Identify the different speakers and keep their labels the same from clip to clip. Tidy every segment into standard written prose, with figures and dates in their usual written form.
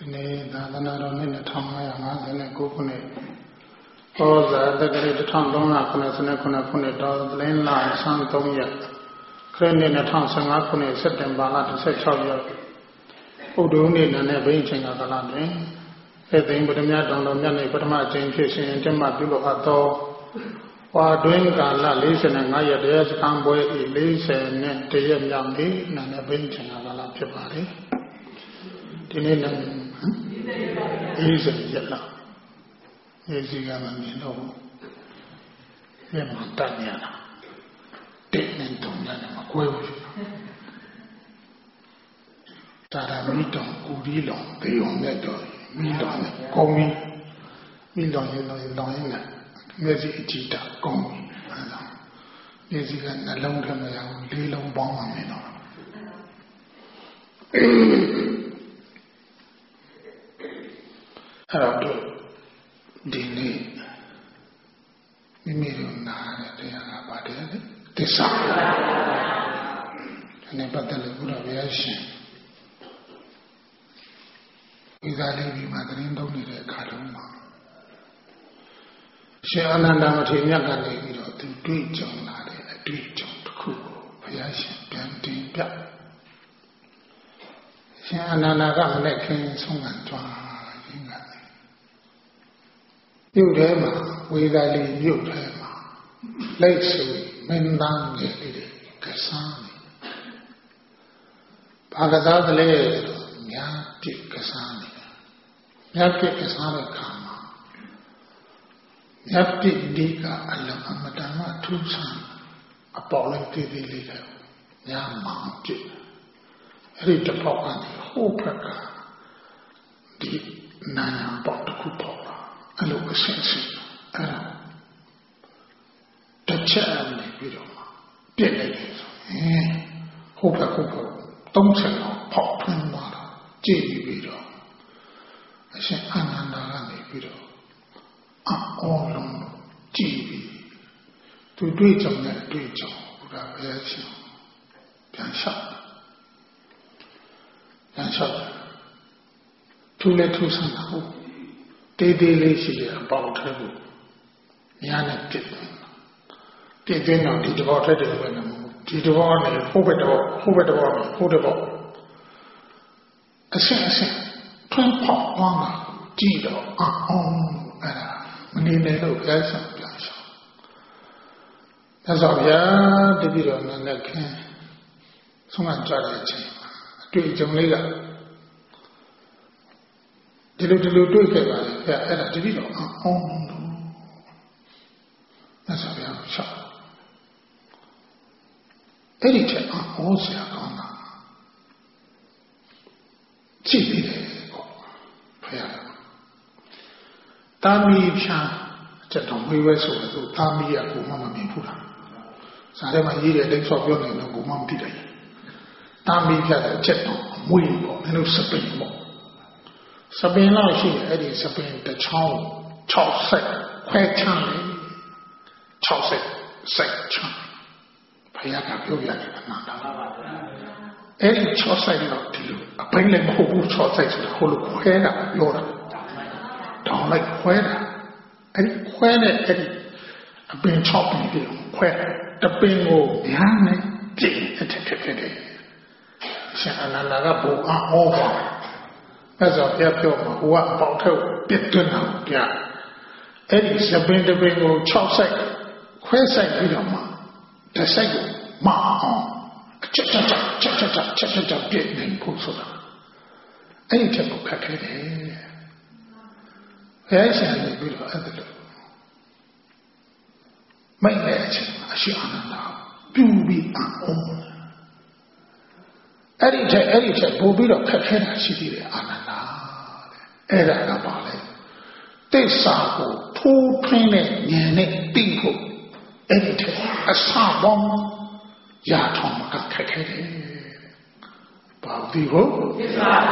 Speaker 1: Today, Dadana Romina Tamaya, and Gopune. All the great town Dona Kunakuna, the lane line, Santonia. Crane in a town Sangakune, September, to set Chow. Who do need an avenging of the land? Everything but a Yadon, Yanni, but my James and Jemma Bibo Hato. While doing Gala, listen and I there's Camboy, Elise and Tayam Yambi, and avenging of the Lapjabari. Dinner easy yellow. Easy Yaman, no. Yamantaniana. Taking to Nana Maquavi. Taramito, Udilon, Peon Meadow, Milon, Comi, Milon, Mezi Chita, Comi. Easy and a long time ago, Lilo Bomber. Hello, Dini. Mimiruna, they are about it. This up. And about the good aviation. Without leaving my green don't need a caruma. She another Yagani to tweet on Lade, a tweet on the cool, aviation, painting, yeah. She another making song and drum. You Rema, with Ali, you Rema. Lazy, Mendan, Kasani. Pagadale, Yati Kasani. Yati Kasani Kama. Yati Dika, Alamadama, Tucson, Apology the leader. Yamma, read the pocket, Hopeka, the Nana bought the coupon. I look sensitive. The chair may be dead. Hope, don't say no, pop in water, J. Vido. I said, Ananda Vido. All on G. To do it on that do it on without reaction. Can shut. Too late to some. They lazy about her. Yana did not did about it when did want it, hope it about. I say, twin pop one, Gido, when they look at some glass. That's all, yeah, the video on the neck. Someone tried to do it later. Do it, yeah, the video. That's how we have a shot. Editor, also a corner. See, Tami Pia, Chatham, we were so Tami Mama Mipura. Sadema Yia, they saw your name, no Gumam Pida. Tami Pia, Chatham, William, and no Sapin. Sabina, she Eddie Sabin, the Chow set, quite charming. Chow set, charming. Payaka, Eddie Chow set not to you. A brilliant who Chow set to the whole Quena, Lord. Don't like Quena. Eddie Quena, Eddie. I've been chopping him, Quena. The bingo, Yanni, Jane, and Shananaga, over. As of Yapio, who are about her, bit to know, yeah. Eddie Sabin the bingo, Chow set, Quesa, Vidoma, the Sego, Ma, cha, get name Pusula. Any type of cacade. Yes, and the video other. My legend, she honor now, beauty and own. Eddie, Bobby, Cacada, she did Anna. Era Valley. They saw two planet, Yannick, Bingo, Editor, a Sabon, Yatom, Cacade. Baldivo?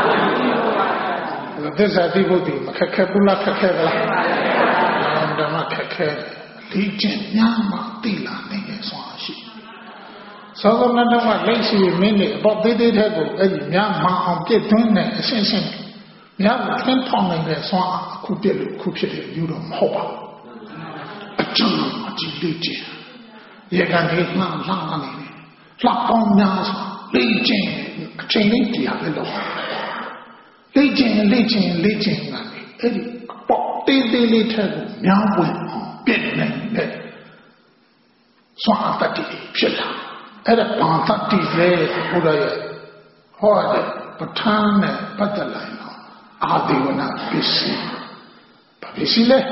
Speaker 1: This is a devotee, Macacabula Cacada, and the Macacade, Legion, Yama, Dila, Name Swashi. So the matter what lazy minute, but they did have a young man get doing that, essentially. များထင်းထောင်နေတဲ့ဆွမ်းအားအခုပြည့်လို့အခုဖြစ်တယ်ယူတော့မဟုတ်ပါဘူးအကျဉ်းအကြည့်လေးချင်းရေကန်လေးလှမ်းနေတယ်လှပေါင်းများစွာလေးချင်းအချိန်လေးတရားပဲလို့လေးချင်းကနေအဲ့ဒီပေါ့တေးသေးလေးထက်ကိုများဝင်အောင်ပြည့်နေတဲ့စွမ်းအားတတိဖြစ်လာအဲ့ဒါဘာတတိလဲဘုရားရဲ့ဟောတဲ့ပဋ္ဌာန်းနဲ့ပတ်သက်လာရင်တော့အာဒေဝနာပစ္စည်းဘာပစ္စည်းလဲ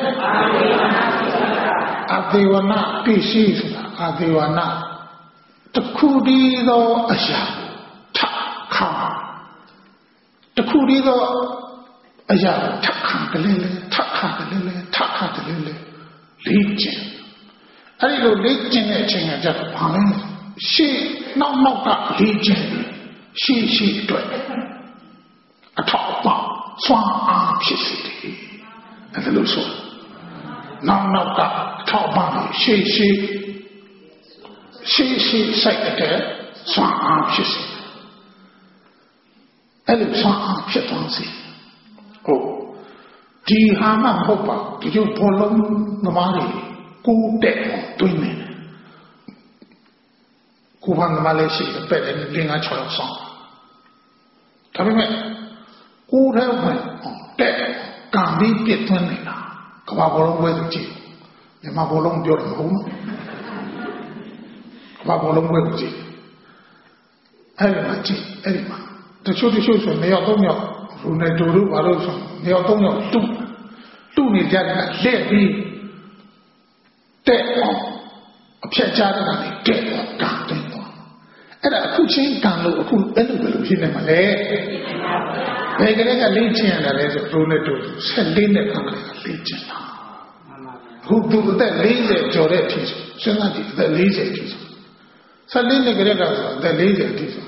Speaker 1: အာဒေဝနာပစ္စည်းဆိုတာအာဒေဝနာတခုတည်းသောအရာထခါတခုတည်းသောအရာထခါတလေးလေးထခါတလေးလေးထခါတလေးလေးလေးကျင်အဲ့ဒီလိုလေးကျင်တဲ့အချိန်ကကြတော့ဘာလဲရှေ့နောက်ကလေးကျင်ရှေ့အတွက်အထောက်အပံ့စွမ်းအားဖြစ်စေတယ်အဲ့ဒါလို့ဆိုနောက်ကအထောက်အပံ့ရှေ့စိုက်တဲ့စွမ်းအားဖြစ်စေအဲ့လိုစွမ်းအားဖြစ်သွားစေဟုတ်ဒီဟာမှမဟုတ်ပါဒီလိုဘောလုံးသမားတွေကိုတက်တွင်းနေကိုဘာသမားလေးရှိတဲ့ပဲလင်းက6ရောက်ဆောင်ဒါပေမဲ့ကိုယ်ထဲဝင်တက်ကံပြီးပြစ်သွင်းနေတာကဘာဘောလုံးဝဲသူကြည့်မြန်မာဘောလုံးပြောတယ်မဟုတ်ဘူးကဘာဘောလုံးဝဲသူကြည့်အဲ့ဒီမှာတချို့ဆိုနေရောက်3ယောက်ရူနယ်တိုတို့ဘာလို့ဆိုနေရောက်3ယောက်တူနေကြတယ်လက်ပြီးတက်အောင်အဖြတ်ချတဲ့ကနေတက်အောင်ကံတင်သွားအဲ့ဒါအခုချင်းကံလို့အခုအဲ့လိုပဲလို့ဖြစ်နေမှာလေဘယ်ကလေးကလေ့ကျင့်ရတယ်လဲဆိုရူနယ်တို14နှစ်ကလေးကလေ့ကျင့်တာအခုသူအသက်40ကျော်တဲ့အထိစဉ်းစားကြည့်အသက်40အထိ14နှစ်ကလေးကဆိုအသက်40အထိဆို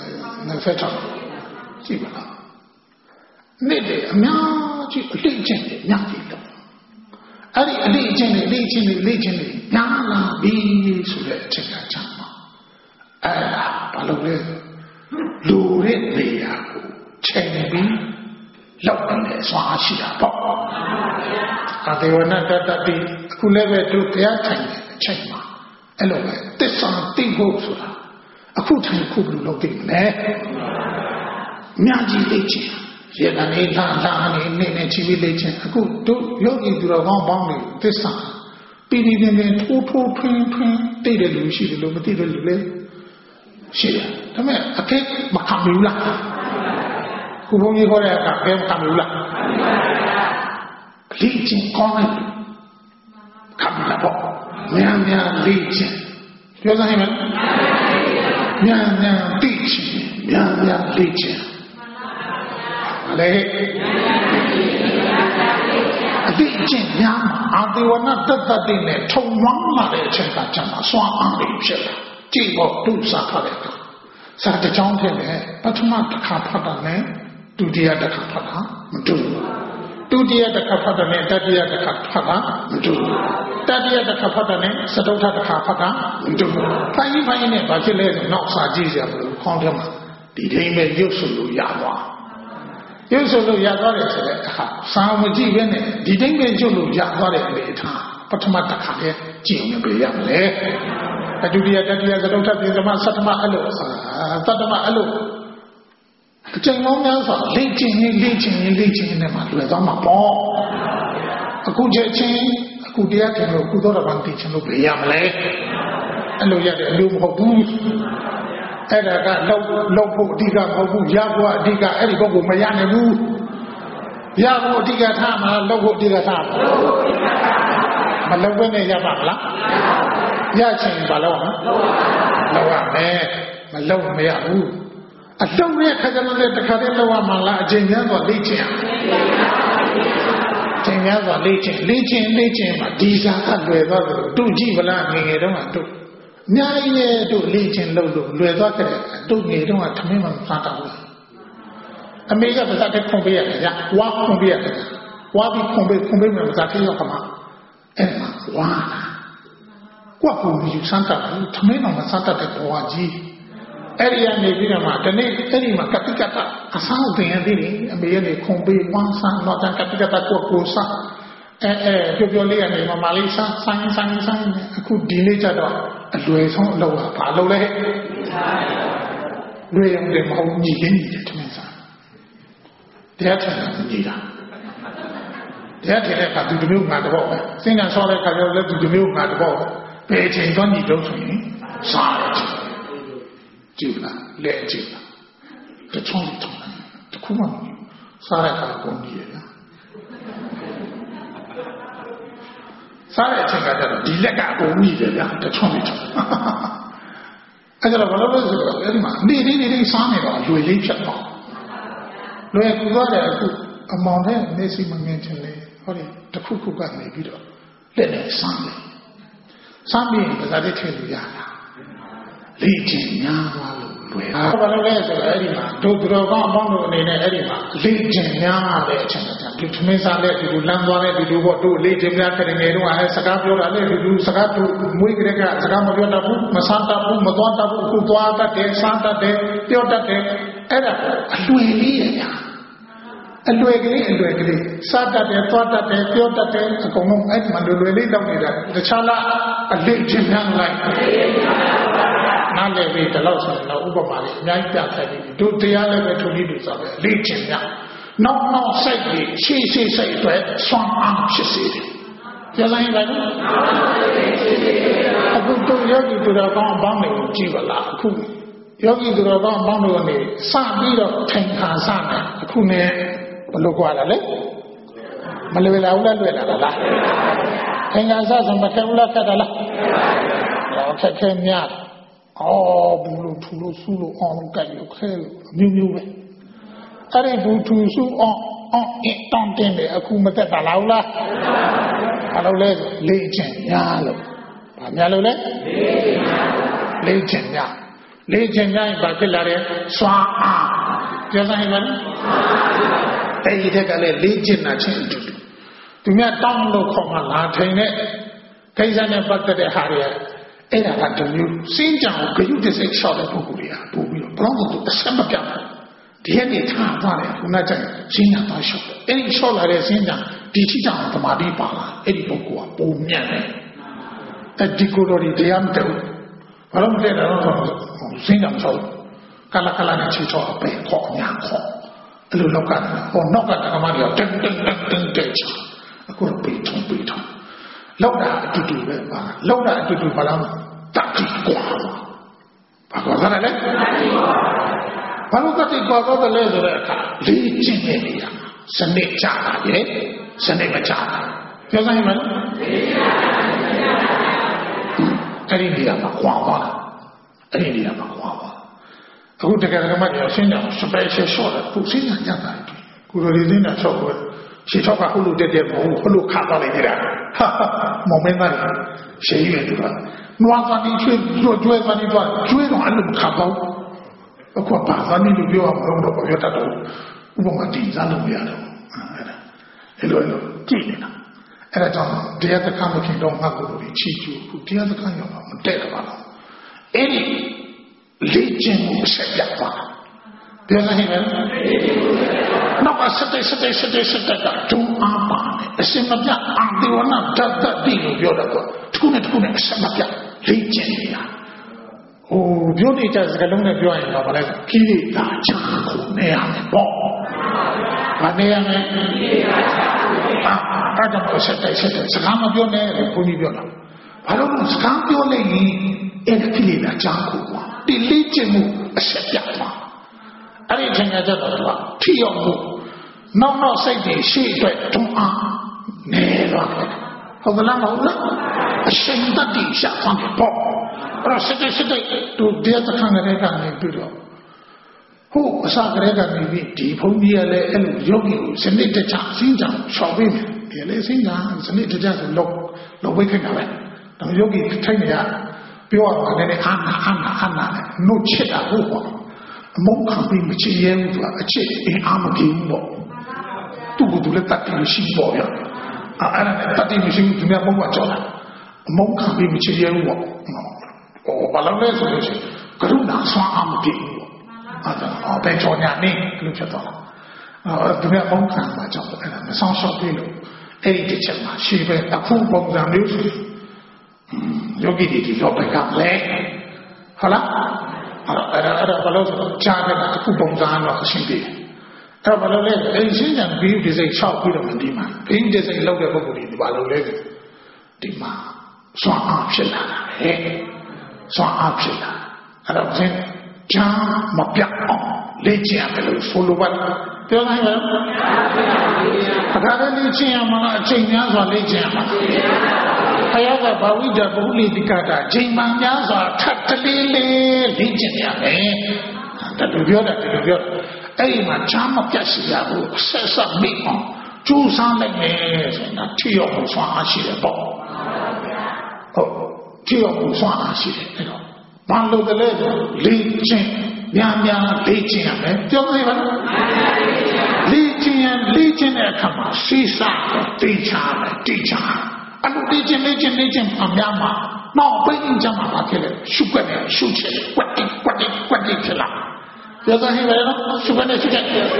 Speaker 1: 26ကြည့်ပါလားနေ့တည်းအများကြီးအလိမ့်ကျင့်တယ်ညကြီးတော့အဲ့ဒီအလိမ့်ကျင့်တယ်ညာလာပြီးဆိုတဲ့အချိန်ကကြာမှာအဲ့ဒါဘာလို့လဲလူရဲ့နေရာကိုချိန်ပြီးလောက်တယ်စွာရှိတာပေါ့အတေဝနာတတတိအခုလည်းပဲသူတရားထိုင်တဲ့အချိန်မှာအဲ့လိုပဲသစ္စာသိဖို့ဆိုတာအခုထိုင်ခုဘယ်လိုလုပ်သိမလဲအများကြီးလေ့ကျင့်ရေကနေလာနေချီပြီးလေ့ကျင့်အခုတို့ယောဂီသူတော်ကောင်းပေါင်းတွေသစ္စာပြီးပြီးနေထိုးထွင်းသိတဲ့လူရှိတယ်လို့မသိတဲ့လူလည်းရှိတယ်ဒါပေမဲ့အထက်မခံဘူးလားခုဘုန်းကြီးခေါ်တဲ့အခါဘယ်မခံဘူးလားလေ့ကျင့်ကောင်းတယ်ခံလာပေါ့များလေ့ကျင့်ပြောစမ်းဟဲ့မများသိချင်များလေ့ကျင့်လေအတိအကျင့်များအာသေဝနာတတတိနဲ့ထုံဝန်းလာတဲ့အချိန်ကကျမှစွမ်းအားတွေဖြစ်လာကြည့်ဖို့ဒုစာဖတ်တဲ့အခါစာတစ်ကြောင်းဖြစ်တယ်ပထမတစ်ခါဖတ်တာနဲ့ဒုတိယတစ်ခါဖတ်တာမတူဘူးဒုတိယတစ်ခါဖတ်တာနဲ့တတိယတစ်ခါဖတ်တာမတူဘူးတတိယတစ်ခါဖတ်တာနဲ့စတုတ္ထတစ်ခါဖတ်တာမတူဘူးဖိုင်းနဲ့ဘာဖြစ်လဲဆိုနောက်စာကြည့်ကြလို့ခေါင်းထဲမှာဒီဒိမ်းပဲရုပ်ဆိုလို့ရသွားရုပ်ဆိုလို့ရသွားတယ်ဆိုတဲ့အခါစာမကြည့်ဘဲနဲ့ဒီတိုင်းပဲကျုပ်လို့ရသွားတဲ့အနေထားပထမတစ်ခါလေးကြည့်ရင်ပြရမလဲဒုတိယတတိယသတုထပြေသမသတ္တမအဲ့လိုသတ္တမအဲ့လိုအကျဉ်းလုံးများစွာလေ့ကျင့်နဲ့မှလွယ်သွားမှာပေါ့အခုချက်ချင်းအခုတရားတင်လို့ကုသောတာပန်သိချင်လို့ပြရမလဲအဲ့လိုရတဲ့အလိုမဟုတ်ဘူးအဲ့ဒါကလောက်ဖို့အဓိကမဟုတ်ဘူးရဖို့အဓိကအဲ့ဒီဘက်ကိုမရနိုင်ဘူးရဖို့အဓိကထားမှာလောက်ဖို့အဓိကထားမလောက်ဘဲနဲ့ရပါမလားရချင်ပါလောက်နော်လောက်ရမယ်မလောက်မရဘူးအလုံးနဲ့ခါကြလို့လည်းတစ်ခါတည်းလောက်ရမှာလားအချိန်များစွာလေ့ကျင့်ချိန်များစွာလေ့ကျင့်မှာဒီစားကလွယ်သွားတယ်တို့ကြည့်ဗလားငယ်တုန်းကတို့များရဲ့တို့လေ့ကျင့်လို့လွယ်သွားတဲ့တို့ငယ်တုန်းကသမင်းမစားတော့ဘူးအမေကပါးတဲ့ခွန်ပေးရတယ်ကြာဝါခွန်ပေးရတယ်ဝါပြီးခွန်ပေးမယ်စားသေးရောခမအဲ့မှာဝါကွာကိုယူစမ်းတာသမင်းတော့မစားတတ်တဲ့ဘဝကြီး area maybe a matane, any Macapicata, a sound thing and a million combi, one son, not a Capicata Cosa, Joboli and Malisa, sign, could delete a Luison lower, Palole, Graham them home, you to me. They are telling me that. They are telling me to milk my dog. Think I saw that I left to milk my dog. Pay change on you, don't you? Silent. Juna, let Juna. The Tony, the Kuman, Sarah Gonia. Sarah, the Lega Gonia, the Tony. I got a lot of needing something about you, Egypt. No, I could go among them, Messi Mangantin, or the cuckoo got me video. Let me Sunday. Sunday was a little Yana. Legion Yama. I have a letter, Edima, do Droga Mono in Edima. Legion Yama, to Mesa, let you do Landwane, you do what do Legion Yaka in Edua, Sagato, you do Sagato, Muigrega, Sagamavota, Masanta, Madonta, Kutuata, Santa, Teota, Era, Luelia. And do agree. Sata, Teota, Teota, Comum, Edmund, the Chala, a legion young life. Now they read the laws of the Ubamari, Night, do the other to lead us legion young. No, say, she say, swan arm, she said. You're lying like I could do Yogi to the bombing Jivala, Yogi to the bombing, some leader of Tenkasana, Kune. Loguala, Malevela, Hangazas and Macavula Catala, Cacamia, oh, Bulu, Tulu, Sulu, on Gayu, New. Are Butu Su on it, Tontin, Akumata Laula, Alole, Legion, Yalo, Yalole, Legion, Ya, Legion, Bacillare, Swan, just I they take a legion a change to me. A download from a Latin, Kaisan and Butter de Harrier, and I had to you. St. John, could you just excel the Puguria, Puguria, belong to the Samakan. The any time, Unaja, Sina Tasha, any show like a Sinja, Tichita, the Madipala, any Pukua, Pumian, a decolori diamto. I don't get a lot of Sinjam so. Kalakala Chicho, Pay, Hawk, Yan, look at or knock at the Mario, I could be Tom. Loda to do Loda to do Balam, Taki Guava. Pagazana, Palukati Guava, the leather, Legion, Sunday Chaka, Sunday Machaka. Yes, I am. India Guava, India Guava. Who together Maria Sina, special short, who sing and young. Kuridina so she talk a hulu did who Catalina. Moment, she even do that. No one do any one couple. A quapa, I need to go on the Yatato, Umati, Zanumiano. Hello, Tina. And I don't, the other kind of kingdom, Mago, Chichu, who the other kind of dead about any. Legion set that one. There's a hymn. No, I said, don't arm. A simple young, they were not that deal of your other. Tuna, Samaka, Legion. Oh, beauty does the longer join of a key, Janko, Neam, Ball. But I don't know, said, some of your name, Punibiola. I don't know, scamp your name in a key, Janko. The legion accept that one. I didn't think I did a Tio. No, say the she went to never. For the Lama, a shame that the shot on the ball. Or sit to the other Kangarega in Budo. Who saw Grega maybe deep, who nearly and Yogi, send it to Sinjam, shopping. The Lesinga, send it to just look waking away. The Yogi take me out. Pure Anna, no chit at all. Monk can be Michigan, a chit in Armageddon. Too good to let that machine boy. I that machine to me a moment. Monk can be Michigan. Oh, Balance,
Speaker 2: ကရုဏာစွမ်းအားမပြည့်ဘူးအဲ့ဒါဘယ်ကြောင့်ညာနေလို့ဖြစ်သွားတာသူကပေါင်းခံတာကြောင့်အဲ့ဒါမဆောင်ရှောက်ပြီးလို့အဲ့ဒီတစ်ချက်မှာရှိပဲအခုပုံစံမျိုးဆိုယောဂီတွေဒီတော့ပဲကလည်းဟုတ်လားအဲ့ဒါဘာလို့ကြားတဲ့အခုပုံစံတော့အရှင်းသေးအဲ့ဘာလို့လဲအဲ့ရှင်းကြဘီးဒီစိတ်6ပြီးတော့မဒီမှာဘီးဒီစိတ်လောက်တဲ့ပုဂ္ဂိုလ်တွေဘာလို့လဲဒီမှာစွမ်းအားဖြစ်လာတာပဲစွမ်းအားဖြစ်လာအဲ့တော့ချင်းချမ်းမပြတ်အောင်လေ့ကျင့်ရတယ်လို့ဆိုလိုပါပြောနိုင်ပါ့အခါတည်းလေ့ကျင့်ရမှာအချိန်များစွာလေ့ကျင့်ရမှာဘုရားကဘာဝိဒပုလိတိကတာချိန်မှန်များစွာထပ်တလေးလေးလေ့ကျင့်ရမယ်တလူပြောတာအဲ့ဒီမှာချမ်းမပြတ်ရှိရဘူးဆက်ဆက်မိအောင်ကြိုးစားလိုက်မယ်ဆိုရင်ထိရောက်မှုစွမ်းအားရှိတယ်ပေါ့ဟုတ်ထိရောက်မှုစွမ်းအားရှိတယ်အဲ့တော့ဘာလို့တလဲလေ့ကျင့်များလေ့ကျင့်ရမယ်ပြောသေးပါလားလေ့ကျင့်တဲ့အခါမှာစိစတိချာတယ်အဲ့လိုလေ့ကျင့်အများမှာနောက်ပိတ်ကြမှာပါခဲ့လေရှုွက်တယ်ရှုချက်ကွက်တိဖြစ်လာပြောသေးဟဲ့လားရှုွက်တယ်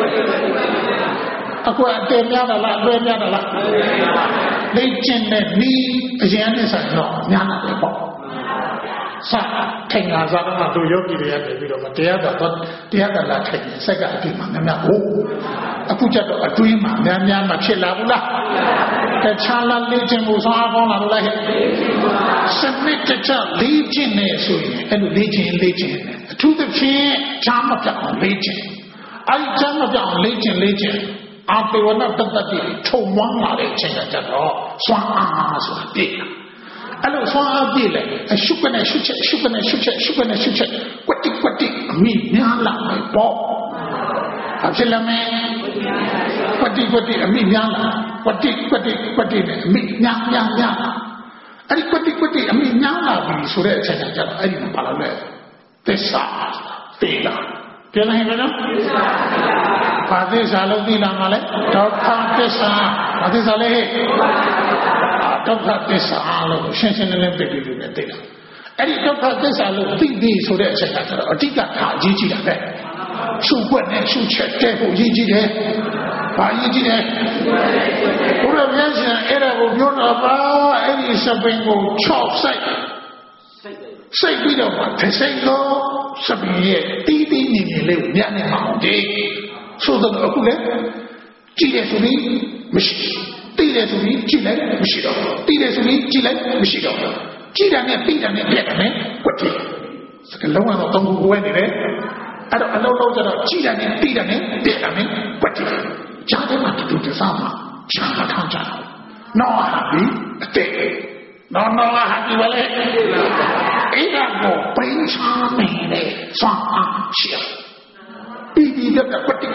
Speaker 2: အခုအတဲများတာလားအတွဲများတာလားလေ့ကျင့်တဲ့နီးအရင်နဲ့ဆိုင်တော့များတာပဲပေါ့စထိုင်ငါစားတော့သူယောဂီတွေရတယ်ပြီးတော့တရားတော်လာထိုင်စက်ကအပြင်မှာများဟုတ်အခုကျတော့အတွင်းမှာများမဖြစ်လာဘူးလားတခြားလာလေ့ကျင့်မှုဆောင်အားကောင်းလာလို့လားစနစ်တကျလေ့ကျင့်နေဆိုရင်အဲ့လိုလေ့ကျင့်အထူးသဖြင့်ချမ်းမပြောင်းလေ့ကျင့်အဲ့ချမ်းမပြောင်းလေ့ကျင့်အာပေဝနာတတ်တိထုံဝမ်းလာတဲ့အချိန်ကကျတော့စွမ်းအားဆိုတာတည်အဲ့လိုစွမ်းအားပြည့်လေရှုပ်ကနေရှုချက်ကွက်တိအမိများလာမယ်ပေါ့အဖြစ်လည်းမယ်ကွက်တိအမိများလာကွက်တိနဲ့အမိများလာအဲ့ဒီကွက်တိအမိများလာပြီဆိုတဲ့အချိန်ကကျတော့အဲ့ဒီမှာဘာလို့လဲသစ္စာသိလာပြန်လာဟဲ့နော်ဘာသစ္စာလို့သိလာမှာလဲဒုက္ခသစ္စာဘာသစ္စာလဲဒုက္ခသစ္စာလို့ရှင်းလင်းပြပြီးလို့သိတာအဲ့ဒီဒုက္ခသစ္စာလို့သိပြီဆိုတဲ့အချက်ကကျတော့အဓိကထားအရေးကြီးတာပဲရှုွက်နဲ့ရှုချက်တဲ့ကိုအရေးကြီးတယ်ဘာအရေးကြီးတယ်ဘုရားမြတ်ရှင်အဲ့ဒါကိုပြောတော့ပါအဲ့ဒီစပင်ကို6စိုက်ပြီးတော့စိတ်လို့စပင်ရဲ့တီးနေလေးကိုညနေမှအောင်ဒီဆိုတော့အခုလေကြည့်ရဆိုပြီးမရှိသိတယ်ဆိုပြီးကြည့်လိုက်မရှိတော့သိတယ်ဆိုပြီးကြည့်လိုက်မရှိတော့ကြည့်တာနဲ့သိတာနဲ့ပြက်တယ်နဲ့ကွက်တိစကလုံးကတော့သုံးခုဝဲနေတယ်အဲ့တော့အလုံးလုံးကျတော့ကြည့်တာနဲ့သိတာနဲ့ပြက်တာနဲ့ကွက်တိကြားထဲမှာတူတစားမှာရှားထောင်းကြတော့နော်ဟာပြီးအတဲ့နော်ဟာဒီဝလေအဲ့ဒါကိုပိန်းချားနေတယ်စွမ်းအားရှိပြီးတဲ့ကွက်တိ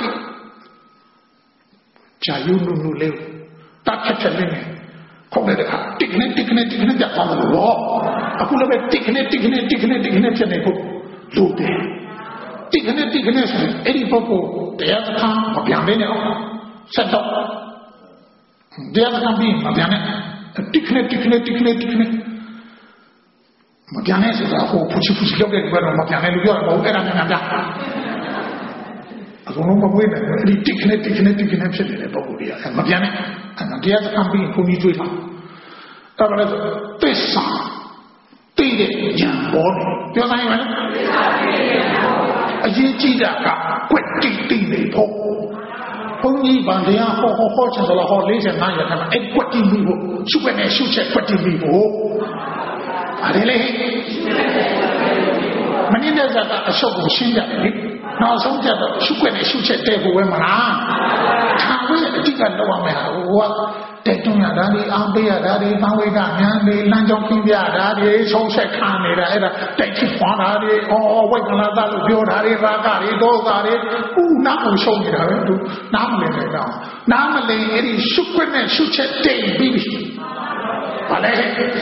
Speaker 2: ဂျာယုနုလေးတတ်ချက်လေးနဲ့ခေါင်းတဲ့ခါတစ်ခနဲ့ကြသွားလို့အခုလည်းပဲတစ်ခနဲ့ဖြစ်နေဖို့လိုတယ်တစ်ခနဲ့ဆိုအဲ့ဒီပုဂ္ဂိုလ်တရားစခန်းမပြန်နေအောင်ဆက်တော့တရားစခန်းပြီးမပြန်နဲ့တစ်ခနဲ့မပြန်နဲ့ဆိုတာဟိုဖူချီလောက်တဲ့ဘက်တော့မပြန်နဲ့လို့ပြောတာမဟုတ်အဲ့ဒါများအကုန်လုံးမဝေးနိုင်ဘူးအဲ့ဒီတစ်ခနဲ့ဖြစ်နေတဲ့ပုံကိုယ်ကြီးမပြန်နဲ့တရားစခန်းပြီးဘုန်းကြီးတွေ့တာအဲ့ဒါလည်းသစ္စာသိတဲ့ဉာဏ်ပေါ်တယ်ပြောနိုင်မလားအရေးကြီးတာကကွက်တိသိနေဖို့ဘုန်းကြီးဗန်တရားဟောချင်တယ်လားဟော45ရက်ခါမှာအဲ့ကွက်တိမိဖို့ရှုပ်နဲ့ရှုချက်ကွက်တိမိဖို့အဲ့လေမနည်းတဲ့ဇာကအရှုပ်ကိုရှင်းကြတယ်လေနောက်ဆုံးကျတော့ရှုွက်နဲ့ရှုချက်တဲ့ဖို့ပဲမလားခံဝဲအတိကလောက်ရမယ်ဟာဟိုကတဲ့တွန်းရတာဒီအားပေးရတာဒီသံဝိကညာဒီလမ်းကြောင်းခင်းပြတာဒီဆုံးဆက်ခံနေတာအဲ့ဒါတိုက်ချပွားတာဒီဝိကလာသလို့ပြောတာဒီရာဂတွေဒေါသတွေနားကိုရှုံးနေတာပဲသူနားမလည်နိုင်တော့နားမလည်အဲ့ဒီရှုွက်နဲ့ရှုချက်တဲ့ပြီးဘာလဲ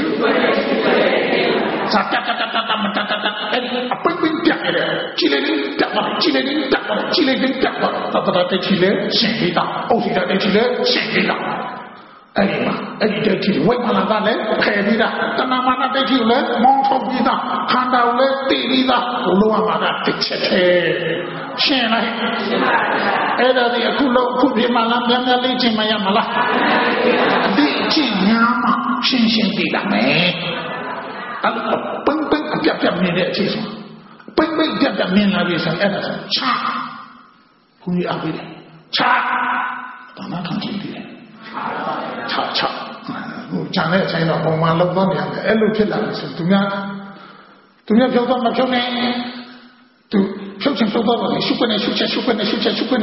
Speaker 2: ဇာတတအဲ့ဒီအပိတ်ပိတ်ပြရတယ်ကြည်လေးတက်ပါကြည်လေးတက်ပါတတတဲ့ကြည်လေးရှင်းပြီးတာအုပ်စီတဲ့ကြည်လေးရှင်းပြီးတာအဲ့ဒီဒိဋ္ဌိဝိမာနကလည်းဖယ်ပြီးသားတဏမာနဒိဋ္ဌိလည်းမောင်းထုတ်ပြီးသားခန္ဓာကိုလည်းသိပြီးသားဘုလိုမှာကတစ်ချက်တည်းရှင်းလိုက်အဲ့ဒါဒီအခုလို့အခုဒီမှာလည်းများများလေးချင်းမရမလားဒီချင်းညာမှာရှင်းသိလာမယ်အဲ့ပန်းပြတ်မြင်တဲ့အချိန်ဆိုပန်းပြတ်မြင်လာပြီဆိုအဲ့ဒါချာဘုရားအပိတယ်ချာဘာမှခံကြည့်တယ်ချာဟိုဂျန်တဲ့အချိန်တော့ပုံမှန်လောက်တော့နေရတယ်အဲ့လိုဖြစ်လာလို့ဆိုသူများဖြုတ်တော့မဖြုတ်နဲ့သူဖြုတ်ချင်ဖြုတ်တော့တယ်ရှုပ်ကနေရှုပ်ချက်ကွတ်တိမိ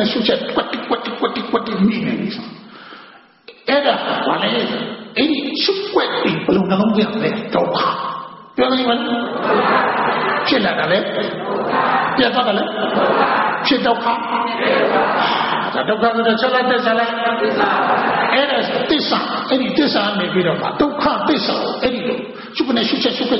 Speaker 2: နေပြီဆိုအဲ့ဒါဘာလဲအဲ့ဒီရှုပ်ကွက်ဒီဘလုံးနှလုံးပြန်လဲတော့ပါပြောနေမလားဖြစ်လာတယ်လေပြတ်သွားတယ်လေဖြစ်တော့ခါဒါဒုက္ခဆိုတဲ့ချက်လိုက်တက်လိုက်အဲ့ဒါသစ္စာအဲ့ဒီသစ္စာနေပြီးတော့ဒုက္ခသစ္စာအဲ့ဒီလိုရှုပ်ကနေရှုပ်ချက်တက်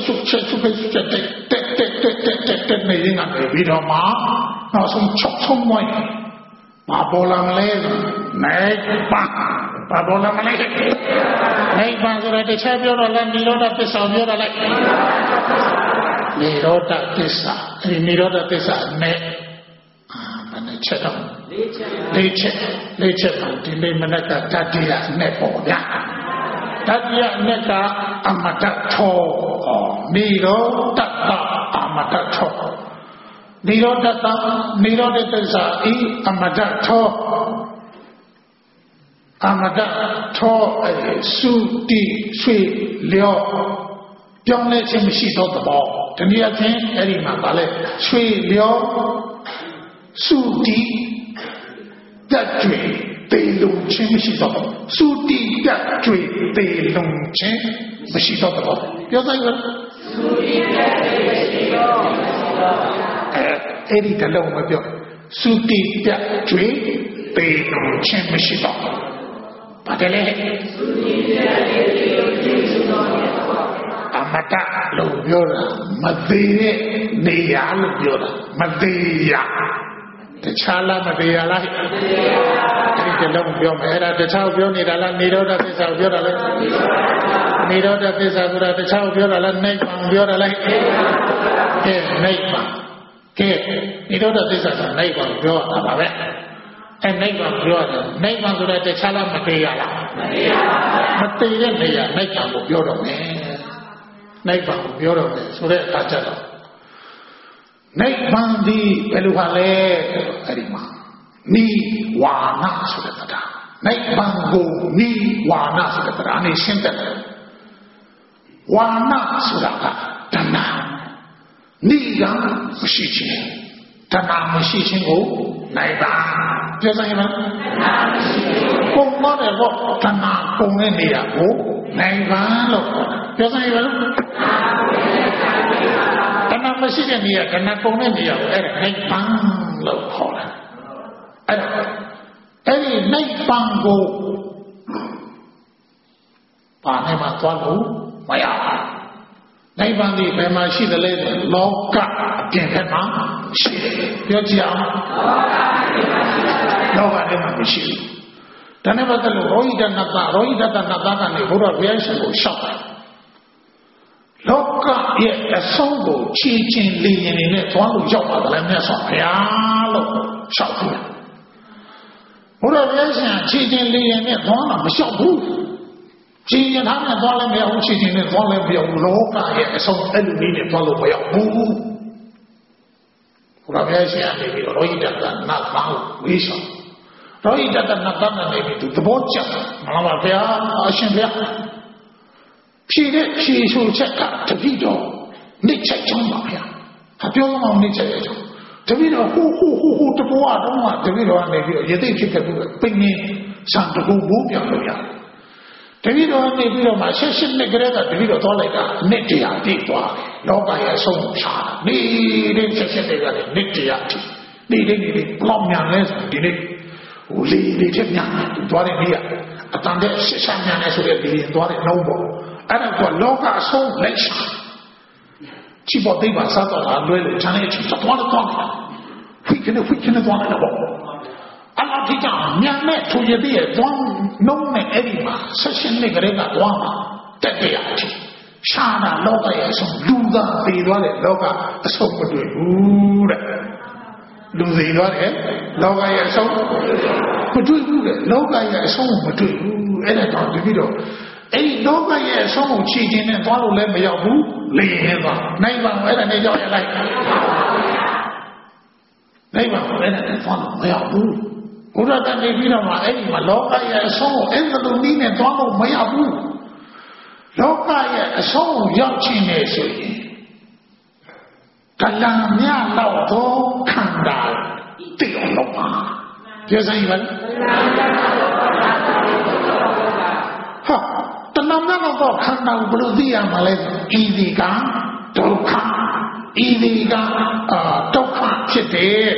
Speaker 2: နေရင်ကနေပြီးတော့မှနောက်ဆုံးချုပ်ဆုံးမွေးဘာပေါ်လာမလဲနိုင်ပါဘာပေါ်လာမလဲနိုင်ပါဆိုတော့တခြားပြောတော့လည်းနိရောဓသစ္စာပြောတော့လိုက်နိရောဓသစ္စာအဲ့ဒီနိရောဓသစ္စာနဲ့ဘယ်နဲ့ချက်တော့၄ချက်ပါဒီနေ့မနက်ကတတိယနဲ့ပေါ့ဗျာတတိယနဲ့ကအမတ္တထောနိရောဓအမတ္တထောနိရောဓသစ္စာဤအမတ္တထောသုတိဆွေလျော့ပြောင်းလဲခြင်းမရှိသောသဘောတနည်းအားဖြင့်အဲ့ဒီမှာဗာလဲဆွေလျော့သုတိတက်ကြွတေလုံခြင်းမရှိသောသုတိတက်ကြွတေလုံခြင်းမရှိသောသဘောပြောဆိုင်ကသုတိတက်ကြွမရှိသောအဲ့ဒီတလုံးမပြောသုတိတက်ကြွတေလုံခြင်းမရှိသောပါတယ်လေအမတလို့ပြောတာမသေးတဲ့နေရာလို့ပြောတာမသေးရတခြားလားမသေးရလားဒီကလုံးပြောမယ်အဲ့ဒါတခြားပြောနေတာလားနိရောဓသစ္စာပြောတာလားနိရောဓသစ္စာဆိုတာတခြားပြောတာလားနိဗ္ဗာန်ပြောတာလားကဲနိဗ္ဗာန်ကဲနိရောဓသစ္စာဆိုနိဗ္ဗာန်ပြောတာပါပဲအဲ့နိဗ္ဗာန်ပြောတယ်နိဗ္ဗာန်ဆိုတာတခြားလားမသေးရလားမသေးတဲ့နေရာနိဗ္ဗာန်ကိုပြောတော့မယ်နိဗ္ဗာန်ကိုပြောတော့မယ်ဆိုတဲ့အခါကျတော့နိဗ္ဗာန်ဒီဘယ်လိုပါလဲအဲ့ဒီမှာနိဝါနဆိုတဲ့တရားနိဗ္ဗာန်ကိုနိဝါနဆိုတဲ့တရားနဲ့ရှင်းတယ်ဝါနဆိုတာကတဏှာနိကမရှိခြင်းတဏှာမရှိခြင်းကိုနိဗ္ဗာန်ပြောစမ်းရမလားပုံမတယ်ပေါ့တဏှာပုံတဲ့နေရာကိုနိဗ္ဗာန်လို့ပြောစမ်းရမလားတဏှာမရှိတဲ့နေရာတဏှာပုံတဲ့နေရာကိုအဲ့ဒါနိဗ္ဗာန်လို့ခေါ်တယ်အဲ့ဒီနိဗ္ဗာန်ကိုပါနေမှာသွားလို့မရဘူးနိဗ္ဗာန်ဒီဘယ်မှာရှိတယ်လဲလောကအပြင်ဘက်မှာရှိတယ်ပြောကြည့်အောင်လောကထဲမှာမရှိဘူးဒါနဲ့ပတ်သက်လို့ရောဟိတနတ္တကနေဘုရားဘုရားရှင်ကိုရှောက်တယ်လောကရဲ့အဆုံးကိုချီချင်းလင်းရင်နဲ့သွားလို့ရောက်ပါတယ်မြတ်စွာဘုရားလို့ရှောက်တယ်ဘုရားဘုရားရှင်ချီချင်းလင်းရင်နဲ့သွားတာမလျှောက်ဘူးချီချင်းထားနဲ့သွားလည်းမရဘူးချီချင်းနဲ့သွားလည်းမရဘူးလောကရဲ့အဆုံးအဲ့လိုနည်းနဲ့သွားလို့မရဘူးဘုရားဘုရားရှင်ကနေပြီးတော့ရောဟိတနတ္တကိုဝေးဆောင်ရောဟိတနတ္တနဲ့ပြီးသူသဘောကျမလားဗျာအရှင်ဘုရားဖြည့်တဲ့ဖြည့်ဆိုချက်ကတပိတော့နှိမ့်ချက်ချောင်းပါဗျာအပြောမှနှိမ့်ချက်ရချောင်းတပိတော့ဟိုတဘောတော့မှတပိတော့ကနေပြီးတော့ရသိဖြစ်ခဲ့ပြီးပိနေစံတကူဘူးပြောင်းလို့ရတယ်တပိတော့နေပြီးတော့မှရှစ်နှစ်ကလေးကတပိတော့သွားလိုက်တာနှစ်တရာတိသွားလောကရဲ့အဆုံးချာနေတဲ့ရှစ်တွေကလည်းနှစ်တရာတိနေတဲ့ဘလောက်များလဲဆိုဒီနေ့ဟိုလေးထက်များသွားတဲ့နေရာအတန်တဲ့ရှစ်ဆများလဲဆိုတဲ့ဒီရင်သွားတဲ့နှုံးပေါ့အဲ့ဒါကလောကအဆုံးလက်ချချီပေါ်သိပါစားတော့လွဲလို့ခြံနေချီသွားတော့ဖိကနေသွားတယ်ပေါ့အလားဒီကမြန်မဲ့ထူရတဲ့သွား弄的那里嘛，实行那个人个多嘛，这个样子，啥呢？老个也送，路上飞多的，老个送不对路的，路飞多的，老个也送不对路的，老个也送不对路，哎，那到这里头，哎，老个也送期间呢，多路来没有路，来吧，那个为了那叫也来，那个为了那多路没有路。我说在那边的话，哎，你们老家也送，哎，这都里面装了没有路，老家也送要钱的时候，这两年老多看到掉了嘛，别生意了。哈，这两年老多看到不是这样嘛来，一地干都看，一地干都看ဖြစ်တယ်。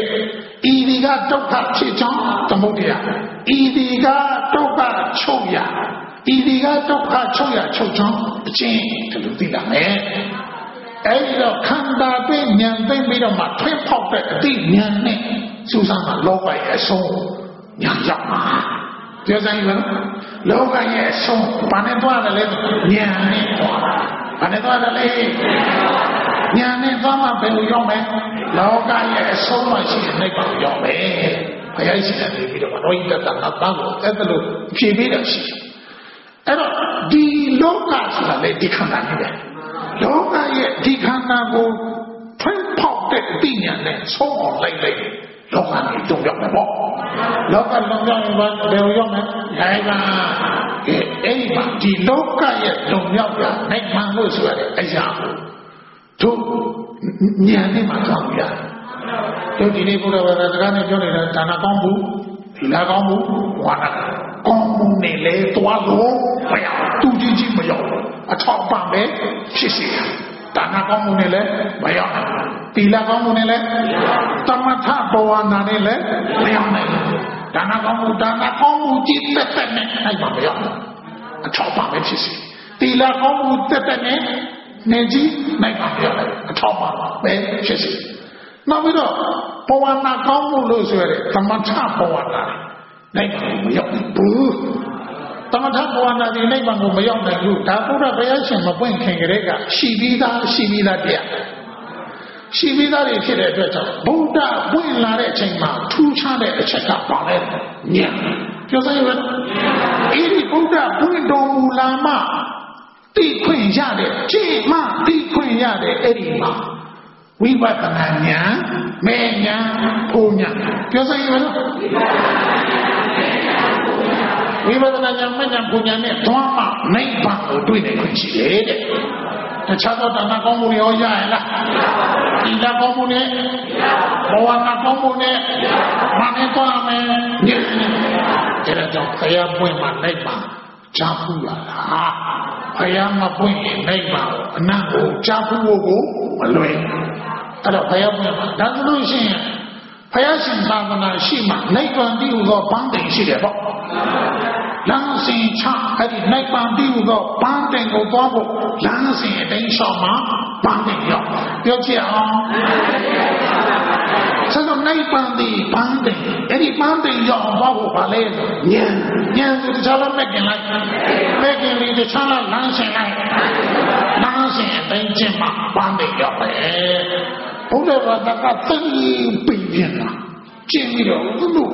Speaker 2: 一地个都看去讲怎么的呀？一地个都看抽呀，一地个都看抽呀抽讲，真这都对了哎。哎，要看到对年对没了嘛，推跑的对年呢，就上嘛老板也送娘家嘛，就这样子，老板也送，把那多的嘞年呢，把那多的嘞。娘呢，咱们朋友要没，老家也收了些那个要没，还有些那边的话，我一直等到办过，那个都批评了些。哎了，你老家是来抵抗哪里的？老家也抵抗那个喷泡的地面呢，冲来来，老家你重要的不？老家重要的不？没有用的，来吧，哎嘛，你老家也重要的，那蛮会说的，哎呀。就年龄嘛状元，就今天不知道这个呢，叫你的咱那干部，你那干部，我那干部你来多罗，哎呀，都已经没有了，超半百，谢谢。咱那干部你来没有，比那干部你来，咱们差不多哪里来没有呢？咱那干部记得的呢，哎呀没有，超半百谢谢。比那干部记得呢。年纪没办法了，超棒了，没学习。那为了不玩那高木漏水的，怎么差不玩那？那个没有不，怎么差不玩那的？那个我没有能力。他不知道不要什么本看个那个西比达的，西比达的现在这种不大本来的情况，出场的吃个饱来娘，就是因为一不大本动物啦嘛。地困下的，这嘛地困下的那里嘛，为什么男娘、妹娘、婆娘？表示因为为什么男娘、妹娘、婆娘呢？多嘛没办法对待关系来的。那恰到咱那公母要下来了，你那公母呢？我那公母呢？嘛那多没？这个叫黑暗不嘛那嘛，家父啊。พยายามมาพูดในบ้านนั่งโอ้จ้าผู้โก้มาเลยแต่เราพยายามมาดังนั้นสิพยายามศาสนาရှိမှနိဗ္ဗာန်တည်ဟူသောပန်းတိမ်ရှိတယ်ပေါ့လမ်းစဉ်ချအဲ့ဒီနိဗ္ဗာန်တည်ဟူသောပန်းတိမ်ကိုသွားဖို့လမ်းစဉ်အတိုင်းလျှောက်မှပန်းတိမ်ရောက်ပြောကြည့်အောင်ဆိုတော့နိဗ္ဗာန်တည်ပန်းတိမ်အဲ့ဒီပန်းတိမ်ရောက်သွားဖို့ဗာလဲဉာဏ်ဆိုတခြားတော့မဲ့ခင်လိုက်မဲ့ခင်လေးတခြားတော့လမ်းစဉ်လိုက်လမ်းစဉ်အတိုင်းကျင့်မှပန်းတိမ်ရောက်ပဲဘုရားဘာသာကသိပြီးပြင်လာကျင့်ပြီးတော့ဘုလို့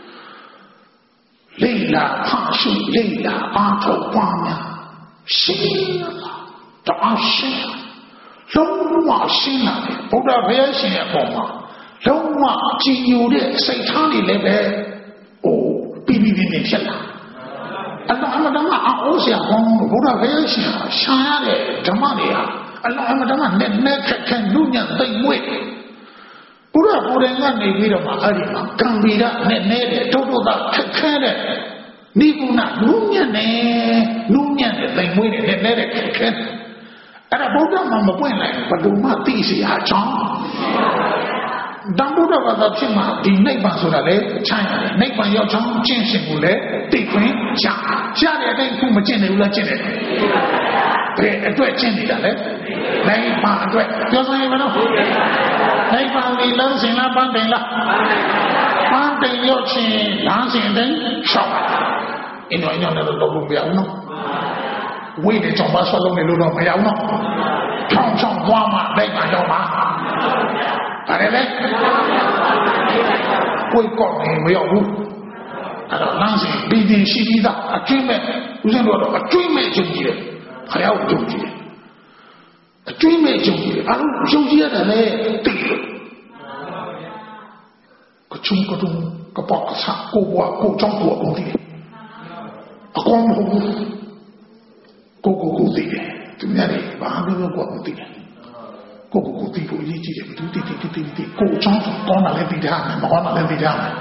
Speaker 2: လိလာဖရှိလိလာအားထုတ်ပါများရှင်းလာတော့ရှင်းလုံးဝရှင်းလာတယ်ဘုရားဘုရားရှင်ရဲ့အပေါ်မှာလုံးဝကြည်ညိုတဲ့စိတ်ထားတွေလည်းပဲဟိုပြီးပြီးပြင်းဖြစ်လာအလ္လာဟ်အမဒမအေားဆရာကောင်းဘုရားဘုရားရှင်ရှာရတဲ့ဓမ္မတွေဟာအလ္လာဟ်အမဒမနဲ့ခက်ခဲလူညံ့သိမ့်မွေ့ဘုရားကိုယ်တိုင်ကနေပြီးတော့မှအဲ့ဒီမှာကံဗီရနဲ့နေတဲ့ဒုက္ခကခက်ခဲတဲ့နိဗ္ဗာန်လူညံ့တဲ့သိမ့်မွေ့တဲ့နေတဲ့ခက်ခဲအဲ့ဒါဘုရားမှမပွင့်လိုက်ဘယ်သူမှသိစီဟာချောင်းတန်ဖိုးတော်ဘာသာဖြစ်မှာဒီနိဗ္ဗာန်ဆိုတာလေချမ်းရတယ်နိဗ္ဗာန်ရောက်ချောင်းကျင့်ရှင်ကိုလေသိခွင့်ရတဲ့အတိုင်းခုမကျင့်နေဘူးလားကျင့်တယ်ဘယ်အတွက်ကျင့်နေတာလဲနိဗ္ဗာန်အတွက်ပြောစမ်းရမလို့နိဗ္ဗာန်ဒီလမ်းစဉ်လားပန်းတိမ်လားပန်းတိမ်ရောက်ခြင်းလမ်းစဉ်တိုင်းရှောက်ပ in your little piano. Wait a job as well, little piano. Count some Wama, make my Yoma. We got him, we are who. I don't know, beating she did a dreamer, who's a dreamer to you. I have to do it. A dreamer to you. I don't show you the name. Chung có chung có bọc sạc cô trong của công ty à con cô tí chúng ta để bán đưa của công ty cô tí phụ gì chỉ để tí cô trong con là lên tí ra này mà con là lên tí ra này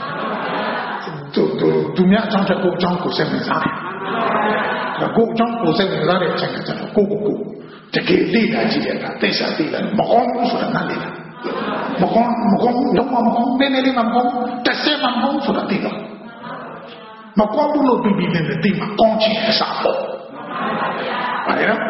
Speaker 2: chúng ta trong cô trong của xem mình ra là cô trong của xem mình ra để chẳng là cô để cái đi là chỉ để là tây sản tí là mà con cũng phải là đi một con giống mà một con bên này mà con tại sao mà con phải là tiền đâu mà con不能对别人的地嘛光钱啥的phải đó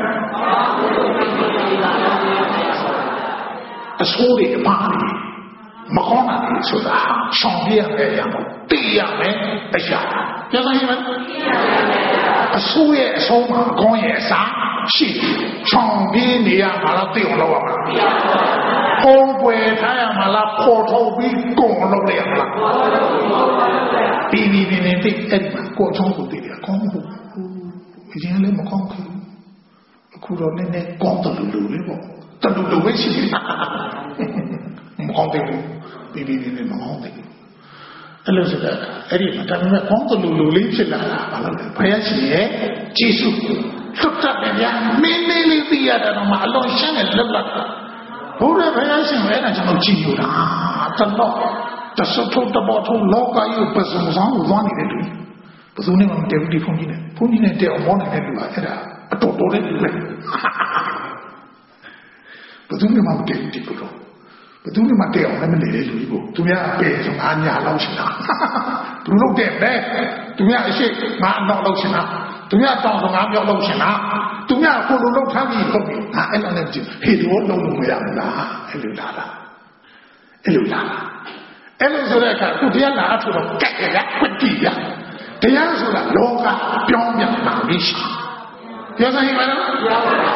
Speaker 2: số để mà mà con là thì số là sang biên cái样的tiền này tại sao cho nên mà số也số mà con也啥是sang biên你呀把它丢了嘛con quê thái à mà là phô thô bí cùng lộc liệt là đi em mà cô trong cuộc đời con riêng lên một con khu đó lên đây con tận lù đấy bộ tận lù với gì một con tiền đi một con tiền anh nói là ấy đi mà ta nói con tận lù lấy chuyện là phải là gì ấy Giêsu xuất ra để ra nên lấy tiền là mà lo sáng là lấp lặt bố ra phải sinh vậy là chẳng chịu nhiều đó thật đó ta sợ thôi ta bỏ thôi lo cái yêu bớt sống sáng của con này đấy bớt sống này mà mình đi phong gì này đeo món này đấy là cái đó tổ đấy đấy bớt sống này mà mình đi bớt sống này mà đeo này mình để đấy rồi bố tụi mình về trong ăn nhà lâu xin à tụi nó đẹp đấy tụi mình sẽ mà ăn nó lâu xin à tụi mình trong trong ăn nhau lâu xin à tụi mình cô lâu tháng gì không bị anh là nên chịu hết luôn lâu mới làm là anh lưu là anh rồi đấy cả cô thiên là thu được cách cái quyết định à thế rồi là lâu cả biểu hiện năng lực hiểu sao hiểu không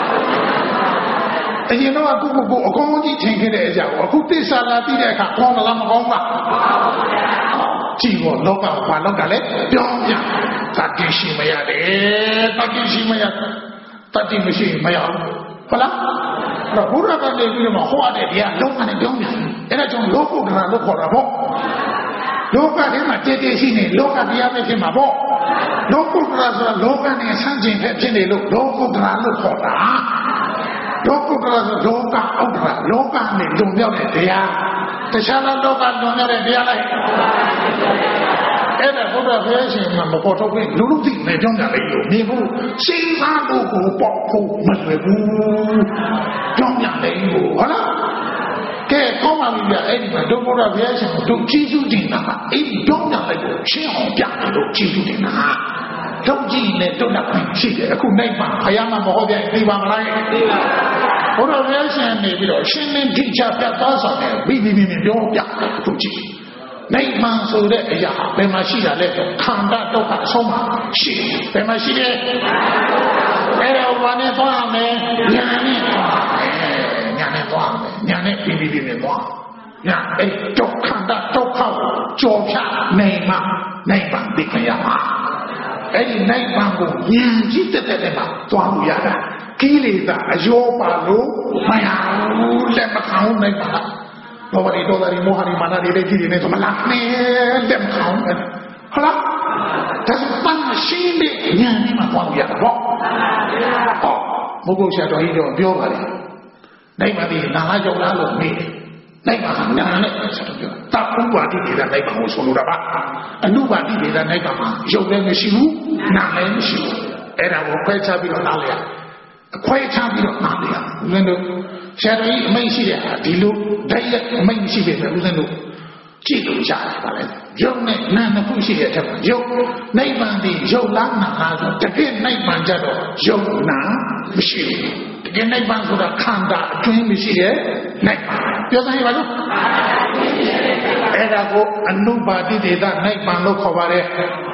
Speaker 2: anh em nói cô con chỉ thấy cái đấy giờ cô tiếp sau là đi đấy cả con là làm con mà chỉ có lâu cả và lâu cả đấy biểu hiện ta chỉ xin mày à đấy ta chỉ xin mày à ta chỉ mới xin mày à phải không rồi bố ra cái này cái mà hoa đấy đi à lâu cả này biểu hiện cái này trong lâu cũng là lâu khó là bộ lâu cả đấy mà chế xin này lâu cả đi à mấy cái mà bộ lâu cũng là lâu cả này sang trình phép trên này lâu cũng là lâu khó là lâu cũng là lâu cả ông là lâu cả này dùng nhau để đi à tại sao là lâu cả dùng nhau để đi à này cái này bố ra cái gì mà một câu cái lúc gì này trong nhà này nhiều niềm vui sinh ra đồ của bỏ phụ mình về vui trong nhà này nhiều hả cái con mà bây giờ anh mà đâu có ra cái gì mà đâu chi chú tiền nào anh trong nhà này nhiều sinh hoạt chẳng đâu chi chú tiền nào trong gì này tôi đặt mình chỉ để khu này mà hay mà bỏ về đi vào lại bố ra cái gì này bây giờ sinh nên đi cha phải ta sao này vì biểu chẳng đâu chi này mà số đấy giờ bên mà xí là đấy khăn đã đâu cả số mà xí bên mà xí đấy cái đó quan này toán này nhà này bị toán nhà ấy chọc khăn đã chọc khâu chọc chả này mà bị cái gì mà ấy này mà cũng nhìn chỉ thế mà toán đủ ya kỹ lý là vô bà lú mày lên mà khâu này màเราวันนี้โดนอะไรโมหะนี่มานาดีได้ที่นี่สมรักเนี่ยเต็มเขาเลยฮะล่ะแต่ตั้งสิ่งนี้เนี่ยนี่มาความอยากบอกอ๋อมุกเสียตัวอีเดียวပြောပါလေနိုင်ပါပြီနာလာကြောက်လားလို့မေးနိုင်ပါညာနဲ့ဆက်တော့ပြောတာဥပါတိတွေကနိုင်ပါကိုဆိုလိုတာပါအနုပါတိတွေကနိုင်ပါမှာရုပ်လည်းမရှိဘူးနာလည်းမရှိဘူးအဲ့ဒါကိုခွဲခြားပြီးတော့နားလေရခွဲခြားပြီးတော့နားလေရဦးဇင်းတို့ဆရာတော်ကြီးအမိန့်ရှိတဲ့ဒီလိုဓာတ်ရက်အမိန့်ရှိပေမဲ့ဦးဇင်းတို့ကြည့်လို့ရတယ်ပါလေရုပ်နဲ့နာနှစ်ခုရှိတဲ့အထက်မှာရုပ်နိဗ္ဗာန်ဒီရုပ်လားနာလားဆိုတကယ်နိဗ္ဗာန်ကြတော့ရုပ်နာမရှိဘူးတကယ်နိဗ္ဗာန်ဆိုတာခန္ဓာအတွင်းမရှိတဲ့နိဗ္ဗာန်ပြောစမ်းရပါလို့အဲ့ဒါကိုအနုပါတိတေသနိဗ္ဗာန်လို့ခေါ်ပါတယ်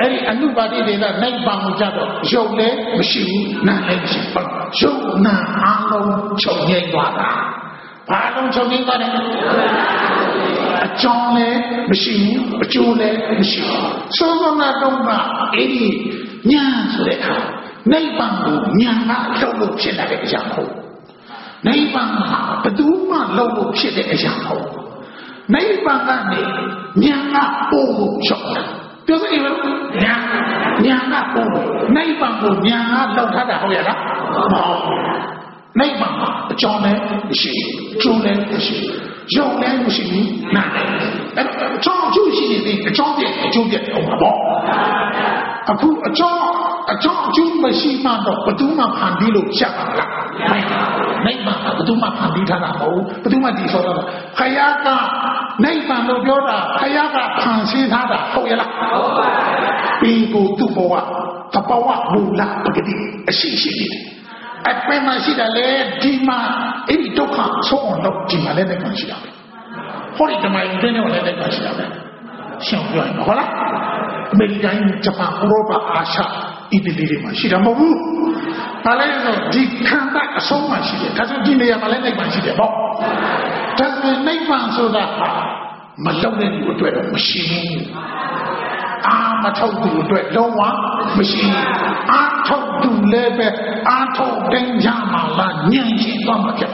Speaker 2: အဲ့ဒီအနုပါတိတွေကနိဗ္ဗာန်ကိုကြတော့ရုပ်လည်းမရှိဘူးနာမ်လည်းမရှိဘူးရုပ်နာမ်အလုံးချုပ်ငြိမ်းသွားတာဘာလုံးချုပ်ငြိမ်းသွားတယ်အကြောင်းလည်းမရှိဘူးအကျိုးလည်းမရှိဘူးသုံးလုံးတော့ကအဲ့ဒီညာဆိုတဲ့အခါနိဗ္ဗာန်ကိုညာကလှုပ်လို့ဖြစ်လာတဲ့အရာမဟုတ်နိဗ္ဗာန်ဟာဘယ်သူမှလှုပ်လို့ဖြစ်တဲ့အရာမဟုတ်နိဗ္ဗာန်ကနေညာကပို့ဖို့ရှောက်တာပြောစမ်းညာကပို့နိဗ္ဗာန်ကိုညာကလှုပ်ထားတာဟုတ်ရဲ့လားမဟုတ်နိဗ္ဗာန်အကြောင်းလည်းမရှိဘူးကျိုးလည်းမရှိဘူးရုပ်လည်းမရှိဘူးနာလည်းအဲ့တော့အကြောင်းအကျိုးရှိနေသေးအကြောင်းပြအကျိုးပြအောင်ပါပေါ့အခုအကြောင်းအကျိုးမရှိမှတော့ဘယ်သူမှဖန်ပြီးလို့ချက်ပါလားနိဗ္ဗာန်ကဘယ်သူမှဖန်ပြီးထားတာမဟုတ်ဘယ်သူမှတည်ဆောက်တာခယာကနိဗ္ဗာန်လို့ပြောတာခယာကဖန်ဆင်းထားတာဟုတ်ရဲ့လားဟုတ်ပါဘူးပြီးကိုသူ့ဘဝတဘဝမူလပဂတိအရှိရှိနေတယ်အပင်မရှိတာလေဒီမှာအဲ့ဒီဒုက္ခဆုံးအောင်တော့ဒီမှာလည်းနိဗ္ဗာန်ရှိတာပဲဟောဒီဓမ္မယုံတဲ့နဲ့လည်းနိဗ္ဗာန်ရှိတာပဲရှင်းပြောရင်ဟုတ်လားအမေရိကန်ဂျပန်ဥရောပအာရှအီတလီတွေမှာရှိတာမဟုတ်ဘူးဘာလဲဆိုဒီခန္ဓာအဆုံးမှရှိတယ်ဒါဆိုဒီနေရာမှာလည်းနိဗ္ဗာန်ရှိတယ်ပေါ့ဒါဆိုနိဗ္ဗာန်ဆိုတာမလုံတဲ့လူအတွက်တော့မရှိဘူးအာမထုတ်သူအတွက်လုံးဝမရှိအာထုတ်သူလည်းပဲအာထုတ်တင်ကြမှာလားညံ့ရှင်းသွားမှာဖြစ်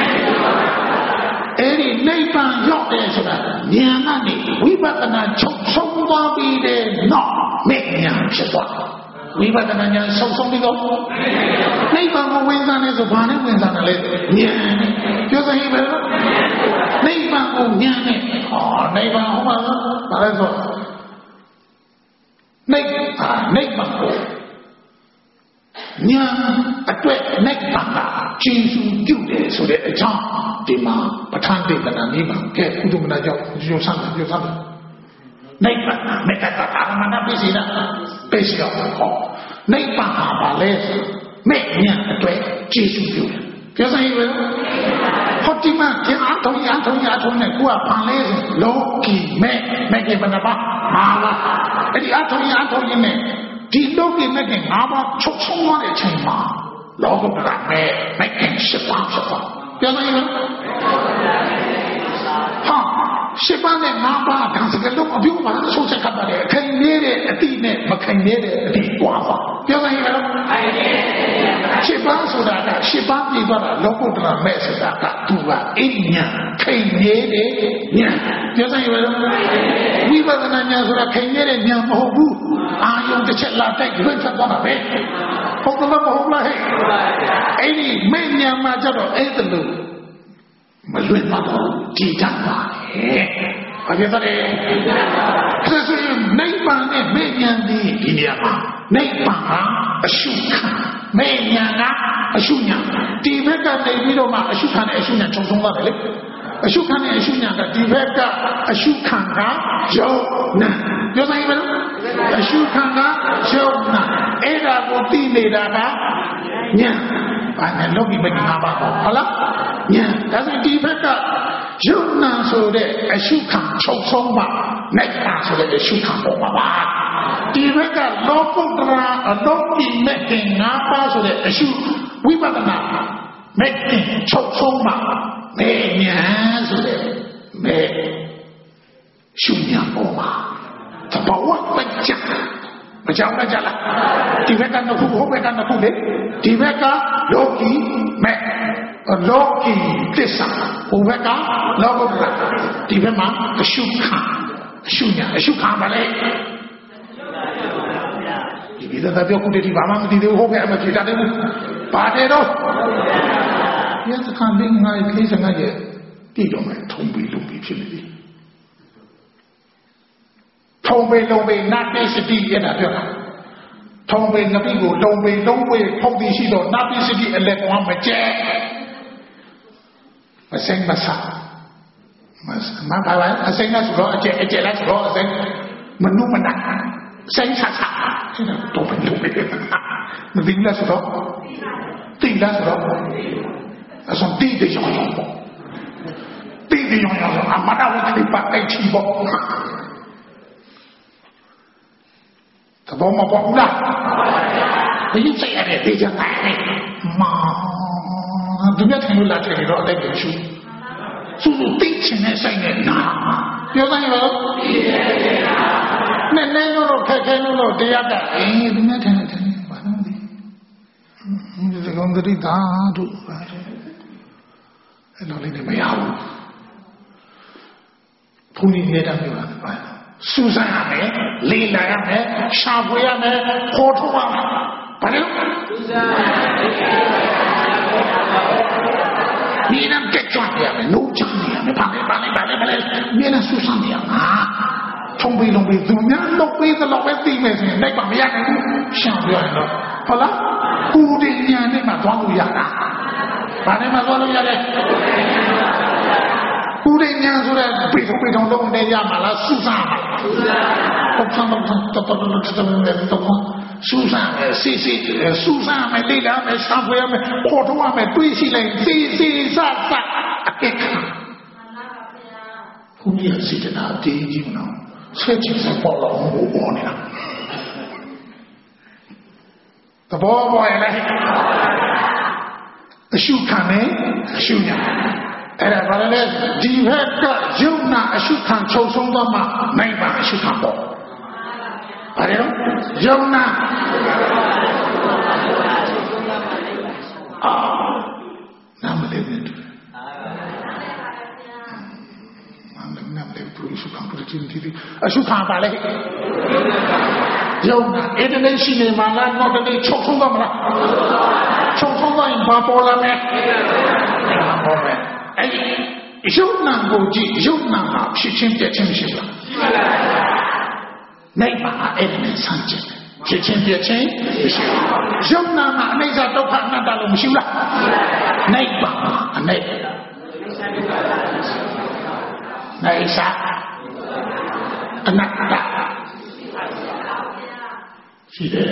Speaker 2: အဲ့ဒီနိဗ္ဗာန်ရောက်တယ်ဆိုတာဉာဏ်နဲ့ဝိပဿနာချုပ်ဆုံးသွားပြီးတဲ့နောက်မဲ့ဉာဏ်ဖြစ်သွားဝိပဿနာဉာဏ်ဆုံးဆုံးပြီးတော့နိဗ္ဗာန်ကိုဝင်စားနေဆိုဘာနဲ့ဝင်စားတယ်လဲဉာဏ်နဲ့ပြောစမ်းပဲလို့နိဗ္ဗာန်ကိုဉာဏ်နဲ့နိဗ္ဗာန်ဟောမှာဘာလဲဆိုနိဗ္ဗာန်ကိုညာအတွက်နိဗ္ဗာန်ကကျေစုပြုတယ်ဆိုတဲ့အကြောင်းဒီမှာပဋ္ဌာန်းဒေသနာနိဗ္ဗာန်ကဲကုသမနာကြောင့်ပြောစမ်းနိဗ္ဗာန်မေတ္တာအာမနာပိစိနာပိစိတော့ဟောနိဗ္ဗာန်ဟာဘာလဲမဲ့ညာအတွက်ကျေစုပြုတယ်ပြောစမ်းရေးပဲဟောဒီမှာကျန်အထုံးနဲ့ကိုကဖန်လဲဆိုလောကီမဲ့ကေဘနာပါဟာလားအဲ့ဒီအထုံးနဲ့ဒီလောကီမဲ့ကေငါးပါးချုပ်ဆုံးသွားတဲ့အချိန်မှာလောကုတ္တရာမဲ့ကေရှစ်ပါးပြောစမ်းရေးပဲဟာရှစ်ပါးနဲ့ငါးပါးဒါစကလုံးအပြုံးမှာဆုံးချက်ခတ်ပါတယ်ခိုင်နေတဲ့အတိနဲ့မခိုင်နေတဲ့အတိကွာပါပြောစမ်းရေးပဲရှစ်ပါးဆိုတာကရှစ်ပါးပြည်သွားတာလောကုတ္တရာမဲ့ဆိုတာကသူကအိညာခိုင်နေတဲ့ညာပြောစမ်းရေးပဲဝိပဿနာညာဆိုတာခိုင်နေတဲ့ညာမဟုတ်ဘူးအာယုံတစ်ချက်လာတိုက်လွင့်ထွက်သွားတာပဲဟုတ်တယ်မဟုတ်လားဟဲ့အဲ့ဒီမဲ့ညာမှာကျတော့အဲ့ဒါလို့မလွင့်သွားတော့ကြည်ကြပါဘာဖြစ်သွားလဲဆိုရင်နိဗ္ဗာန်နဲ့မဲ့ညာဒီနေရာမှာနိဗ္ဗာန်ကအရှုခံမဲ့ညာကအရှုညာဒီဘက်ကနေပြီးတော့မှအရှုခံနဲ့အရှုညာခြုံဆုံးသွားတယ်လေအရှုခံနဲ့အရှုညာကဒီဘက်ကအရှုခံကယုံနာပြောစမ်းပါလားအရှုခံကယုံနာအဲ့ဒါကိုသိနေတာကညာဘာနဲ့လောကီဘက်ကငါပါဟုတ်လားညာဒါဆိုဒီဘက်ကယုံနာဆိုတဲ့အရှုခံချုပ်ဆုံးမှနိဗ္ဗာန်ဆိုတဲ့အရှုခံပေါ်မှာပါဒီဘက်ကလောကုတ္တရာအလောကီမဲ့ခင်ငါပါဆိုတဲ့အရှုဝိပဿနာမဲ့ခင်ချုပ်ဆုံးမှမဲ့ညာဆိုတဲ့မဲ့ရှုညာပေါ်မှာသဘောဝပัจจမကြောက်ကြလားဒီဘက်ကတော့ဟိုဘက်ကတော့လေဒီဘက်ကလောကီမဲ့လောကီသစ္စာဟိုဘက်ကလောကုတ္တရာဒီဘက်မှာအရှုခံအရှုညာအရှုခံပါလေဒီဒါပြောခုတည်းဘာမှမသိသေးဘူးဟုတ်ကဲ့အမဖြေတတ်တယ်ဘူးပါတယ်တော့ရသခံလင်းငါကိစ္စငါရဲ့တိတော့မယ်ထုံပြီးလုပ်ပြီးဖြစ်နေပြီထုံပြီးလုံးပြီးနတ်ပိစတိရတာပြောတာထုံပြီးငပိကိုလုံးပြီးလုံးပြီးဖုတ်ပြီးရှိတော့နတ်ပိစတိအလက်ကွာမကျဲမစင်မဆာမဘာလဲအစင်ကဆိုတော့အကျဲလားဆိုတော့အစင်မနုမနာစိတ်ဆာဆာတော့ဘယ်လိုလဲမသိလားဆိုတော့သိလားဆိုတော့အဆုံးတိတဲ့ရောင်းပေါ့တိတဲ့ရောင်းအမနာဝတိပတ်အိတ်ချီပေါ့ဘောမပေါ်ဘူးလားဘယ်စိတ်ရတယ်ဒေချာနိုင်မာဒီမြတ်ထိုင်လို့လာတယ်တော့အတိတ်ကိုရှုစူးစူးသိချင်တဲ့စိတ်နဲ့နာပြောစမ်းရောနဲ့နဲ့လို့ခက်ခဲလို့တရားကဒီမြတ်ထိုင်တယ်ဘာလို့လဲဒီကောင်တတိတာတို့အဲ့လိုလေးနဲ့မရဘူးဘုန်းကြီးရဲ့တမျိုးလားစူးစမ်းရမယ်လေးလာရမယ်ရှာဖွေရမယ်ခေါ်ထုတ်ရမယ်ဘာလဲစူးစမ်းဒီနံကကြွရမယ်နိုးချင်ရမယ်ဘာလဲမြေနဲ့စူးစမ်းရမှာထုံးပြီးလုံးပြီးသူများတော့ပြီးတော့ပဲသိမယ်ဆိုရင်လိုက်ပါမရနိုင်ဘူးရှာပြရတော့ဟုတ်လားကိုယ်တည်းညာနဲ့မှသွားလို့ရတာဘာနဲ့မှသွားလို့ရလဲကိုယ်တည်းညာဆိုတဲ့ပေထုံလုံးနဲ့ရမှာလားစူးစမ်းမှာတော့ဆမ်းတော့စူးစမ်းမယ်စီစူးစမ်းမယ်လေ့လာမယ်ရှာဖွေရမယ်ခေါ်ထုတ်ရမယ်တွေးရှိလိုက်စီစအကက်ဘုရားစေတနာတည်ကြည့်မနော်ဆက်ချင်စပေါ်လို့ဘောနေတာတဘောပေါ်ရလေအရှုခံနေအရှုညာအဲ့ဒါဘာလဲဒီဘက်ကယုံနာအရှုခံချုပ်ဆုံးသွားမှနိုင်ပါအရှုခံပေါ်ဘာလဲယုံနာနာမလေးနဲ့အရှုခံပရိသင်တီအရှုခံပါလေယုံနာအဲ့ဒါနဲ့ရှိနေမှာလားတော့တည်းချုပ်ဆုံးသွားမလားချုပ်ဆုံးသွားရင်ဘာပေါ်လာမလဲပေါ်မယ်အဲ့ယုံနာကိုကြည့်ယုံနာမှာဖြစ်ချင်းပြချင်းရှိလားနိုင်ပါအဲ့ဒါနဲ့ဆန်းကျင်ဖြစ်ချင်းပြချင်းမရှိဘူးယုံနာမှာအနိစ္စဒုက္ခအနတ္တလို့မရှိဘူးလားနိုင်ပါအနိစ္စနိုင်စာအနတ္တရှိတယ်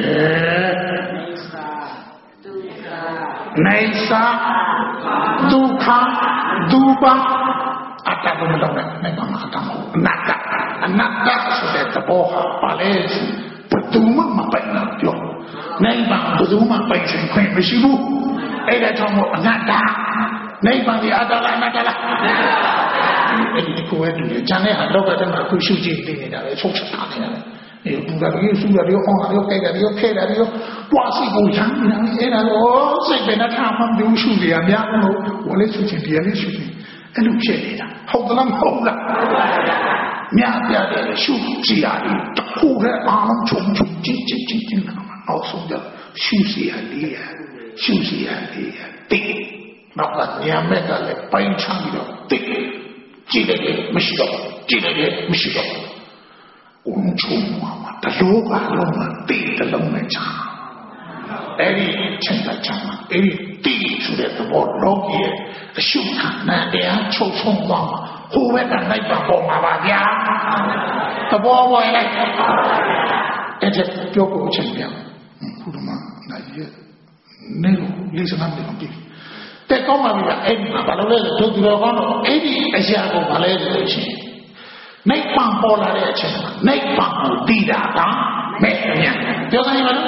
Speaker 2: နိုင်စာဒုက္ခဒုပအတ္တဘုံတော့နိုင်ပါမှာအတ္တမဟုတ်အနတ္တဆိုတဲ့သဘောပါလေဘယ်သူမှမပိုင်တော့ပြောနိုင်ပါဘယ်သူမှပိုင်ခြင်းခွင့်မရှိဘူးအဲ့ဒါကြောင့်မို့အနတ္တနိုင်ပါဒီအတ္တလားအနတ္တလားအဲ့ဒီကိုယ်တူတယ်ဂျန်တဲ့ဟာတော့ကတည်းကအခုရှုကြည့်နေနေတာပဲချုပ်ချတာနေတာပဲအေးဘူတာကြီးစုရရောအောင်ရောကြိုက်တယ်ရောခဲတယ်ရောပွားစီကိုရမ်းနေတာအဲ့ဒါတော့စိတ်ပဲနဲ့ထားမှမပြောရှုနေရများလို့ဝလေးရှုချင်တရားလေးရှုချင်အဲ့လိုဖြစ်နေတာဟုတ်သလားမဟုတ်လားမြတ်ပြတဲ့ရှုကြည့်ရတယ်တခုနဲ့အားလုံးခြုံကြည့်နေတာအောက်ဆုံးကြရှုစီရလေးရတိနောက်ကညမဲ့ကလည်းပိုင်းချပြီးတော့တိကြည့်တယ်မရှိတော့ဦးချုံမှာတလို့ကလုံးမတိတလုံးနဲ့ချာအဲ့ဒီချိန်ကချာအဲ့ဒီတိဆိုတဲ့သဘောတော့ရဲ့အရှုခံနဲ့တရားချုပ်ဆုံးသွားမှာဟိုဘက်ကလိုက်ပါပေါ်မှာပါဗျာသဘောပေါ်လိုက်အဲ့ဒါပြောဖို့ချင်းပြဘုရားနိုင်ရဲ့နေလို့လေးစမ်းတယ်ပြီတဲ့ကောင်းပါပြီအဲ့ဒီဘာလို့လဲဒုတိယကောင်းတော့အဲ့ဒီအရာကိုဘာလဲဆိုလို့ရှိရင်နိဗ္ဗာန်ပေါ်လာတဲ့အချိန်မှာနိဗ္ဗာန်ကိုသိတာကမဲ့အမြတ်ပြောစမ်းရမလား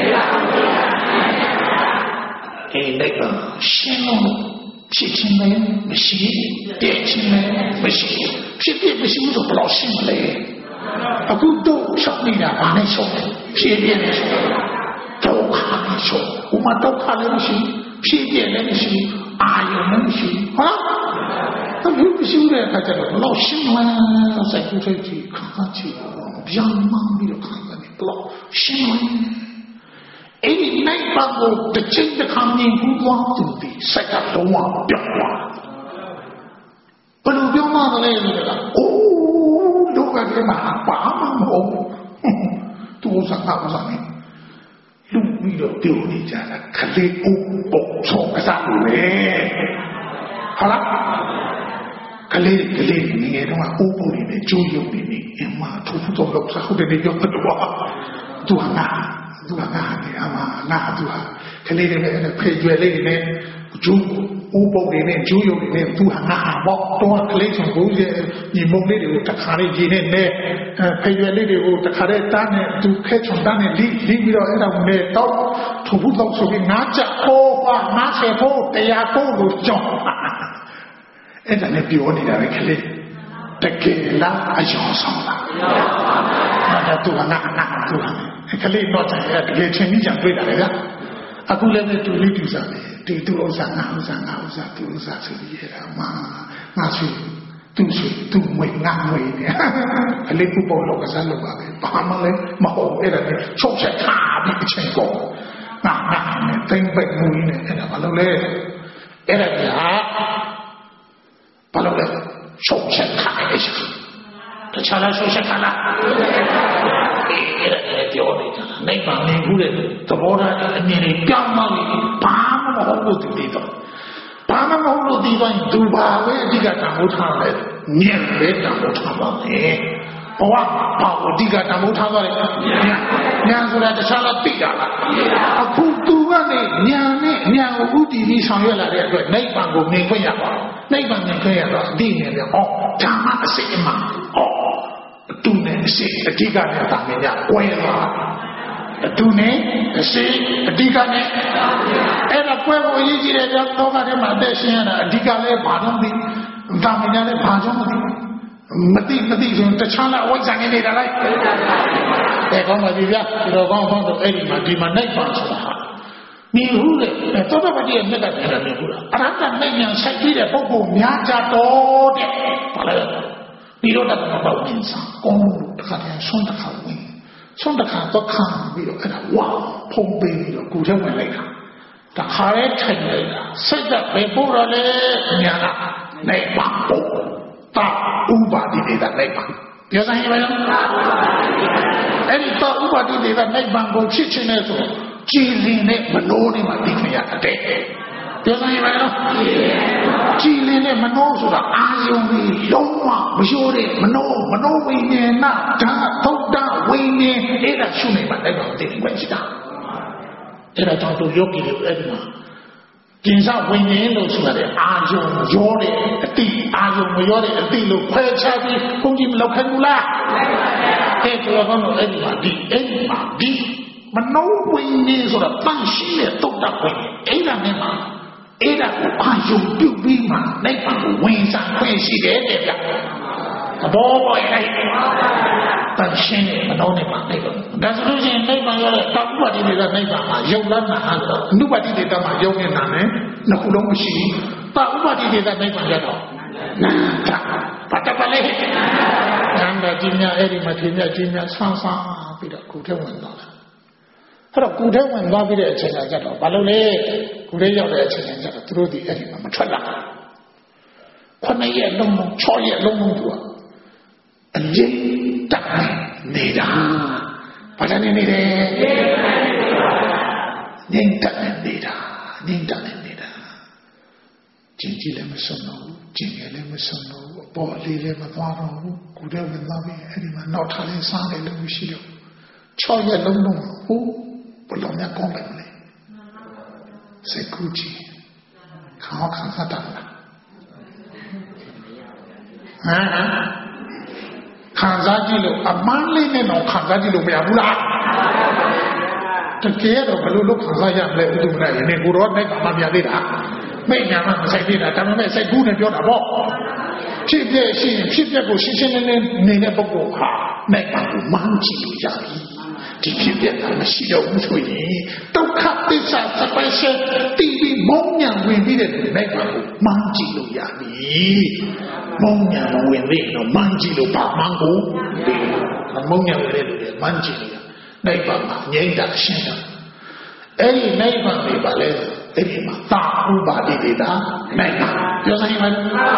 Speaker 2: နိဗ္ဗာန်ရှင်းလို့ဖြစ်ခြင်းလည်းမရှိတည်ခြင်းလည်းမရှိဖြစ်ဖြစ်မရှိလို့ဘယ်လိုရှင်းမလဲအခုတော့ရှောက်နေတာဘာနဲ့ရှောက်လဲဖြစ်ပြနေရှောက်ဒုက္ခနဲ့ရှောက်ဥမာဒုက္ခလည်းမရှိဖြစ်ပြလည်းမရှိအာယုံလည်းမရှိဟုတ်အခုမရှိတဲ့အခါကျတော့ဘယ်လိုရှင်းမလဲစိတ်ကူးစိတ်ကြီးခံစားကြည့်ပြန်မှန်းပြီးတော့ခံစားနေဘယ်လိုရှင်းမလဲအဲ့ဒီနိုင်ပါကိုတစ်ချိန်တစ်ခါမြင်ဘူးသွားသူဒီစိတ်ကတော့ပြောင်းသွားဘယ်လိုပြောမှလဲလို့ကအိုးလောကထဲမှာဘာမှမဟုတ်သူစကားမစားနဲ့လူပြီးတော့ပြောနေကြတာခလေးအိုးပေါ့ဆုံးအစားလို့လေဟာလားကလေးငယ်တော့အိုးပုံနေတယ်ကျိုးရုပ်နေပြီအမထိုးတော့လောက်စားဟုတ်တယ်ပြောတော့သူကငါနေအမငါသူကကလေးတွေနဲ့ဖေးကျွဲလေးတွေနဲ့ကျိုးဥပုပ်တွေနဲ့ကျိုးရုပ်တွေနဲ့သူဟာငါဟာပေါ့တော့ကလေးဆုံးကိုညီမုံလေးတွေကိုတခါလေးရင်းနဲ့ဖေရွယ်လေးတွေကိုတခါလေးတန်းနဲ့သူခဲချုံတန်းနဲ့လိပြီးတော့အဲ့ဒါနဲ့တော့ထုံဖို့တော့ဆိုပြီးငါကြဖို့ဟာငါဆေဖို့တရားဖို့လို့ကြောက်အဲ့ဒါနဲ့ပြောနေတာပဲကလေးတကယ်လားအယောင်ဆောင်လားအဲ့ဒါသူကငါသူကလေးတော့တကယ်ချင်းကြီးကြံတွေ့တာလေဗျအခုလည်းပဲတူလေးတူစားတယ်ဒီသူဥစ္စာငါဥစ္စာသူဥစ္စာဆိုပြီးရတာမှာငါဆွေသူငွေငါငွေเนี่ยအလေးပူပေါ်လောကစားလို့ပါပဲဘာမှလည်းမဟုတ်အဲ့ဒါနဲ့ချုပ်ချက်ထားပြီးအချိန်ကုန်ငါနဲ့တိမ်ပိတ်မှုနဲ့အဲ့ဒါဘာလို့လဲအဲ့ဒါကဘာလို့လဲချုပ်ချက်ထားရရှိတခြားလားချုပ်ချက်ထားလားအဲ့ဒါလည်းပြောနေတာနိဗ္ဗာန်မြင်ဘူးတဲ့သဘောထားအမြင်တွေပြောင်းသွားပြီဘာမှမဟုတ်လို့သိတော့ဘာမှမဟုတ်လို့သိတော့သူပါပဲအဓိကတန်ဖိုးထားတယ်မြင်ပဲတန်ဖိုးထားပါမယ်ဘဝဘာကိုအဓိကတန်ဖိုးထားသွားတယ်ညာဆိုတာတခြားလားသိတာလားအခုသူကနေညာကိုဥတည်ပြီးဆောင်ရွက်လာတဲ့အတွက်နိဗ္ဗာန်ကိုမြင်ခွင့်ရပါနိဗ္ဗာန်မြင်ခွင့်ရတော့အတိအမြင်ပဲဟောဓမ္မအစစ်အမှန်ဟောသူနဲ့အစစ်အဓိကနဲ့တာမင်းများကွဲသွားသူနဲ့အစစ်အဓိကနဲ့အဲ့ဒါကွဲဖို့အရေးကြီးတဲ့ကြောင့်လောကထဲမှာအသက်ရှင်ရတာအဓိကလည်းဘာလို့မသိတာမင်းများလည်းဘာကြောင့်မသိမသိဆိုတခြားလားဝိဇ္ဇာနေနေတာလိုက်အဲ့ကောင်းပါပြီဗျာဒီတော့ကောင်းတော့အဲ့ဒီမှာဒီမှာနိုင်ပါဆိုတာမြင်ဘူးလေသောတပတိရဲ့မြတ်တာပြန်မြင်ဘူးလားအရဟတနိုင်ညာဆိုင်ပြီးတဲ့ပုဂ္ဂိုလ်များကြတော့တဲ့ဘာလဲပြီးတော့တတ်မှာပေါ့မြင်စားကောင်းလို့တခါတည်းဆုံးတစ်ခါဝင်ဆုံးတစ်ခါတော့ခံပြီးတော့အဲ့ဒါဝါဖုံးပေးပြီးတော့ကိုယ်ထဲဝင်လိုက်တာတခါလေးထိုင်လိုက်တာစိတ်ကပဲပို့ရလေညာကနိုင်ပါပေါ့တာဥပါတိနေတာနိုင်ပါပြောစမ်းရပါလားအဲ့ဒီတော့ဥပါတိနေတာနိုင်ပါကိုဖြစ်ချင်းနဲ့ဆိုကြည်လင်နဲ့မနိုးနဲ့မှသိခွင့်ရတဲ့ပြောစမ်းရပါလားကြည်လင်နဲ့မနိုးဆိုတာအာယုံကြီးလုံးဝမလျှိုးတဲ့မနိုးဝိညာဏဓာတ်သုတ်တဝိညာဉ်အဲ့ဒါရှုနေမှနိုင်ပါသိခွင့်ရှိတာအဲ့ဒါတော့သူယောဂီတွေအဲ့ဒီမှာကျင်စဝိညာဉ်လို့ဆိုရတယ်အာယုံရောတဲ့အတိအာယုံမရောတဲ့အတိလို့ခွဲခြားပြီးဘုန်းကြီးမလောက်ခိုင်းဘူးလားအဲ့ဒါကတော့အဲ့ဒီမှာဒီမနောဝိညာဉ်ဆိုတာတန်ရှိတဲ့တုတ်တဝိညာဉ်အဲ့ဒါနဲ့မှအဲ့ဒါကိုအာယုံပြုတ်ပြီးမှနိုင်ပါကိုဝင်စားခွင့်ရှိတယ်တဲ့ဗျသဘောပေါ်ရဲ့တန်ရှင်းတဲ့မနောနဲ့မှနိုင်ပါဒါဆိုလို့ရှိရင်နိုင်ပါရတဲ့တောဥပတိတွေကနိုင်ပါမှာယုံလားနာဟတော့အနုပတိတွေကမှယုံနေတာနဲ့နှစ်ခုလုံးမရှိဘူးတောဥပတိတွေကနိုင်ပါရတော့နာတာဘာတပလဲနန္ဒကြီးများအဲ့ဒီမှာထေမြတ်ကြီးများဆန်းဆန်းပြီးတော့ကိုယ်ထဲဝင်သွားတယ်အဲ့တော့ကိုယ်ထဲဝင်သွားပြီးတဲ့အချိန်ကကြတော့ဘာလို့လဲကိုယ်ထဲရောက်တဲ့အချိန်ကကြတော့သူတို့ဒီအဲ့ဒီမှာမထွက်လာ9 ရက်လုံး6 ရက်လုံးသူကအငြိမ့်တက်နေတာဘာလဲနေတယ်ငြိမ့်တက်နေတာကျင်ကြီးလည်းမဆုံးတော့ဘူးကျင်ငယ်လည်းမဆုံးတော့ဘူးအပေါ်လေးလည်းမသွားတော့ဘူးကိုယ်ထဲဝင်သွားပြီးအဲ့ဒီမှာနောက်ထပ်လည်းစားတယ်လို့ရှိတော့6 ရက်လုံးဟုတ်ဘယ်လိုများကောင်းလဲစိတ်ကူးကြည့်ခံစားတာလားခံစားကြည့်လို့အမှန်လေးနဲ့တော့ခံစားကြည့်လို့မရဘူးလားတကယ်တော့ဘယ်လိုလုပ်ခံစားရမလဲသူမလဲနေကိုတော့နိုင်ပါမပြသေးတာမိညာမဆိုင်သေးတာဒါပေမဲ့စိတ်ကူးနဲ့ပြောတာပေါ့ဖြစ်ပြရှိရင်ဖြစ်ပြကိုရှင်းရှင်းလင်းလင်းနေတဲ့ပုဂ္ဂိုလ်ဟာနိုင်ပါကိုမှန်းကြည့်လို့ရပြီဒီဖြစ်ပြတာမရှိတော့ဘူးဆိုရင်ဒုက္ခသစ္စာစပိုင်ရှင်တီးပြီးမုံညာဝင်ပြီးတဲ့နိုင်ပါကိုမှန်းကြည့်လို့ရပြီမုံညာဝင်ပြီးတော့မှန်းကြည့်လို့ပါမှန်းကိုမုံညာဝင်တဲ့လူတွေမှန်းကြည့်လို့ရနိုင်ပါမှာငြိမ့်တာရှင်းတာအဲ့ဒီနိုင်ပါတွေပါလဲအဲ့ဒီမှာသာဥပါတိတွေတာနိုင်ပါပြောစမ်းရမယ်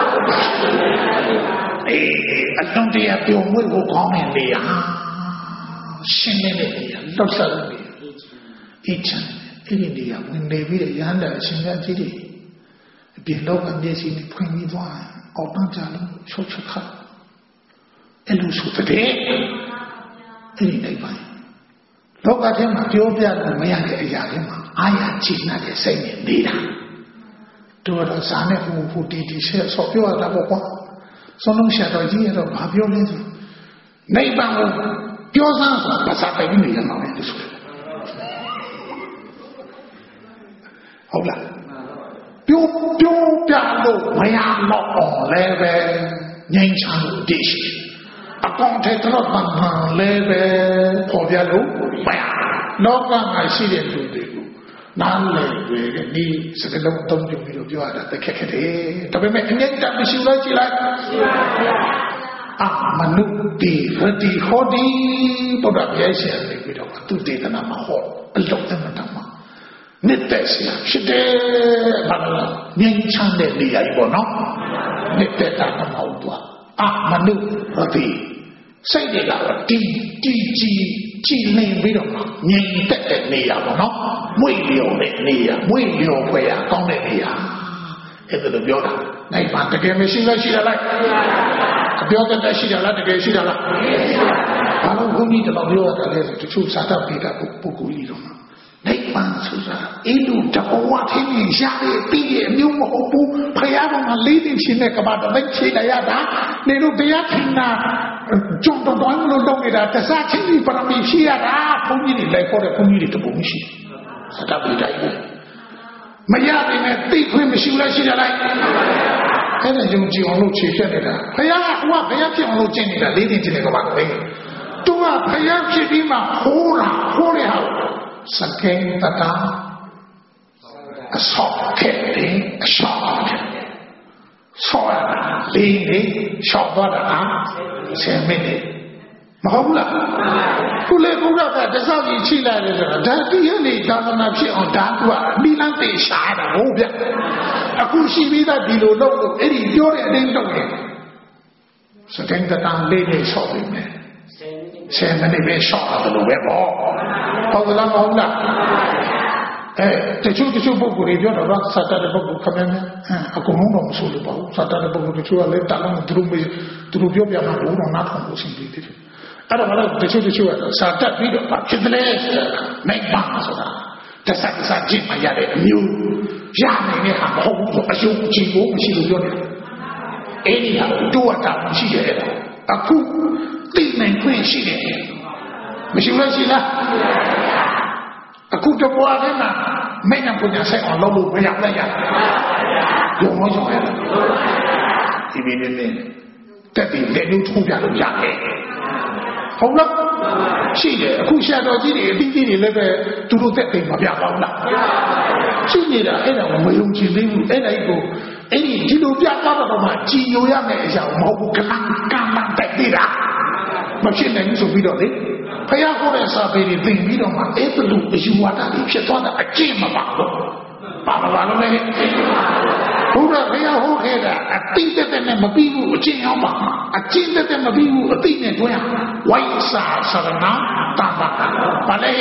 Speaker 2: အေးအလုံးတရားပြုံးမွေးကိုကောင်းတဲ့နေရာရှင်းနေတဲ့နေရာလောက်ဆက်လို့ဒီချမ်းအဲ့ဒီနေရာဝင်နေပြီးရဟန္တာအရှင်မြတ်ကြီးတွေအပြင်လောကမျက်စိနဲ့ဖွင့်ပြီးသွားအောက်တန်းကြလို့ချောချခါအဲ့လိုဆိုတဲ့အဲ့ဒီနိုင်ပါလောကထဲမှာပြောပြလို့မရတဲ့အရာတွေမှာအာရချိနဲ့စိတ်နဲ့နေတာတို့တော့ဇာနဲ့ဟိုတီဆက်ဆော့ပြောတာပေါ့ကွာစွန်လုံးရှာတော်ကြီးရတော့ဘာပြောလဲဆိုနိဗ္ဗာန်ကိုပြောစမ်းဆိုတာဘာသာပိုင်နေရမှာလဲဆိုဟုတ်လားပြောပြလို့မရတော့လည်းပဲငြိမ်းချမ်းလို့တည်ရှိအကောင်ထဲတော့မှန်လည်းပဲပေါ်ပြလို့မရလောကမှာရှိတဲ့လူတွေကိုနားလည်တဲ့ဒီစကလုံးအသုံးပြုပြီးတော့ပြောရတာတခက်ခဲတယ်ဒါပေမဲ့အငြိမ့်တမရှိလို့ရှိလိုက်မနုတိရတိဟောဒီဘုရားပြည့်စုံနေပြီးတော့သူတေသနာမှာဟောအလုံးအမတမှာနေတဲ့ဆရာဖြစ်တယ်ဘာလို့ငြိမ်းချမ်းတဲ့နေရာကြီးပေါ့နော်နေတဲ့တာမဟုတ်ဘူးမနုရတိစိတ်တွေကတီကြည်နေပြီးတော့ငြိမ်သက်တဲ့နေရာပေါ့နော်မွေ့လျော်တဲ့နေရာမွေ့လျော်ဖွယ်ရကောင်းတဲ့နေရာအဲ့ဒါလိုပြောတာနိုင်ပါတကယ်မရှိလားရှိရလားအပြောတတ်ရှိတယ်လားတကယ်ရှိတယ်လားဘာလို့ဘုန်းကြီးတော်ပြောတာလဲတချို့စာတတ်ပြီးတာပုဂ္ဂိုလ်ကြီးတော့နိဗ္ဗာန်ဆိုတာအဲ့လိုတဘောဝထင်းနေရတဲ့ပြီးရဲ့အမျိုးမဟုတ်ဘူးဖယားကလေးသိချင်းနဲ့ကဘာတသိချင်းလိုက်ရတာနေလို့တရားထင်တာကြုံတော့လို့လုပ်နေတာတစားချင်းဒီပရမီရှိရတာဘုန်းကြီးတွေလိုက်ခေါ်တဲ့ဘုန်းကြီးတွေတပုံမရှိစတပိတိုင်းမရတဲ့နဲ့သိခွင့်မရှိလားရှိတယ်လားအဲ့ဒါယုံကြည်အောင်လို့ခြေဖြတ်နေတာဖယားကဘုရားဖြစ်အောင်လို့ကျင့်နေတာလေးသိချင်းနဲ့ကဘာလဲသူကဖယားဖြစ်ပြီးမှဟိုးတဲ့ဟာစကိန်းတတာအဆောက်ခဲ့တယ်အရှောက်ခဲ့ဆောရတာလေးလေးရှောက်သွားတာ10မိနစ်မဟုတ်လားခုလေဘုရားကတစားကြီးချိလိုက်တယ်ဆိုတာဒါတိရနေသာသနာဖြစ်အောင်ဒါကဒီလမ်းသိရှားတာဟုတ်ဗျအခုရှိပြီးသားဒီလိုလုပ်လို့အဲ့ဒီပြောတဲ့အတိုင်းလုပ်ရင်စကိန်းတတာလေးလေးရှောက်ပြီမယ်10မိနစ်ပဲရှောက်တယ်လို့ပဲပေါ့ဟုတ်လားမဟုတ်လားတချို့ပုဂ္ဂိုလ်တွေပြောတော့စတတ်တဲ့ပုဂ္ဂိုလ်ခမင်းအကုန်လုံးတော့မဆိုလို့ပါဘူးစတတ်တဲ့ပုဂ္ဂိုလ်တချို့ကလည်းတာလုံးသူတို့ပြောပြမှာဘုံတော့နားထောင်လို့ရှိသေးတယ်အဲ့ဒါမှလည်းတချို့ကစတတ်ပြီးတော့ဖြစ်တယ်နိုင်ပါဆိုတာတစားကြည့်မှရတဲ့အမျိုးရနေတဲ့ဟာမဟုတ်ဘူးအယုံကြည်ဖို့မရှိလို့ပြောတယ်အဲ့ဒီဟာတို့တာမရှိတယ်အခုသိနိုင်ခွင့်ရှိတယ်မရှိလို့ရှိလားအခုတပွားထဲမှာမင်းကပညာဆိုင်အောင်လုပ်လို့မရဘူးလားရုံမရောရဒီမင်းနဲ့တက်ပြီးလက်လို့ထုံးပြလို့ရတယ်ဟုတ်လားရှိတယ်အခုဆရာတော်ကြီးတွေအပြီးကြီးတွေလည်းပဲသူတို့တက်ပြီးမပြပါဘူးလားရှိနေတာအဲ့ဒါကိုမယုံကြည်သေးဘူးအဲ့ဒါကိုအဲ့ဒီလိုပြသွားတော့မှကြည်ညိုရမယ်အရာမဟုတ်ဘူးကံတက်သေးတာမဖြစ်နိုင်ဘူးဆိုပြီးတော့လေဖယားဟောတဲ့စာပေတွေသင်ပြီးတော့မှအဲ့ဘလူအယူဝါဒတွေဖြစ်သွားတာအကျင့်မပါဘူးပါမလားလည်းဘုရားဖယားဟောခဲ့တာအတိတ်တဲ့နဲ့မပြီးဘူးအကျင့်ရောက်ပါအကျင့်တဲ့မပြီးဘူးအတိတ်နဲ့တွဲရဝိစာစရဏတမ္ပါဘာလဲ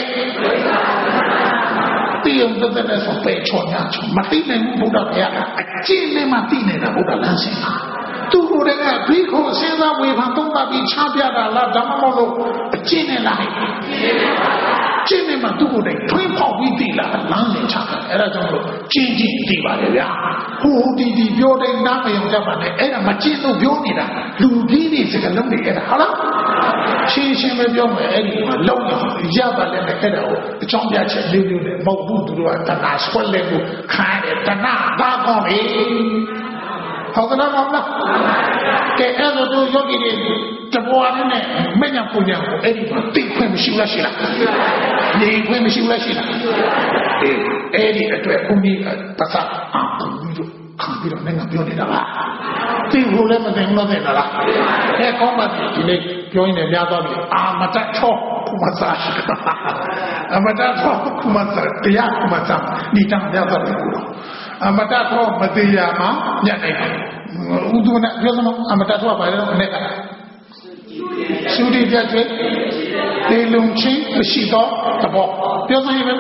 Speaker 2: တိယုံတဲ့ဆိုပေချောညာချောမသိနိုင်ဘူးဘုရားဖယားအကျင့်နဲ့မှသိနေတာဘုရားလမ်းစဉ်သူ့ကိုယ်ကဘိက္ခုစဉ်းစားဝေဖန်သုံးသပ်ပြီးချပြတာလားဒါမှမဟုတ်အကျင့်နဲ့လားကျင့်နဲ့မှသူ့ကိုယ်တိုင်ထွင်းပေါက်ပြီးသိလာတာလမ်းစဉ်ချတာအဲ့ဒါကြောင့်လို့ကျင့်သိပါလေဗျာဟိုဒီပြောတဲ့နားမယုံကြပါနဲ့အဲ့ဒါမကျင့်လို့ပြောနေတာလူကြီးတွေစကလုံးတွေအဲ့ဒါဟုတ်လားရှင်းပဲပြောမယ်အဲ့ဒီမှာလုံးရပါလေနဲ့အဲ့ဒါကိုအကြောင်းပြချက်လေးမျိုးနဲ့မဟုတ်ဘူးသူတို့ကတဏှာဆွဲလဲကိုခိုင်းတယ်တဏှာဘာကောင်းလေဟုတ်ကဲ့မဟုတ်လားကဲအဲ့ဒါတို့ယောဂီတွေတပွားနဲ့မညာပူညာကိုအဲ့ဒီမှာသိခွင့်မရှိလားရှိလားနေခွင့်မရှိလားရှိလားအဲ့ဒီအတွက်ဘုန်းကြီးပတ်သက်အောင်ပြီးတော့ခံပြီးတော့လည်းပြောနေတာပါသိဖို့လည်းမသိဘူးလားလားအဲ့ကောင်းပါဒီနေ့ပြောရင်လည်းများသွားပြီအာမတချောကုမစာအမတချောကုမစာတရားကုမစာဒီတမ်းများသွားပြီအမတထောမသေးရမှာညက်နိုင်တယ်ဥဒုနဲ့ပြောစမ်းအမတထောပါလေတော့နဲ့သုတိပြတ်တွေလေလုံချင်းမရှိတော့တဘောပြောစမ်းရင်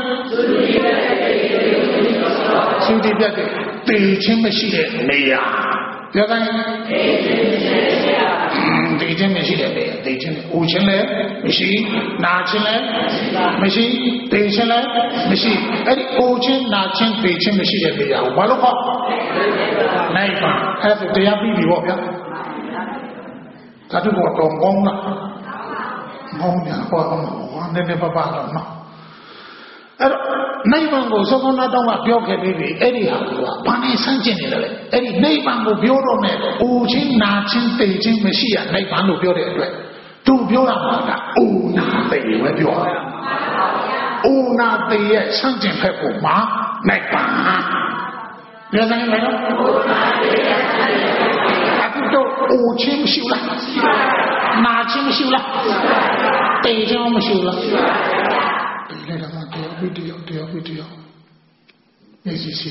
Speaker 2: သုတိပြတ်တွေပေချင်းမရှိတဲ့နေရာပြောစမ်းရင်သိခြင်းမရှိတဲ့နေရာသိခြင်းနဲ့ဦးခြင်းလည်းမရှိနာခြင်းလည်းမရှိသိခြင်းလည်းမရှိအဲ့ဒီဦးခြင်းနာခြင်းသိခြင်းမရှိတဲ့နေရာကိုဘာလို့ခေါ်နိုင်ပါအဲ့ဒါတရားပြီးပြီပေါ့ဗျာဒါတို့ကတော့ကောင်းလားကောင်းညာပေါ့နည်းနည်းပါပါတော့နော်အဲ့တော့နိဗ္ဗာန်ကိုသောကနာတော်ကပြောခဲ့ပြီးပြီအဲ့ဒီဟာကဘာနဲ့ဆန့်ကျင်နေတယ်လဲအဲ့ဒီနိဗ္ဗာန်ကိုပြောတော့မဲ့အိုခြင်းနာခြင်းသိခြင်းမရှိရနိဗ္ဗာန်လို့ပြောတဲ့အတွက်သူပြောရမှာကအိုနာသိပဲပြောတာအိုနာသိရဲ့ဆန့်ကျင်ဖက်ကိုမှာနိဗ္ဗာန်ပြောစမ်းလိုက်တော့အိုနာသိရဲ့ဆန့်ကျင်ဖက်အခုတော့အိုခြင်းမရှိဘူးလားနာခြင်းမရှိဘူးလားသိခြင်းမရှိဘူးလားလေဒါမှတရားပြီးတရားမျက်စိရှိ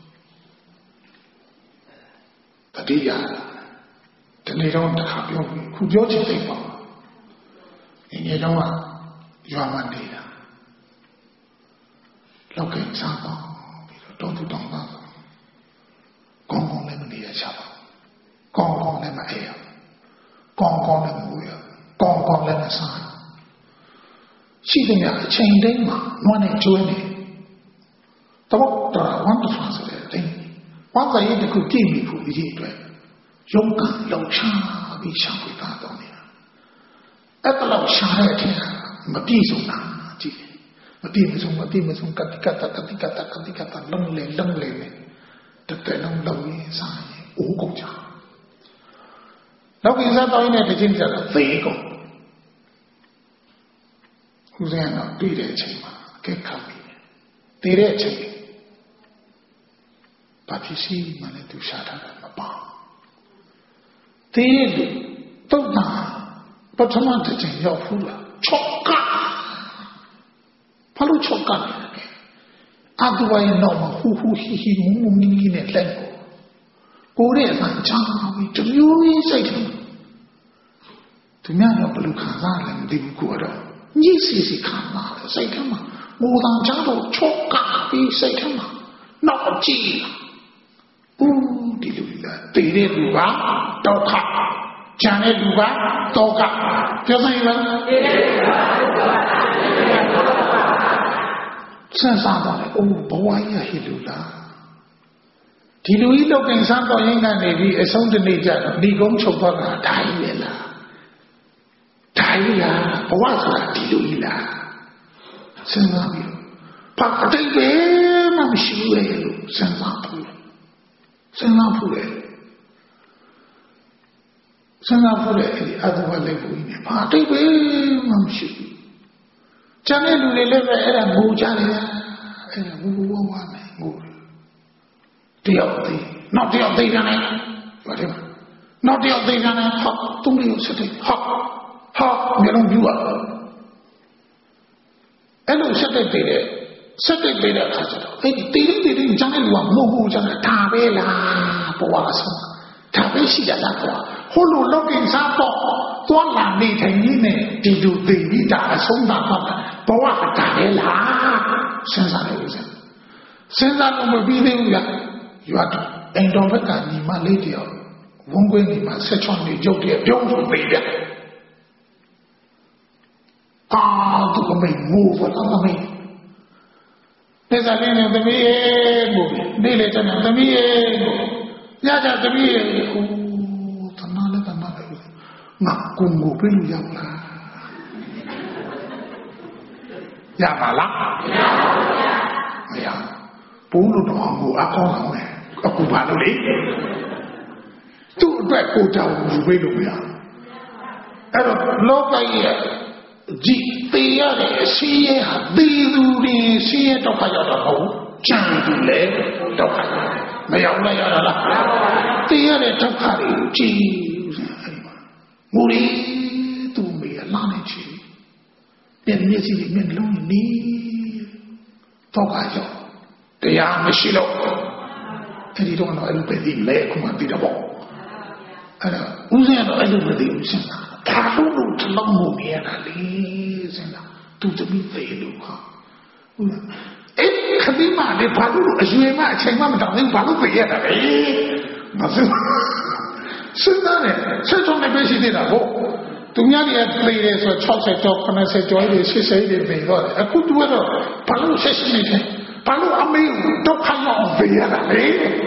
Speaker 2: တတိယဒီနေ့တော့တစ်ခါပြောခုပြောချင်တယ်ပေါ့ဒီနေ့တော့ရွာမှာနေတာလောက်ကစားပေါ့ပြီးတော့တောင်းပါကောင်းကောင်းလည်းမနေရချပါကောင်းကောင်းလည်းမအေးရကောင်းကောင်းလည်းမဝေးရကောင်းကောင်းလည်းမစားရှိတယ်များအချိန်တိုင်းမှာနွားနဲ့ကျွေးနေတော့ဝမ်းတစ်ဖာဆိုတဲ့တိုင်းဝမ်းစာရည်တစ်ခုကြည့်ပြီးဖို့ဒီအတွက်ရုံးကလုံချပြီးရှာဖွေတာတော့နေတာအဲ့ဒါလောက်ရှာတဲ့အထင်မပြည့်စုံတာကြည့်မပြည့်မစုံကတိကတလုံးလေတက်တယ်လုံးလုံးရင်းစားရင်အိုးကုန်ကြနောက်ကစားတော့ရင်တချင်းကြတာသေကုန်ဦးဇင်းတော့တွေ့တဲ့အချိန်မှာအကဲခတ်ပြီးတည်တဲ့အချိန်ဘာဖြစ်စီမှလည်းသူရှာထားတာမပါတည်တဲ့လူတုတ်တာပထမတစ်ချိန်ရောက်ဖူးလားချော့ကဘာလို့ချော့ကလဲအတူဝိုင်းတော့ဟူဟီမူမီနဲ့လက်ကိုရဲ့အမှန်ချာပြီးတမျိုးကြီးစိတ်တယ်သူများတော့ဘယ်လိုခံစားလဲမသိဘူးကိုတော့ညစ်စီခံလာတယ်စိတ်ထဲမှာငိုတောင်ချတော့ချော့ကပြီးစိတ်ထဲမှာနောက်ကြည့်ဦးဒီလိုလားတည်တဲ့လူကဒုက္ခကြံတဲ့လူကဒုက္ခပြောစမ်းရလားတည်တဲ့လူကဒုက္ခစဉ်းစားတော့လေအိုးဘဝကြီးဟိလူလားဒီလူကြီးလောက်ကင်ဆန်းတော့ရင်းကနေပြီးအဆုံးတနေ့ကျတော့ဒီကုန်းချုပ်သွားတာဒါကြီးပဲလားဒါကြီးလားဘဝဆိုတာဒီလူကြီးလားစဉ်းစားပြီးဘာအတိတ်ပဲမှမရှိဘူးလေလို့စဉ်းစားဖို့လေအဲ့ဒီအတုဝလေးကိုကြီးဘာအတိတ်ပဲမှမရှိဘူးကျန်တဲ့လူတွေလည်းပဲအဲ့ဒါငိုကြတယ်အဲ့ဒါဝဝဝနဲ့ငိုတယ်တယောက်သေးနောက်တယောက်သေးပြန်တယ်ဘာလဲနောက်တယောက်သေးပြန်တယ်ဟာသူ့လေးကိုဆက်တယ်ဟာမျိုးလုံးပြူอ่ะအဲ့လိုဆက်တဲ့အခါကျတော့အဲ့ဒီတေးကျန်တဲ့လူကမဟုတ်ကြတယ်ဒါပဲလားဘဝအဆုံးဒါပဲရှိကြလားကွာဟိုလိုလောက်ကင်စားတော့သွားလာနေထိုင်နေနဲ့ဒီလိုသိပြီးဒါအဆုံးတာတော့ဘဝကဒါပဲလားစဉ်းစားလို့စဉ်းစားလို့မပြီးသေးဘူးရွာတော့အိမ်တော်ဘက်ကညီမလေးတယောက်ဝန်းကွင်းညီမဆက်ချောင်းနေရုပ်တည်းပြုံးလို့ပြေးပြသူကမေငိုးတော့မမေနေစားလေးနဲ့သမီးရဲ့ကိုနေလေတဲ့သမီးရဲ့ကိုညကြသမီးရဲ့ကိုတနာလည်းငါကုငိုပြေးလို့ရမလားရပါလားမရဘူးလို့တော့ငိုအကောင်းအောင်လေအခုဘာလို့လဲသူ့အတွက်ကိုတောင်းဘူးပြေးလို့မရအဲ့တော့လောကကြီးရဲ့ကြည်သေးရတဲ့အစည်းရဲဟာသေသူတွေဆင်းရဲဒုက္ခရောက်တော့မဟုတ်ကြံသူလေဒုက္ခမရောက်လည်းရတာလားသေရတဲ့ဒုက္ခတွေကိုကြည်မူရီသူ့မေလာနေချီပြန်မျက်စိမျက်လုံးနီးဒုက္ခရောက်တရားမရှိလို့အဲ့ဒီတော့အဲ့လိုပဲဒီလေခုမှသိတော့ပေါ့အဲ့ဒါဦးဇင်းတော့အဲ့လိုမသိဘူးစဉ်းစားဘာလို့တလုံးမမြင်ရတာလဲစဉ်းစားသူတမိသေးလို့ဟာဟုတ်လားအဲ့ခတိမလည်းဘာလို့အရွယ်မအချိန်မမတောင်းဘူးဘာလို့ပြေးရတာလဲမသိဘူးစဉ်းစားတယ်ဆက်ချုံနေပဲရှိသေးတာပေါ့သူများတွေပြေးတယ်ဆို60ကျော်90ကျော်တွေ80တွေပြေးတော့တယ်အခုသူကတော့ဘာလို့ဆက်ရှိနေတယ်ဘာလို့အမေဒုက္ခရောက်ပြေးရတာလဲ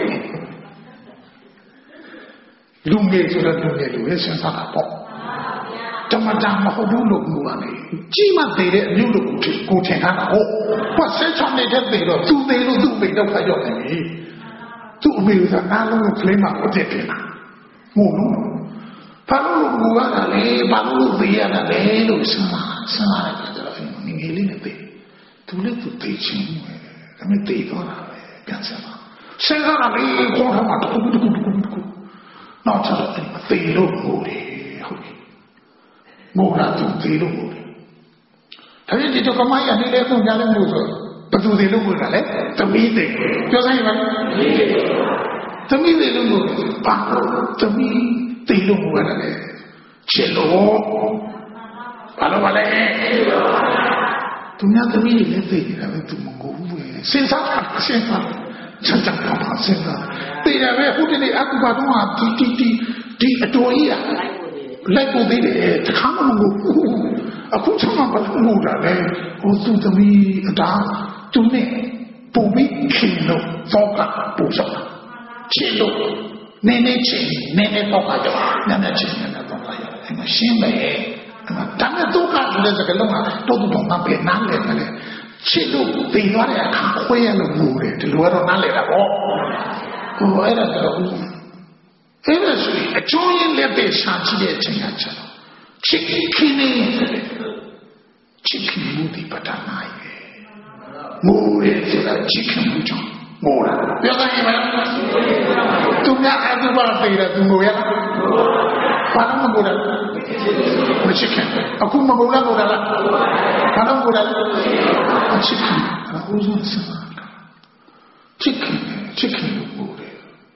Speaker 2: လူငယ်ဆိုတော့လူငယ်လူရဲ့စဉ်းစားတာပေါ့တမန်တော်မဟုတ်ဘူးလို့ပြောရတယ်ကြီးမှသေးတဲ့အမျိုးလို့ကိုထင်ထားတာဟုတ်ဘာဆက်ချုံနေတဲ့ပြေးတော့သူသေးလို့သူ့ပြေးဒုက္ခရောက်နေပြီသူ့အမေကနားလုံးကိုဖလင်းမှာကိုတက်တယ်လားမဟုတ်ဘူးဘာလို့ဘူရတာလဲဘာလို့သိရတာလဲလို့စဉ်းစားလိုက်ကြတော့ငငယ်လေးနဲ့သိသူလည်းသူသိချင်းပဲဒါပေမဲ့သိတော့တာပဲပြန်ဆက်ပါစဉ်းစားတာလေခေါ်ထားမှာတခုနောက်ကျတော့သိလို့ဟိုလေဟုတ်ပြီမို့လားသူသိလို့ဟိုလေဒါပေမဲ့ဒီတော့ကမိုင်းရနေလေပုံများလည်းမလို့ဆိုဘယ်သူသိလို့ဟိုကလဲသမီးသိပြောစမ်းရပါသမီးသိလို့ဘာသမီးသိလို့ဟိုကလည်းချစ်လို့ဘာလို့ပါလဲသူများသမီးတွေလည်းသိနေတာပဲသူမကိုဘူးပဲစဉ်းစားချက်ချက်ပါစဉ်းစားသိတယ်ပဲဟိုတနေ့အကူပါတော့ဒီအတော်ကြီးလိုက်ပို့သေးတယ်တခါမှမကိုဘူးအခုချက်မှဘာလို့လို့တာလဲဟိုသူသမီးအတားသူနဲ့ပုံပြီးခင်လို့သောကပို့ဆောင်တာချစ်လို့နည်းနည်းချင်းနည်းနည်းတော့ကြပါနည်းနည်းချင်းနည်းနည်းတော့ကြရအဲ့မှာရှင်းပဲဒါနဲ့တော့ကလည်းစကလုံးကတော့တူတော့ပဲနားလည်တယ်ချစ်လို့ပြီးသွားတဲ့အခါခွဲရလို့ငိုတယ်ဒီလိုကတော့နားလည်တာပေါ့ဟိုအဲ့ဒါတော့အဲ့ဒါဆိုအကျိုးရင်းလက်ပဲရှာကြည့်တဲ့အချိန်ကကျတော့ချစ်ခင်နေချစ်ခင်မှုဒီပဒနာရဲ့ငိုရဲဆိုတာချစ်ခင်မှုကြောင့်ငိုတာပြောကြရင်မလားသူများအတူပါပြေးတယ်သူငိုရလားဘာလို့မငိုလဲမချစ်ခင်အခုမငိုလားငိုတာလားဘာလို့ငိုလဲချစ်ခင်ဦးဆုံးစမ်းချစ်ခင်လို့ငိုတယ်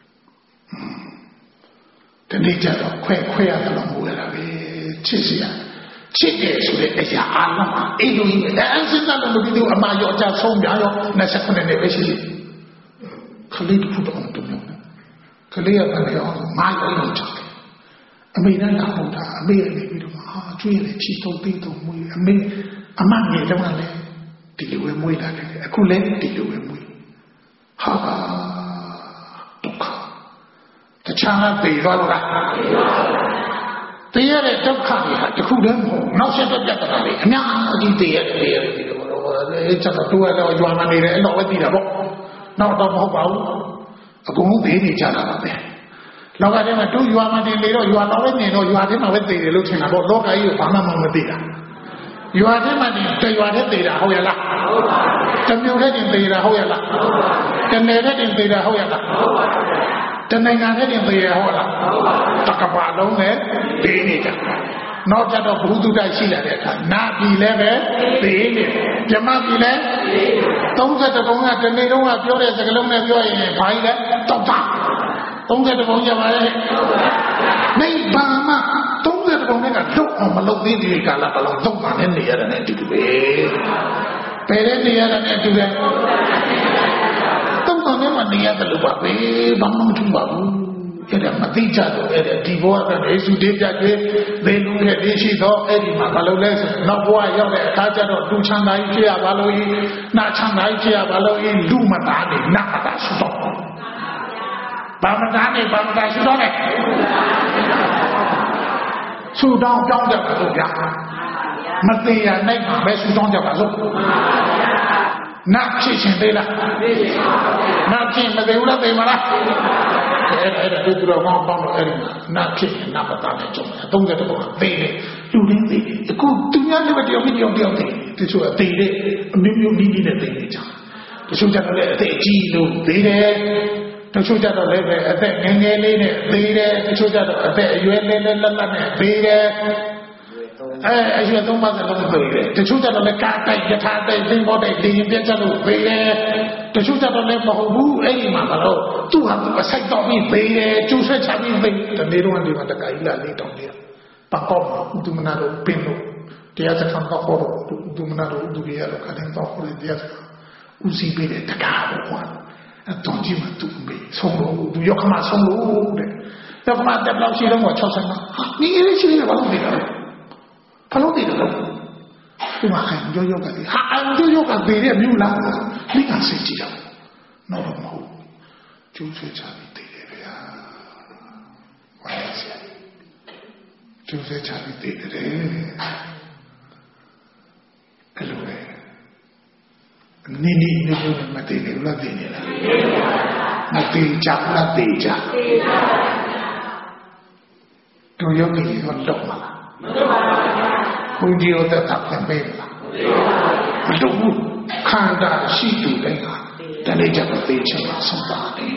Speaker 2: တနေ့ကျတော့ခွဲရတယ်လို့ငိုရတာပဲချစ်စရာချစ်တယ်ဆိုတဲ့အရာအလုံးအိမ်လုံးကြီးအဲစဉ်းစားလို့ဒီလိုအမှားရောအကြဆုံးများရော29နှစ်ပဲရှိရှိခလေးတစ်ခုတော့တူနေတယ်ခလေးကလည်းရောမားရောလို့ချတယ်အမေနဲ့လာဟုတ်တာအမေလည်းပြီးတော့ကျွေးရတယ်ချီတုံးပြီးတော့မွေးအမငယ်တော့လည်းဒီလိုပဲမွေးလာတယ်အခုလည်းဒီလိုပဲမွေးဟာဒုက္ခတခြားလည်းပြေသွားလို့လားပြေရတဲ့ဒုက္ခတွေဟာတခုတည်းမဟုတ်နောက်ဆက်တွဲပြတ်တာလေအများကြီးပြေရတယ်ဒီလိုတော့ချက်တော့တော့ရွာမနေတယ်အဲ့တော့ဝသိတာပေါ့နောက်တော့မဟုတ်ပါဘူးအကုန်လုံးသေးနေကြတာပါပဲလောကထဲမှာတို့ရွာမတင်လေတော့ရွာတော်ပဲနေတော့ရွာထဲမှာပဲသိတယ်လို့ထင်တာပေါ့လောကကြီးကိုဘာမှမသိတာရွာထဲမှာတင်တရွာထဲသိတာဟုတ်ရလားဟုတ်ပါဘူးတမျိုးထဲတင်သိတာဟုတ်ရလားဟုတ်ပါဘူးတနယ်ထဲတင်သိတာဟုတ်ရလားဟုတ်ပါဘူးတနိုင်ငံထဲတင်သိရဟုတ်လားဟုတ်ပါဘူးတကဘာလုံးနဲ့သိနေကြနောက်ကြတော့ဘုသူတိုက်ရှိလာတဲ့အခါနာပြီလည်းပဲသိနေပြမပြီလည်း30ဘုံကတနေ့တုန်းကပြောတဲ့စကားလုံးနဲ့ပြောရင်ဘာကြီးလဲတောက်တာ30ဘုံကြပါလေနိဗ္ဗာန်မှာ30ဘုံနဲ့ကလွတ်အောင်မလုပ်သေးဒီကာလဘလုံးသုံးပါနဲ့နေရတဲ့တူတူပဲဘယ်နဲ့နေရတဲ့တူလဲသုံးပါနဲ့မှနေရတယ်လို့ပါပဲဘာမှမထူပါဘူးအဲ့ဒါမသိကြတော့အဲ့ဒါဒီဘဝကယေရှုတေးပြတ်ပြီးဘယ်လိုလဲဒီရှိတော့အဲ့ဒီမှာဘာလို့လဲဆိုနောက်ဘဝရောက်တဲ့အခါကျတော့လူချမ်းသာကြီးဖြစ်ရပါလို့ဤနာချမ်းသာကြီးဖြစ်ရပါလို့ဤလူမသားနေနတ်မသားရှိတော့ဘာမသားနေဘာမသားရှိတော့လေဆူတောင်းကြောင်းကြပါလို့ဗျာမသေးရနိုင်မှာပဲဆူတောင်းကြပါလို့နာဖြစ်ရှင်သေးလားနာဖြစ်မသေးဘူးလားသိမလားအဲ့ဒါတို့တော့ကောင်းတော့အဲ့ဒီနာဖြစ်နာပတာနဲ့ကြုံတယ်30ဘောသေးတယ်လူရင်းသေးတယ်အခုသူများလည်းတယောက်သေးတယ်တချို့အသေးတယ်အမျိုးမျိုးနီးနီးနဲ့သေးနေကြတချို့ကျတော့လည်းအသေးကြီးလို့သေးတယ်တချို့ကျတော့လည်းပဲအသက်ငယ်ငယ်လေးနဲ့သေးတယ်တချို့ကျတော့အသက်အရွယ်လေးလေးလက်လက်နဲ့သေးတယ်အရွယ်သုံးပါးစလုံးသေးတယ်တချို့ကျတော့လည်းကားတိုက်ယထာတိုက်သင်္ဘောတိုက်လေရင်ပြတ်ကျလို့သေးတယ်တချို့ကျတော့လည်းမဟုတ်ဘူးအဲ့ဒီမှာတော့သူ့ဟာသူအဆိုင်တော်ပြီးသေးတယ်ကျိုးဆွဲချပြီးသေးတယ်နေတော့ဒီမှာတကကြီးလာလေးတောင်းလေးပတ်တော့သူမနာတော့ပင်လို့တရားစခန်းတော့ဟောတော့သူမနာတော့သူရရတော့ခတဲ့တော့ဟောတယ်တရားစခန်းဦးစီးပေးတဲ့တကားပေါ့ကွာအတော်ကြီးမှသူ့မေဆုံးလို့သူရောက်ခမဆုံးလို့တဲ့တော့ကမှတက်လောက်ရှိတော့60မှာ你一日去了ဘာလို့နေလဲဘာလို့နေလဲဒီမှာအန်ဂျိုယောဂတိဟာအန်ဂျိုယောဂသေးတဲ့မြို့လားမိကစိတ်ကြည့်တော့တော့မဟုတ်ကျိုးဆွေးချပြီးသေးတယ်ဗျာဝါရစီကျိုးဆွေးချပြီးသေးတယ်အဲ့လိုပဲနေမသေးဘူးလားသေးနေလားမသေးကြလားသေးကြတို့ယောဂီတော့တော့မလားမတော့ပါဘူးဘုန်းကြီးတို့သက်သာပြန်ပေးလားမတော့ဘူးခန္ဓာရှိသူတိုင်းဟာတနေ့ကျတော့သိချင်တာဆုံးပါတယ်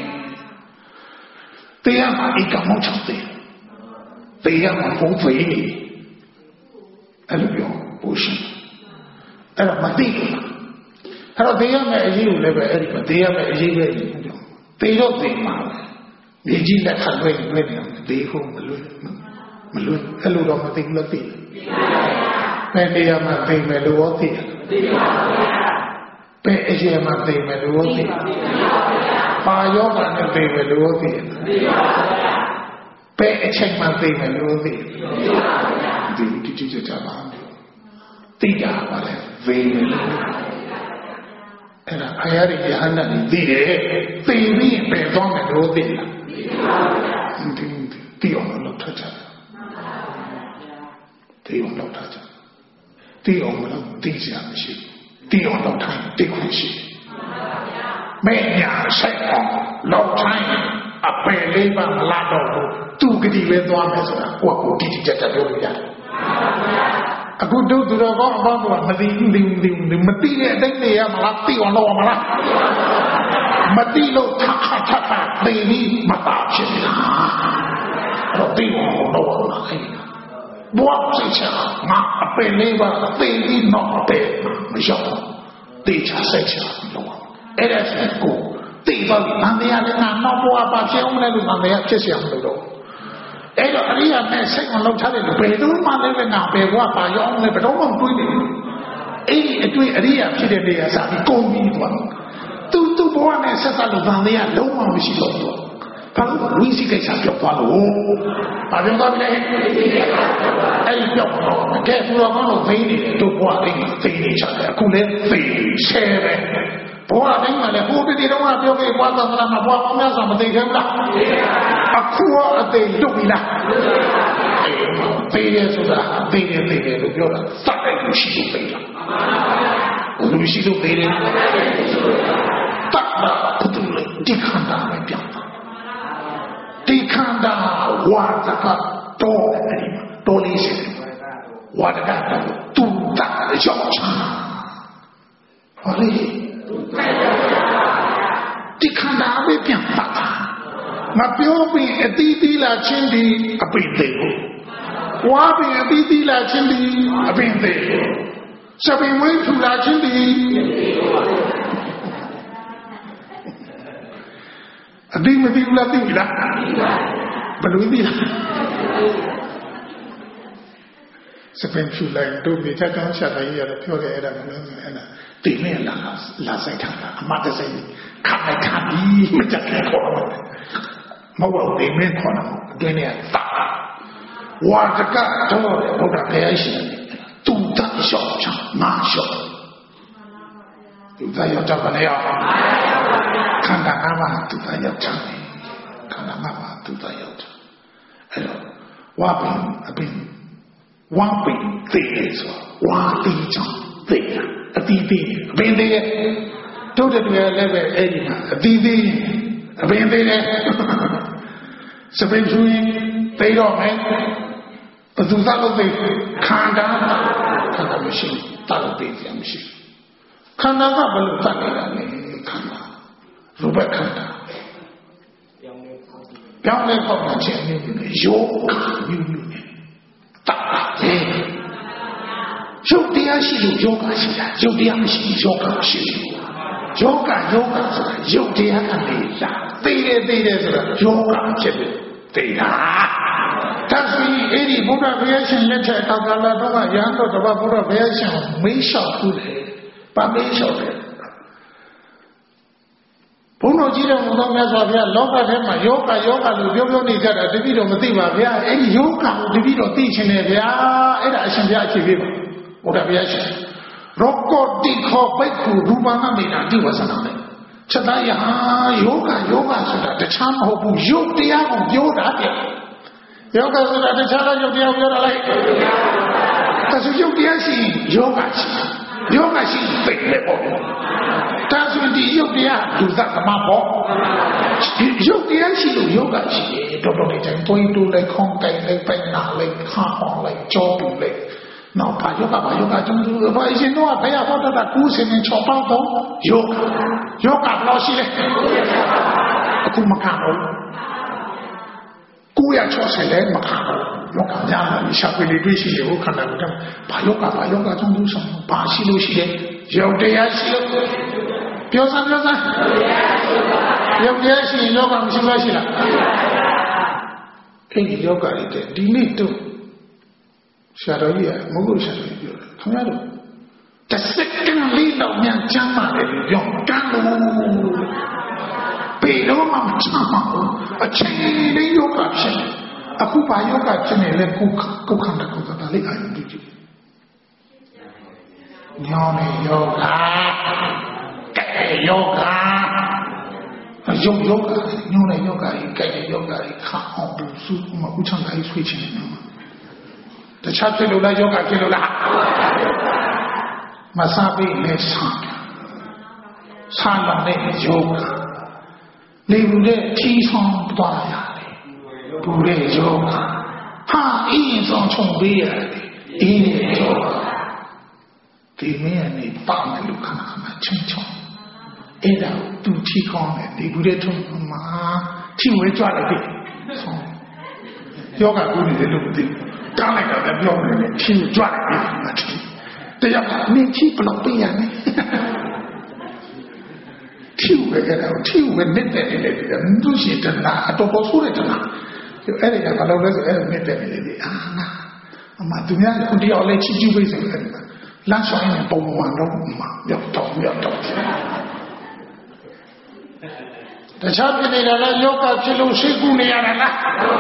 Speaker 2: တရားမှာအိကမောက်ချတယ်တရားမှာဘုံဖေးနေအဲ့လိုပြောဘုရှင်အဲ့တော့မသိဘူးအဲ့တော့တရားမဲ့အရေးကိုလည်းပဲအဲ့ဒီမတရားမဲ့အရေးပဲပြောသိတော့သိမှာပဲဒီကြီးလက်ခတ်လွဲနေတယ်သိဖို့မလွယ်အဲ့လိုတော့မသိဘူးလို့သိတယ်ဘယ်နေရာမှာသိမယ်လို့ဟောသိတယ်ဘယ်အရေးမှာသိမယ်လို့ဟောသိတယ်ပါယောဂနဲ့သိမယ်လို့ဟောသိတယ်ဘယ်အချိန်မှာသိမယ်လို့ဟောသိတယ်ဒီကြည့်ကြပါသိတာပါလေသိမယ်လို့အဲ့ဒါအရာတွေယဟန္တာတွေသိတယ်သိပြီးရင်ပဲသွားမယ်လို့သိလားသိအောင်လုပ်ထကြတယ်သိအောင်လုပ်ထားကြသိအောင်မလုပ်သိကြမရှိသိအောင်လုပ်ထားသိခွင့်ရှိမဲ့ညာဆိုင်အောင်လုပ်ထားအပယ်လေးပါမလာတော့ဘူးသူကတိပဲသွားမယ်ဆိုတာကိုယ့်ကိုတိတိကျကျပြောလို့ရတယ်အခုတို့သူတော်ကောင်းအပေါင်းကမသိဘူးမသိတဲ့အတိုင်းနေရမလားသိအောင်လုပ်ရမလားမသိလို့ထသိပြီးမပါဖြစ်နေတာတော့သိအောင်လုပ်ရမှာဘဝစိတ်ချငါအပင်လေးပါသိပြီးတော့အပင်မရောက်သိချစိတ်ချလို့အဲ့ဒါစကိုသိတော့ဗန္တရားလည်းငါနောက်ဘဝပါဖြစ်အောင်လည်းဗန္တရားဖြစ်เสียမလို့တော့အဲ့တော့အရိယာနဲ့စိတ်ကလောက်ထားတယ်ဘယ်တော့မှလည်းငါဘယ်ဘဝပါရောက်အောင်လည်းဘယ်တော့မှတွေးနေဘူးအဲ့ဒီအတွေ့အရိယာဖြစ်တဲ့နေရာစားပြီးကုန်ပြီးသွားသူဘဝနဲ့ဆက်သက်လို့ဗန္တရားလုံးဝမရှိတော့ဘူးဘာလို့ဝိသိကိစ္စပြောသွားလို့ဘာပြောသွားပြီလဲအဲ့ဒီပြောတော့ကဲသူတော်ကောင်းတို့သိနေတယ်တို့ဘဝတိုင်းသိနေကြတယ်အခုလည်းသိဆဲပဲဘဝတိုင်းမှာလည်းဟိုတည်းတော့ပြောခဲ့ဘဝသံဃာမှာဘဝပေါင်းများစွာမသိခဲ့ဘူးလားအခုရောအသိလွတ်ပြီလားသိတယ်ဆိုတာသိတယ်လို့ပြောတာစတဲ့လူရှိလို့သိတာလူရှိလို့သိတယ်တတ်တာဘုသူလေဒီခန္ဓာပဲပြောဒီခန္ဓာဝါဒကတော့အဲ့ဒီတော်လေးရှိတယ်ဝါဒကတော့တူတာရောက်ချာဟောလေဒီခန္ဓာပဲပြန်ပါငါပြောပြီးအတိတိလာချင်းဒီအပိသေးကိုဝါပြီးအတိတိလာချင်းဒီအပိသေးကိုစပင်ဝိထူလာချင်းဒီအတိမသိဘူးလားသိပြီလားဘယ်လိုသိလဲစပင်ဖြူလိုက်တို့မြေချကောင်းရှာတိုင်းရတယ်ပြောတယ်အဲ့ဒါလည်းအဲ့ဒါတိနေလာဆိုင်ထားတာအမတစိခါလိုက်ခါပြီးမကြက်ခဲ့ခေါ်တော့မဟုတ်ဘူးတိမင်းခေါ်တော့အတွင်းထဲကတာဝါဒကတော့ဘုရားတရားရှိတယ်သူတတ်လျှောက်ချငါလျှောက်သူတတ်ရောက်ကြပါလေအောင်ခန္ဓာ၅ပါးသူတတ်ရောက်ချတယ်ခန္ဓာ၅ပါးသူတတ်ရောက်ချအဲ့တော့ဝါပင်အပင်ဝါပင်သိတယ်ဆိုဝါတိချောင်းသိတာအတိသိအပင်သိရဲ့တို့တဲ့တွေလည်းပဲအဲ့ဒီမှာအတိသိအပင်သိတယ်စပင်ဆိုရင်သိတော့မယ်ဘယ်သူသလို့သိခန္ဓာမရှိတတ်လို့သိကြမရှိခန္ဓာကဘယ်လိုတတ်နေတာလဲခန္ဓာရူပခန္ဓာပြောင်းလဲပေါက်ခြင်းနဲ့ယောဂမျိုးမျိုးနဲ့တတ်တယ်ရုပ်တရားရှိလို့ယောဂရှိတာရုပ်တရားမရှိယောဂမရှိဘူးယောဂဆိုတာရုပ်တရားကနေလာသိတယ်ဆိုတာယောဂဖြစ်တယ်သိတာဒါဆိုရင်အဲ့ဒီဘုရားဘုရားရှင်လက်ထက်ကာလတော့ရဟန်းတော်တပတ်ဘုရားဘုရားရှင်မေးလျှောက်ဘူးလေဗာမေးလျှောက်တယ်ဘဘုန်းတော်ကြီးတော်မူသောမြတ်စွာဘုရားလောကထဲမှာယောဂလို့ပြောနေကြတာတပည့်တော်မသိပါဗျာအဲ့ဒီယောဂကိုတပည့်တော်သိချင်တယ်ဗျာအဲ့ဒါအရှင်ဘုရားအခြေပေးပါဘုရားဘုရားရှင်ရောကောတိခောပိက္ခုရူပနာမေနာတိဝဆနာလေချက်သားယဟာယောဂဆိုတာတခြားမဟုတ်ဘူးယုတ်တရားကိုပြောတာတဲ့ယောဂဆိုတာတခြားသောယုတ်တရားပြောတာလိုက်ဒါဆိုယုတ်တရားရှိယောဂရှိပိတ်လေပေါ့ဒါဆိုဒီယုတ်တရားဒုသကမပေါ့ယုတ်တရားရှိလို့ယောဂရှိတယ်တော်တော်လေးတိုင်းတွင်းတိုးလိုက်ခေါင်းကိုက်လိုက်ပိုက်နာလိုက်ခါအောင်လိုက်ကြောပူလိုက်နောက်ပါယောဂကျွန်တော်ဘာရှင်တော့ဘယ်ဟောတာကူးစင်းနေ6ပေါက်တော့ယောဂဘယ်လိုရှိလဲအခုမခံဘူး960လဲမခံဘူးယောဂညာရှာဖွေလေးတွေ့ရှိတယ်ဟုတ်ခန္ဓာကိုယ်ဘာယောဂကျွန်တော်ဆောင်ဘာရှိလို့ရှိတယ်ယုတ်တရားရှိလို့ပြောစမ်းယုတ်တရားရှိရင်ယောဂမရှိလို့ရှိလားအဲ့ဒီယောဂတွေတဲ့ဒီနေ့တော့ဆရာတော်ကြီးကမဟုတ်ဆရာတော်ကြီးပြောတယ်ခင်ဗျားတို့တစ်စက္ကန့်လေးတော့မြန်ချမ်းပါတယ်ပြောကန်းလို့ပေတော့မှမချမ်းပါဘူးအချိန်လေးယောဂဖြစ်တယ်အခုဘာယောဂဖြစ်နေလဲကိုခန္ဓာကိုယ်ကလေးအာရုံပြုကြည့်ညောင်းနေယောဂကဲယောဂယုတ်ယောဂညောင်းနေယောဂကြီးကဲယောဂကြီးခါအောင်ပြုစုမှဥချမ်းကြီးဆွေးချင်တယ်တခြားဖြစ်လို့လားယောဂဖြစ်လို့လားမစားပြီးလဲဆန်းတော့တဲ့ယောဂနေဘူးတဲ့ထီဆောင်သွားရတယ်ဘူးတဲ့ယောဂဟာအင်းဆောင်ချုံပေးရတယ်အင်းတဲ့ယောဂဒီမင်းကနေပါမယ်လို့ခဏချင်းချောင်းအဲ့ဒါသူထီကောင်းတယ်ဒီဘူးတဲ့ထုံမှာထီဝဲကြွလိုက်ပြီဆောင်းယောဂကူးနေတယ်လို့မသိတားလိုက်တာလည်းပြောနေတယ်ထီကြွလိုက်ပြီတရားမင်းထီဘလောက်ပြရမယ်ထီဝဲကြတော့ထီဝဲနေတဲ့နေလေသူရှိတနာအတော်ပေါ်ဆိုးတဲ့တနာအဲ့ဒီကဘာလို့လဲဆိုအဲ့နေတဲ့နေလေအာနာအမသူများခုတယောက်လေးချီကျူးပေးဆိုတယ်လမ်းဆောင်ရင်ပုံမှန်တော့မှာရောက်တော့တခြားဖြစ်နေတာလည်းယောဂဖြစ်လို့ရှိကူနေရတာလား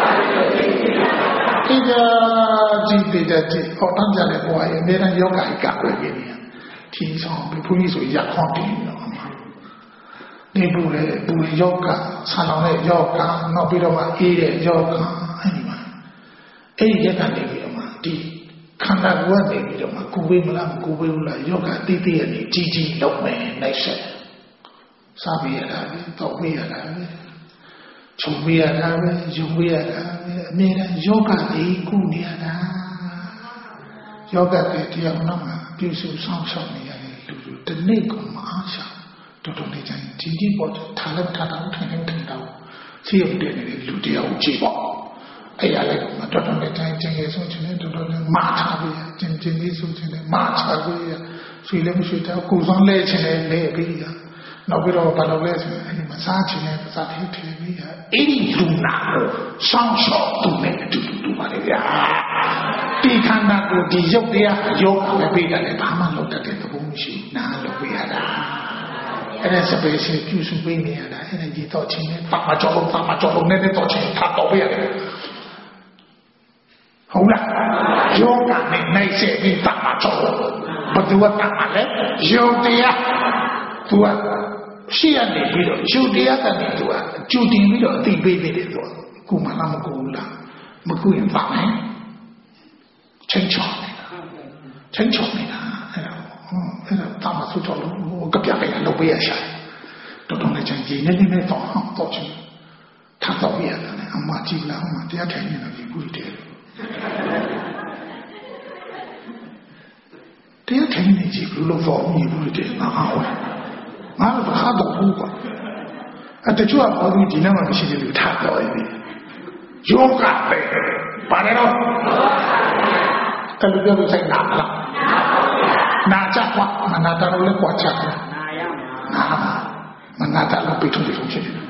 Speaker 2: ဒီကကြည့်ဟောတန်းကြတဲ့ဘဝရဲ့အများနဲ့ယောဂကြီးကကွယ်နေတယ်ထီဆောင်ဘုန်းကြီးဆိုရခွန်တင်တော့နေဘူးလေဘူးယောဂဆန္ဒနဲ့ယောဂနောက်ပြီးတော့မှအေးတဲ့ယောဂအဲ့ဒီမှာအဲ့ဒီရက်ကနေပြီးတော့မှဒီခန္ဓာကိုယ်ကနေပြီးတော့မှကိုယ်ဝေးမလားမကိုယ်ဝေးဘူးလားယောဂတိတိရဲ့ကြီးလုံးမယ်နိုင်ဆက်စားပြရတာပဲတောက်ပြရတာပဲချုပ်ပြရတာပဲယူပြရတာပဲအမြဲတမ်းယောဂလေးကုနေရတာယောဂတဲ့တရားနောက်မှာပြုစုဆောင်ရှောက်နေရတယ်လူတနေ့ကမအားရှာတော်တော်လေးတိုင်းဒီပေါ်ထားလိုက်ထားတော့ထိုင်တော့စီရုံတဲ့လူတရားကိုကြည့်ပေါ့အဲ့ရလိုက်တော်တော်လေးတိုင်းကျင်ရဆုံးချင်တယ်တော်တော်လေးမာထားပြီးကျင်လေးဆုံးချင်တယ်မာချပြီးဆွေလည်းမဆွေတော့ကိုယ်ဆောင်လဲချင်တယ်လဲပြီးနောက်ပြီးတော့ဘာလို့လဲဆိုရင်အဲ့ဒီမစားချင်တဲ့စားထည့်ထည့်ပြီးအဲ့ဒီလူနာကိုစောင့်ရှောက်သူနဲ့အတူတူပါလေဗျာဒီခန္ဓာကိုဒီရုပ်တရားယောဂပဲပေးတယ်ဘာမှလုပ်တတ်တဲ့သဘောမရှိနားလုပ်ပေးရတာအဲ့ဒါစပယ်ရှင်ပြုစုပေးနေရတာအဲ့ဒါကြီးတော့ချင်းနဲ့ပါမကြောက်လို့နဲ့တော့ချင်းထားတော့ပေးရတယ်ဟုတ်လားယောဂနဲ့နိုင်စေပြီးပါမကြောက်လို့ဘယ်သူကတာလဲယောတရားသူကရှိရနေပြီးတော့ယုတ်တရားကနေသူကကြိုတင်ပြီးတော့အသိပေးနေတယ်သူကကိုမှလားမကိုဘူးလားမကိုရင်ပါမယ်ချင်းချောင်းနေတာအဲ့ဒါတာမဆုတော်လို့ကပြပြရလုပ်ပေးရရှာတော်တော်လေးချင်းကြီးနေတော့ချင်းထားတော့ပြရတယ်အမကြီးလာမှတရားထိုင်နေတာဒီဘူးတယ်တရားထိုင်နေကြီးဘလို့ဖော်မြည်ဘူးတယ်ငါအောင်ငါတို့ခါတော့ဘူးကွာအတချို့ကဘာလို့ဒီနေ့မှမရှိသေးလို့ထားတော့ရည်ယောဂပဲပါတယ်တော့ကလူပြောလို့ဆိုင်နာလားနာကြကွာမနာတာလို့လည်းကွာချတယ်နာရမယ်မနာတာလို့ပြထုတ်တယ်ဖြစ်တယ်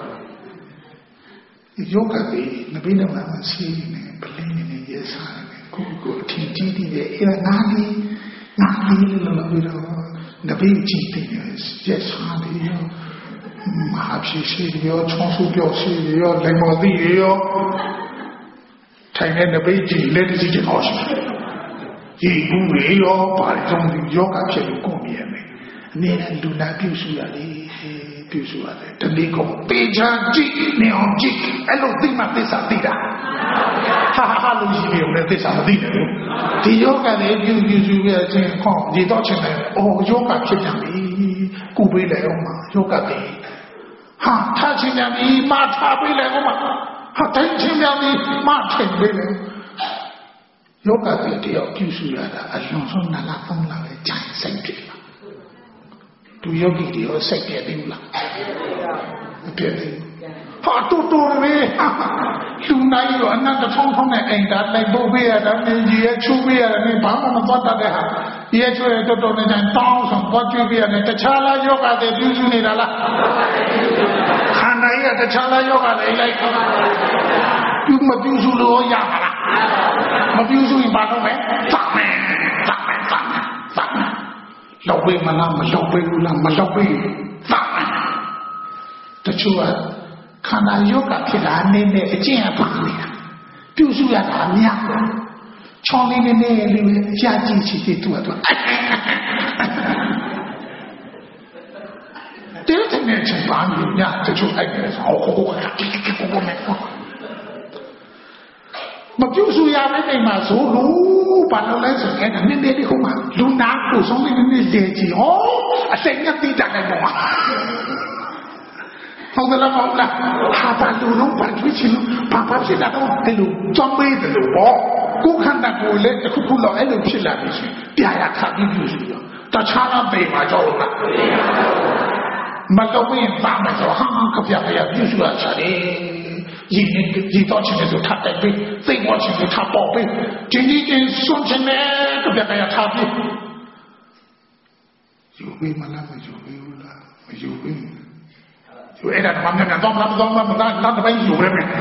Speaker 2: ယောဂပဲနဘိနမှာစီးနေပလင်းနေရစားနေကိုထင်ကြည့်တယ်အဲ့ဒါနားလေးလို့ပြီးတော့နဘိကြည့်တယ်ရက်စားတယ်马屁戏的哟，冲数表戏的哟，雷毛的哟，台南的北京来的这些好戏，一部没有把这种有感片有共鸣的，你那路那表述啊哩，表述啊哩，等你讲北昌鸡、娘鸡，哎，路对嘛对啥对的？哈哈哈，路是没有的对啥对的？第有感的表述个情况，你到前来哦，有感片讲的，古北来了嘛，有感的。哈，他前面的马他回来了嘛？哈，他前面的马停回来了。有个别的要就是要的，用说那拉风那个讲生别了，都有别的要生别的了，别的。哈，多多的嘞，路那有那个冲冲的，哎，那来不别的，你也出别的，你帮我们做到的哈。也出来多多的讲当上不就别的，这查了有个的就是你的了。看那也这查了有个的来，有么比如说我压了，么比如说你把它买，砸呢，老辈嘛那么老辈那么老辈砸呢，这就啊。看到有个皮蛋奶奶一件帮的，比如说要打面，厂里的奶奶加进去的多，这个年轻帮的呀，这就爱个啥，我买。嘛，比如说呀，奶奶嘛，走路把老来说，哎，奶奶的好嘛，路哪路上的那年纪哦，谁家地长来弄啊？好的了，好了，他把路弄搬出去了，爸现在都那路装备的路包，我看那过来，这苦老那路去那边去，第二呀，他的就是了，到厂上背嘛着了，嘛老百姓打嘛着，行可别个呀，就是要吃的，一到钱的时候他带背，再往前的他报备，今送钱来，可别个呀他的，有背嘛那么有背了，没有背。就哎，他们那装，那怎么有了没？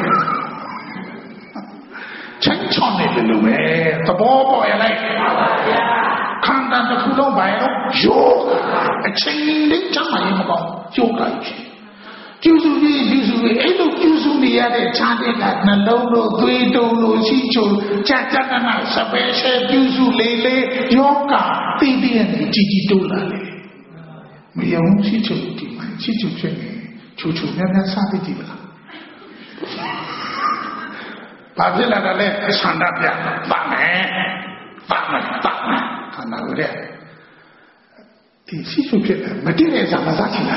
Speaker 2: 正常的路哎，这包也来，看到这苦老白了，有，清零讲嘛也不高，有感觉，就是哎，就是你呀的，家里的那路对路西球，家的那十八岁就是来有感，对的，几都来了，没有西球的嘛，西球圈的。处面啥的地方，把这来的嘞，上那边大门，看那个的，第四处片的，没地来上啥去了，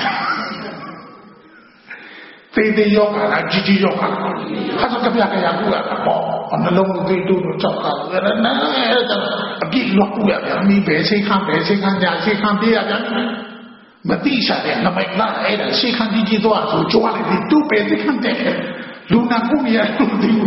Speaker 2: 非要干了，几要干了，他说个别个也不干了，哦，那龙对都找他，那比落不了，你别去看，家去看别个。那地下的那么那哎的，谁看地基多啊？就抓来的都别的看的，路那公园都丢。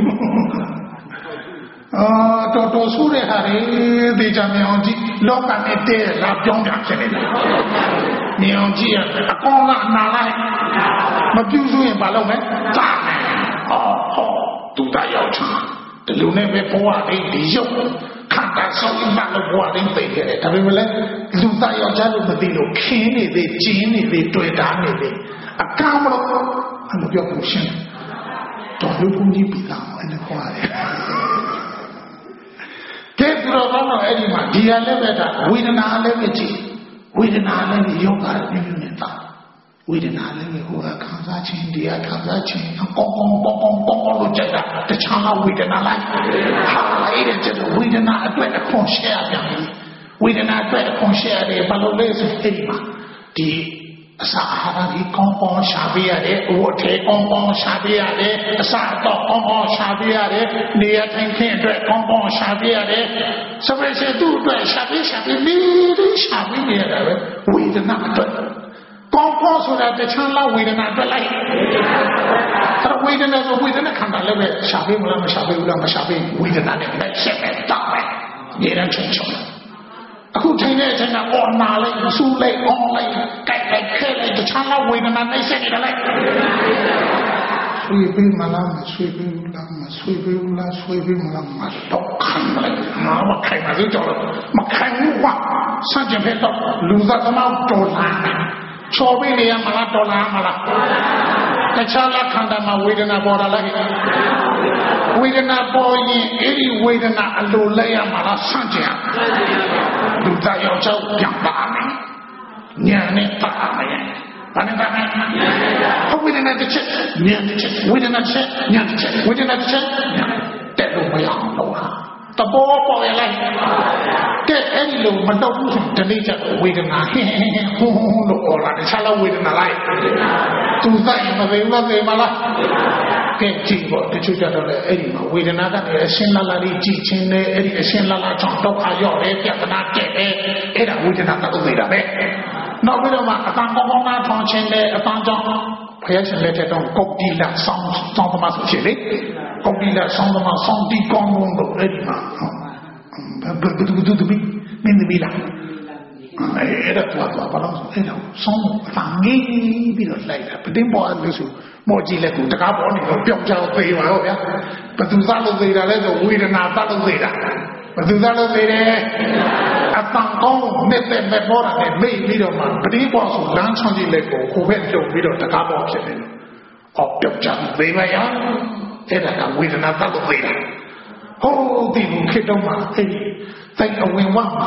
Speaker 2: 多数的哈的对着苗鸡，老板的带那表面起来的，苗鸡啊，光拿来，那比如说也把老板炸了，都大要求，这路那边不啊的理由。看到手一把都挂在背下来，他们来路大要加入的地路，看你的、见你的、对打你的，干不了，那不要不行，早就攻击比他那话的。这知道他们哎的嘛，底下那边的，为了哪那边去，为了哪那边要干那边打，为了哪那边我抗杀钱，底下抗杀钱，咣都这个，这枪啊为了哪来？一点这个为了那对的空闲的，为了那对的空闲的，把老来是对嘛？第啥的刚下边的，我台刚下边的，啥到刚下边的，你也听对刚下边的，是不是都对下边你的下边的，为了那对。刚出来的枪拉为了哪个来？他为了那个为了那看到那个下辈不下辈为了哪个来下面打来，也能成熟。后天呢，这个我拿来书来，往来改来开来，就枪拉为了哪来下面来？水杯嘛啦，水杯嘛，都看来，我开嘛就叫了，开我话，上前拍到路上他妈多难。 ချော်ပေးနေရမလားတော်လားမလားတခြားလက်ခန္ဓာမှာဝေဒနာပေါ်တာလားဝေဒနာပေါ်ရင်အဲ့ဒီဝေဒနာအလိုလဲရမှာလားဆန့်ကျင်လူသားယောက်ျားပြန်ပါမယ်ညာနဲ့ပါမယ်ဘာနဲ့ပါမယ်ဝေဒနာတစ်ချက်ညာတစ်ချက်ဝေဒနာတစ်ချက်ညာတစ်ချက်ဝေဒနာတစ်ချက်တဲ့လို့မရအောင်လို့ဟာတဘောပေါ်ရလိုက်ကဲအဲ့ဒီလိုမတော့ဘူးဆိုဒီနေ့ကျဝေဒနာဟင်းလို့ပေါ်လာတယ်ဆက်လာဝေဒနာလိုက်သူဆိုင်မသိဘူးလားသိမလားကဲကြည့်ပေါ့တချို့ကြတော့လေအဲ့ဒီမှာဝေဒနာကနေအရှင်းလာလာလေးကြည့်ချင်းနဲ့အဲ့ဒီအရှင်းလာလာကြောင့်ဒုက္ခရောက်တယ်ပြဿနာတက်တယ်အဲ့ဒါဝေဒနာကတော့သိတာပဲနောက်ပြီးတော့မှအတန်ကောင်းနာထောင်ချင်းနဲ့အတန်ကြောင့်ဘုရားရှင်လက်ထက်တော့ကုတ်တီလာဆောင်းသမားဆိုဖြစ်လေကုတ်တီလာဆောင်းသမားဆောင်းတီကောင်းလို့အဲ့ဒီမှာဘယ်သူမင်းသမီးလားအဲ့ဒါတော့ဘာလို့အဲ့တော့ဆောင်းအတန်ငေးပြီးတော့လိုက်တာပတင်းပေါ်လို့ဆိုမော်ကြီးလက်ကိုတကားပေါ်နေတော့ပျောက်ကြောက်သေးပါတော့ဗျာဘယ်သူစားလို့သေးတာလဲဆိုဝေဒနာစားလို့သေးတာဘယ်သူစားလို့သေးတယ်အတန်ကောင်းနဲ့မဲ့ပေါ်တာနဲ့မိတ်ပြီးတော့မှပတင်းပေါ်ဆိုလမ်းချောင်းကြီးလက်ကိုခိုးဖက်ပြုတ်ပြီးတော့တကားပေါ်ဖြစ်နေတယ်အော်ပျောက်ကြောက်သေးပါရောအဲ့ဒါကဝေဒနာစားလို့သေးတာဟိုးဒီခေတ္တမှာအဲ့ဒီတိုင်အဝင်ဝမှာ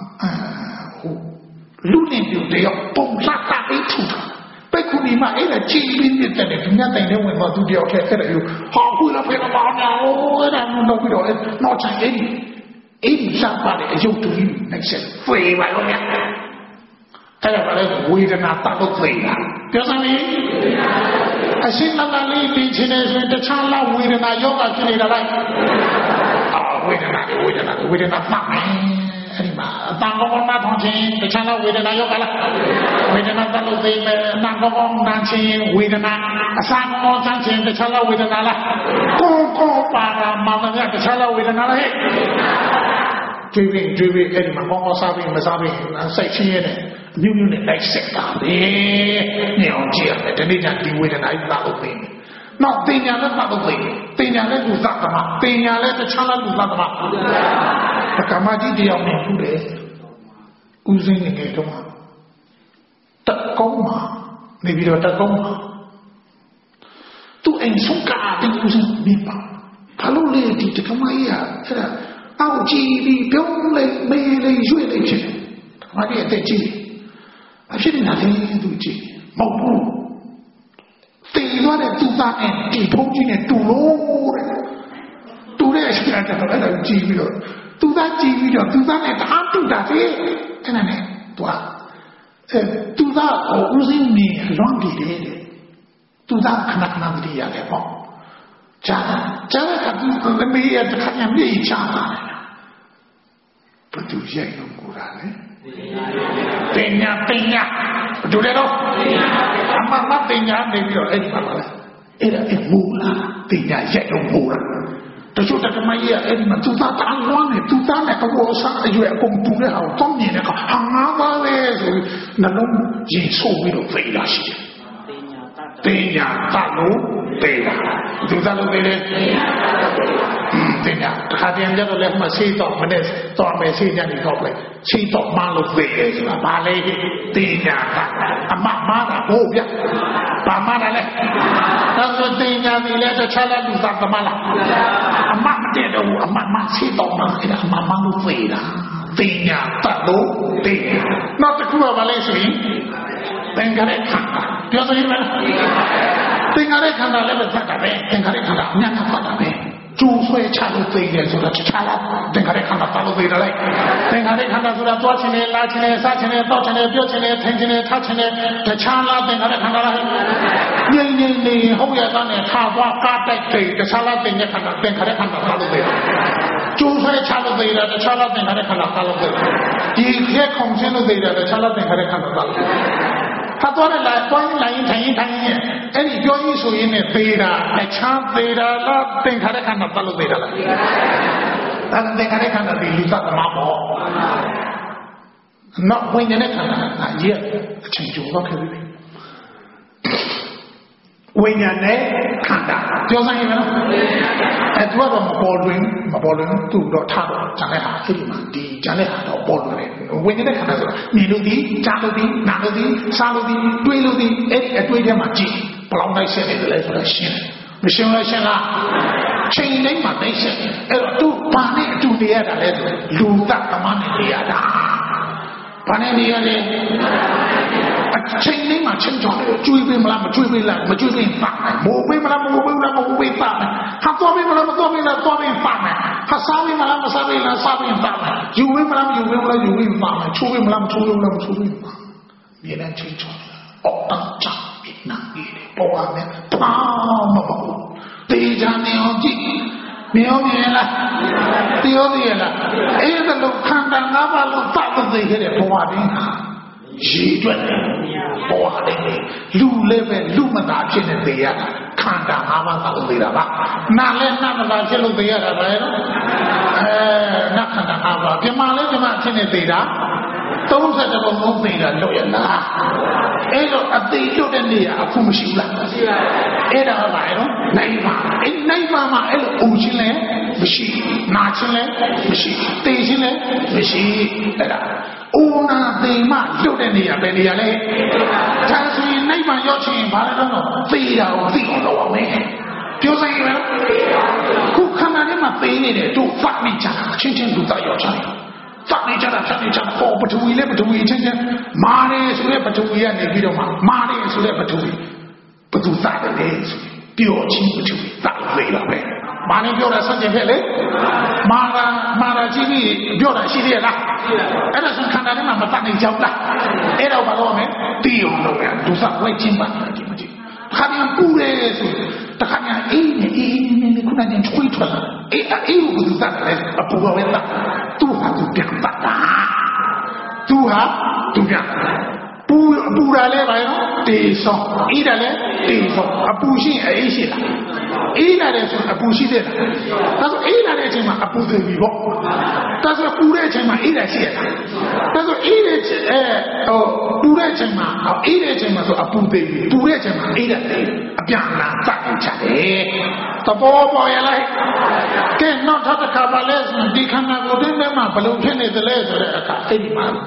Speaker 2: လူနေပြတဲ့ရောက်ပုံလာတာပြီးထူတာပဲခုဒီမှာအဲ့ဒါကြည်ပြီးနေတဲ့ဒီညတိုင်တဲ့ဝင်မှာသူတယောက်ထဲအဲ့ဒါယူဟာခုလာဖေးလာပါညာအဲ့ဒါတော့ပြီးတော့တော့ချင်အဲ့ဒီစားပါတဲ့အယုတ်တူကြီးနိုင်ဆက်ဖေးပါလို့များအဲ့ဒါလည်းဝေဒနာတတ်လို့ဖေးတာပြောစမ်းလေအရှင်းလာလာလေးပြင်ချင်တယ်ဆိုရင်တခြားလာဝေဒနာယောဂဖြစ်နေတာလိုက်ဝေဒနာမှတ်မယ်အဲ့ဒီမှာအတန်ကောင်းနာထောင်ခြင်းတခြားလားဝေဒနာယောဂလားဝေဒနာတလို့သိမယ်အတန်ကောင်းနာခြင်းဝေဒနာအစာကောင်းချခြင်းတခြားလားဝေဒနာလားကိုပါရာမာမရတခြားလားဝေဒနာလားဟဲ့ကျွေးပြီးအဲ့ဒီမှာကောင်းစားပြီးမစားပြီးစိတ်ချင်းရတယ်အမျိုးမျိုးနဲ့လိုက်ဆက်တာပဲညောင်ကြည့်ရတယ်ဒီနေ့ကဒီဝေဒနာကြီးပါလို့သိတယ်နောက်တင်ညာလည်းပတ်လို့သိတယ်တင်ညာလည်းလူသတ်သမားတင်ညာလည်းတခြားလည်းလူသတ်သမားကမ္မကြီးတရားနဲ့ထူတယ်ဦးစင်းနေတယ်တော့တက်ကောင်းမှာနေပြီးတော့တက်ကောင်းမှာသူအိမ်ဆုံးကားတင်ဦးစင်းမိပါဘာလို့လဲဒီကမ္မကြီးအဲ့ဒါအောက်ကြည့်ပြီးပြုံးလိုက်မေးလိုက်ရွေ့လိုက်ဖြစ်တယ်ကမ္မကြီးအသက်ကြီးအဖြစ်နေတာလေသူကြည့်မဟုတ်ဘူးတင်သွားတဲ့သူသားနဲ့ဒီထုံးကြီးနဲ့တူလို့တူတဲ့အချိန်ကျတော့အဲ့ဒါကြည့်ပြီးတော့သူသားကြည့်ပြီးတော့သူသားနဲ့တအားတူတာလေအဲ့ဒါနဲ့သူသားဦးစင်းနေလွန်ပြီးတယ်သူသားခဏခဏမတည်ရတယ်ပေါ့ဂျာကသူလည်းမေးရတဲ့ခဏမြေးချာတာဘယ်သူရိုက်လို့ကိုတာလဲတင်ညာဘယ်သူလဲတော့အမတင်ညာနေပြီးတော့အဲ့ဒီမှာပါလားအဲ့ဒါမူလားတင်ညာရိုက်လို့မူလားတချို့တက္ကမကြီးအဲ့ဒီမှာသူသားတန်းလွမ်းနေသူသားနဲ့ကတော့စားအရွယ်အကုန်တူတဲ့ဟာကိုတောင်းနေတယ်ကဟာငါပါလေဆိုနှလုံးရင်ဆိုးပြီးတော့ဖိလာရှိတယ်တင်ညာတလို့တေးတာသူသားလို့တေးတယ်တင်ညာတခါတည်းကြတော့လည်းမှဆေးတော့မနဲ့တော့မယ်ဆေးညနေတော့ပဲဆေးတော့မှလို့တေးတယ်ဆိုတာဘာလဲတင်ညာအမမာတာဟုတ်ဗျဘာမှလည်းဒါဆိုတင်ညာဒီလည်းတခြားလည်းလူသားသမားလားအမမတည့်တော့အမဆေးတော့မှအဲ့ဒါအမလို့တေးတာတင်ညာတလို့တေးနောက်တစ်ခုကဘာလဲဆိုရင်သင်္ခါရခန္ဓာပြောစရင်မလားသင်္ခါရခန္ဓာလည်းပဲသတ်တာပဲသင်္ခါရခန္ဓာအများကြီးဖတ်တာပဲကျိုးဆွဲချလို့သိတယ်ဆိုတာတခြားလားသင်္ခါရခန္ဓာပါလို့သိတယ်လေသင်္ခါရခန္ဓာဆိုတာသွားချင်တယ်လာချင်တယ်စားချင်တယ်တောက်ချင်တယ်ပြောချင်တယ်ထိုင်ချင်တယ်ထားချင်တယ်တခြားလားသင်္ခါရခန္ဓာလားငြိမ်နေနေဟုတ်ရတဲ့နဲ့ထားသွားကားတိုက်တယ်တခြားလားသင်္ခါရခန္ဓာပါလို့သိတယ်ကျိုးဆွဲချလို့သိတယ်တခြားလားသင်္ခါရခန္ဓာပါလို့သိတယ်ဒီခဲခုံချင်းလို့သိတယ်တခြားလားသင်္ခါရခန္ဓာပါလို့他多的来，关于来谈一谈一，哎，你表演属于呢对的，来唱对的，那等下来看到大陆对的了，但是等下来看到的绿色的马宝，那关键来看到也成就我可以， ဝိညာဉ်နဲ့ခန္ဓာပြောစမ်းရင်နော်သူကတော့မပေါ်လွင်သူ့တော့ထားတော့ဂျန်တဲ့ဟာအဲ့ဒီမှာဒီဂျန်တဲ့ဟာတော့ပေါ်လွင်တယ်ဝိညာဉ်နဲ့ခန္ဓာဆိုတာမြင်လို့ဒီကြားလို့ဒီနားလို့ဒီစားလို့ဒီတွေးလို့ဒီအဲ့ဒီအတွေးထဲမှာကြည့်ဘယ်လောက်နိုင်ဆက်နေတယ်လဲဆိုတော့ရှင်းတယ်မရှင်းလို့ရှင်းလားချိန်တိုင်းမှာနိုင်ဆက်အဲ့တော့သူဘာနဲ့အတူနေရတာလဲဆိုလူသက်သမားနဲ့နေရတာဘာနဲ့နေရလဲအချိန်တိုင်းမှာချင်းချောင်းတယ်ကျွေးပေးမလားမကျွေးပေးလားမကျွေးပေးပါမယ်မိုးပေးမလားမိုးပေးလားမိုးပေးပါမယ်ဟာတော့ပေးမလားမတော့ပေးလားတော့ပေးပါမယ်ဟာစားပေးမလားမစားပေးလားစားပေးပါမယ်ယူပေးမလားမယူပေးလားယူပေးပါမယ်ချိုးပေးမလားမချိုးပေးလားမချိုးပေးပါမြေနဲ့ချင်းချောင်းအော်တန်းချနာကြီးပေါ်ပါမယ်ဘာမှမဟုတ်တေးချမ်းနေအောင်ကြည့်မြေအောင်မြင်လားပြောသေးလားအဲ့ဒါလို့ခန္ဓာ၅ပါးလို့ပတ်သက်ခဲ့တဲ့ဘဝတင်းဟာရည်တွက်တယ်ပေါ်ဟာတယ်လူလည်းပဲလူမသာဖြစ်နေသေးရတာခန္ဓာ၅ပါးသာလို့သေးတာပါနာလည်းနာမသာဖြစ်လို့သေးရတာပဲနော်နတ်ခန္ဓာ၅ပါးပြမလည်းပြမဖြစ်နေသေးတာ30ပုံလုံးသေးတာလွတ်ရလားအဲ့တော့အသေးလွတ်တဲ့နေရာအခုမရှိဘူးလားမရှိပါဘူးအဲ့ဒါကဘာလဲနိုင်ပါအဲ့နိုင်ပါမှာအဲ့လိုအုံချင်းလဲမရှိနာချင်းလဲမရှိတေးချင်းလဲမရှိအဲ့ဒါအိုနာသိမလွတ်တဲ့နေရာပဲနေရာလဲဒါဆိုရင်နိုင်ပါရောက်ချင်ဘာလဲတော့သေတာကိုသိအောင်လုပ်အောင်မယ်ပြောစမ်းရမယ်ခုခန္ဓာထဲမှာသိနေတယ်တို့ဖတ်မိကြတာချင်းလူသားရောက်ချင်ဖတ်နေကြတာပေါ်ပထဝီလည်းပထဝီချင်းမာနေဆိုတဲ့ပထဝီကနေပြီးတော့မှမာနေဆိုတဲ့ပထဝီဘသူသားတယ်လဲဆိုပြောချင်းပထဝီသားလေတော့ပဲမာနေပြောတာစัจ jin ဖြစ်လေမာရာကြီးကြီးပြောတာရှိသေးရဲ့လားအဲ့ဒါဆိုခန္ဓာထဲမှာမတတ်နိုင်ကြောက်လားအဲ့တော့ဘာလို့မလဲတီးအောင်လုပ်ရဒုစဝိချင်းပါဒီမကြီးခါပြန်ပူရဲဆိုတခါပြန်အေးနေခုနကချွေးထွက်လာအေးဘသူသားတယ်အပူကဝဲတာသူဟာသူပြန်တာသူဟာသူပြန်ပူတာလဲပါရောတေဆောင်အေးတာလဲတေဆောင်အပူရှိအေးရှိလားအေးလာတယ်ဆိုအပူရှိတဲ့လားဒါဆိုအေးလာတဲ့အချိန်မှာအပူသိပြီပေါ့ဒါဆိုပူတဲ့အချိန်မှာအေးတာရှိရလားဒါဆိုအေးတဲ့ပူတဲ့အချိန်မှာအေးတဲ့အချိန်မှာဆိုအပူသိပြီပူတဲ့အချိန်မှာအေးတာအပြန်လာစတင်ချတယ်သဘောပေါ်ရလားကဲနောက်ထပ်တစ်ခါပါလဲဆိုဒီခန္ဓာကိုယ်ထဲမှာဘယ်လိုဖြစ်နေသလဲဆိုတဲ့အခါအဲ့ဒီမှာ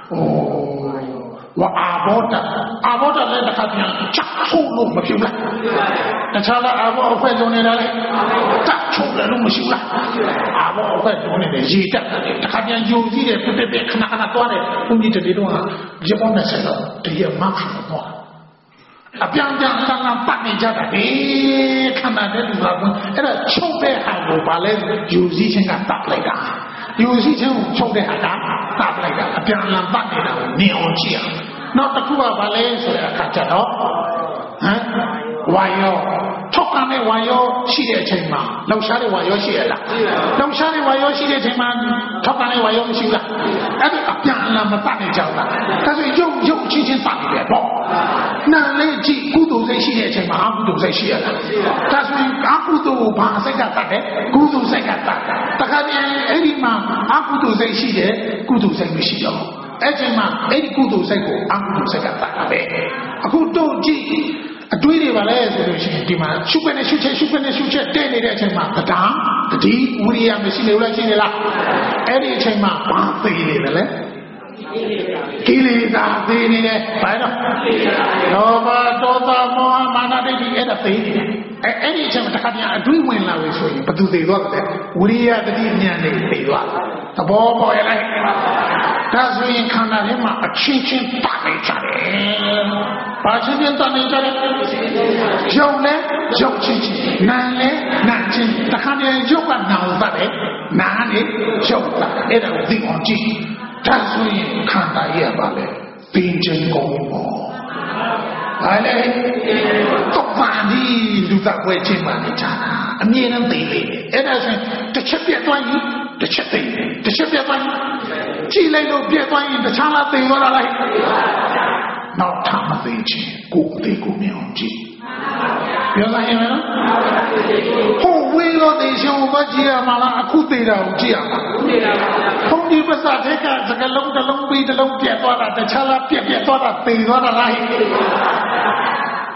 Speaker 2: ဝါအာဘောတလည်းတစ်ခါပြန်ချက်ထုတ်လို့မဖြစ်ဘူးလားတခြားအာဘောအခွဲလုံးနေတာလေချက်ထုတ်လည်းလို့မရှိဘူးလားအာဘောအခွဲလုံးနေတယ်ရေတက်တယ်တစ်ခါပြန်ယုံကြည့်တယ်ပြပြခဏသွားတယ်ဘုန်းကြီးတတိတော့ရေပေါင်း20လောက်တရေမခါတော့အပြောင်းပြန်ဆန်းပတ်နေကြတာဒီခန္ဓာတဲ့လူကအဲ့ဒါချုပ်တဲ့ဟာကိုပါလဲယူစည်းခြင်းကတပ်လိုက်တာယူစည်းခြင်းကိုချုပ်တဲ့ဟာကတပ်လိုက်တာအပြန်ပတ်နေတာကိုမြင်အောင်ကြည့်အောင်နောက်တစ်ခုကဘာလဲဆိုတဲ့အခါကျတော့ဝါယောထုတ်တဲ့ဝါယောရှိတဲ့အချိန်မှာလှောက်ရှားတဲ့ဝါယောရှိရလားလှောက်ရှားတဲ့ဝါယောရှိတဲ့အချိန်မှာထုတ်တဲ့ဝါယောမရှိဘူးလားအဲ့ဒါအပြန်မပတ်နေကြဘူးလားဒါဆိုရုပ်ချင်းပတ်နေတယ်ပေါ့နာလေးကြည့်ကုသိုလ်စိတ်ရှိတဲ့အချိန်မှာအကုသိုလ်စိတ်ရှိရလားဒါဆိုရင်အကုသိုလ်ကိုဘာစိတ်ကတတ်တယ်ကုသိုလ်စိတ်ကတတ်တခါတည်းအဲ့ဒီမှာအကုသိုလ်စိတ်ရှိတယ်ကုသိုလ်စိတ်မရှိတော့အဲ့ဒီမှာအဲ့ဒီကုသိုလ်စိတ်ကိုအကုသိုလ်စိတ်ကတတ်တာပဲအခုတို့ကြည့်အတွေးတွေပါလဲဆိုလို့ရှိရင်ဒီမှာရှုပ်နဲ့ရှုပ်ချက်တဲ့နေတဲ့အချိန်မှာတရားတတိဝိရိယမရှိနေဘူးလားရှိနေလားအဲ့ဒီအချိန်မှာဘာသိနေတယ်လဲကိလေသာသိနေတယ်ဘာလို့လောဘဒေါသမောဟမာနဒိဋ္ဌိအဲ့ဒါသိနေတယ်အဲ့ဒီအချိန်မှာတစ်ခါပြန်အတွေးဝင်လာပြီဆိုရင်ဘယ်သူသိသွားတယ်ဝိရိယတတိဉာဏ်နဲ့သိသွားသဘောပေါ်ရလားဒါဆိုရင်ခန္ဓာထဲမှာအချင်းချင်းပတ်နေကြတယ်ဘာချင်းချင်းပတ်နေကြလဲရုပ်နဲ့ရုပ်ချင်းနာနဲ့နာချင်းတခါတည်းရုပ်ကနာကိုပတ်တယ်နာနဲ့ရုပ်ကအဲ့ဒါကိုသိအောင်ကြည့်ဒါဆိုရင်ခန္ဓာရဲ့ပါလေပင်ချင်းကုန်ပေါ့ဘာလဲတော့ပါဒီလူသားပွဲချင်းပါနေကြတာအမြင်နဲ့သိနေတယ်အဲ့ဒါဆိုရင်တစ်ချက်ပြတ်သွားရင်တစ်ချက်သိတစ်ချက်ပြတ်သွားရင်ကြည့်လိုက်လို့ပြတ်သွားရင်တခြားလားသိသွားတာလားနောက်ထပ်မသိချင်ကိုယ်သိကိုမြင်အောင်ကြည့်ပြောလိုက်ရင်နော်ဟိုဝေးလို့တေရှင်ဘာကြည့်ရမှာလားအခုသိတာကိုကြည့်ရမှာဘုန်းကြီးပစတဲ့ကစကလုံးတစ်လုံးပြီးတစ်လုံးပြတ်သွားတာတခြားလားပြတ်သွားတာသိသွားတာလား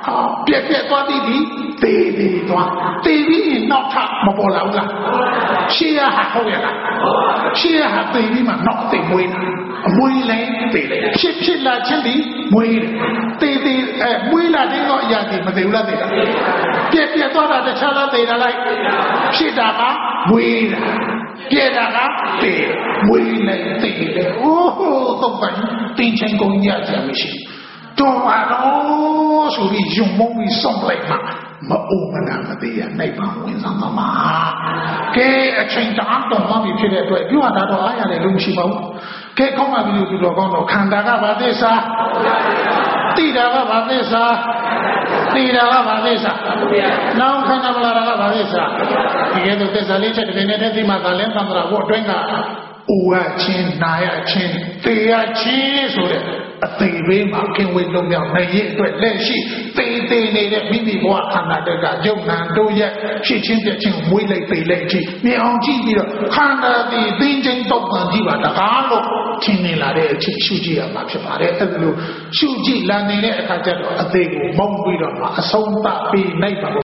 Speaker 2: ပြက်ပြက်သွားပြီးပြီတေးသေးသွားတေးပြီးနောက်ထပ်မပေါ်လာဘူးလားရှေ့ရဟာဟုတ်ရလားရှေ့ရဟာတေးပြီးမှနောက်သိမွေးတာအမွေးလဲတေးတယ်ဖြစ်လာချင်းပြီးမွေးတယ်တေးမွေးလာတဲ့တော့အရာကြီးမသေးဘူးလားတေးတာပြက်ပြက်သွားတာတခြားလားတေးတာလိုက်ဖြစ်တာကမွေးတာပြက်တာကတေးမွေးလဲတေးတယ်အိုးတော့ဘာတင်းချင်းကုန်ရကြမရှိတော်ပါတော့ဆိုပြီးယုံမုံပြီးဆုံးလိုက်မှာမအိုမနာမသေးရနိုင်ပါဝင်ဆောင်သမားကဲအချိန်တအားတော်မှပြီဖြစ်တဲ့အတွက်ပြုတာတော့အားရတယ်လို့မရှိပါဘူးကဲကောင်းပါပြီလို့သူတော်ကောင်းတော့ခန္ဓာကဘာသစ္စာတိတာကဘာသစ္စာတိတာကဘာသစ္စာနောင်ခန္ဓာမလာတာကဘာသစ္စာဒီကဲတော့သစ္စာလေးချက်တကယ်နဲ့တည်းဒီမှာကလည်းသံဃာဘုအတွင်းကအိုရချင်းနာရချင်းတေရချင်းဆိုတဲ့အသေးပေးမှာခင်ဝေးလုံးမြောက်နိုင်ရဲ့အတွက်လက်ရှိသေးနေတဲ့မိမိဘဝခန္ဓာတက်ကယုံနာတို့ရဲ့ရှိချင်းပြချင်းမွေးလိုက်သေးလိုက်ချင်းမြင်အောင်ကြည့်ပြီးတော့ခန္ဓာဒီသိချင်းတောက်ပန်ကြည့်ပါတကားလို့ထင်နေလာတဲ့အချိန်ရှုကြည့်ရမှာဖြစ်ပါတယ်အဲ့ဒါလို့ရှုကြည့်လာနေတဲ့အခါကျတော့အသေးကိုမုံပြီးတော့အဆုံးသတ်ပြီးနိုင်ပါ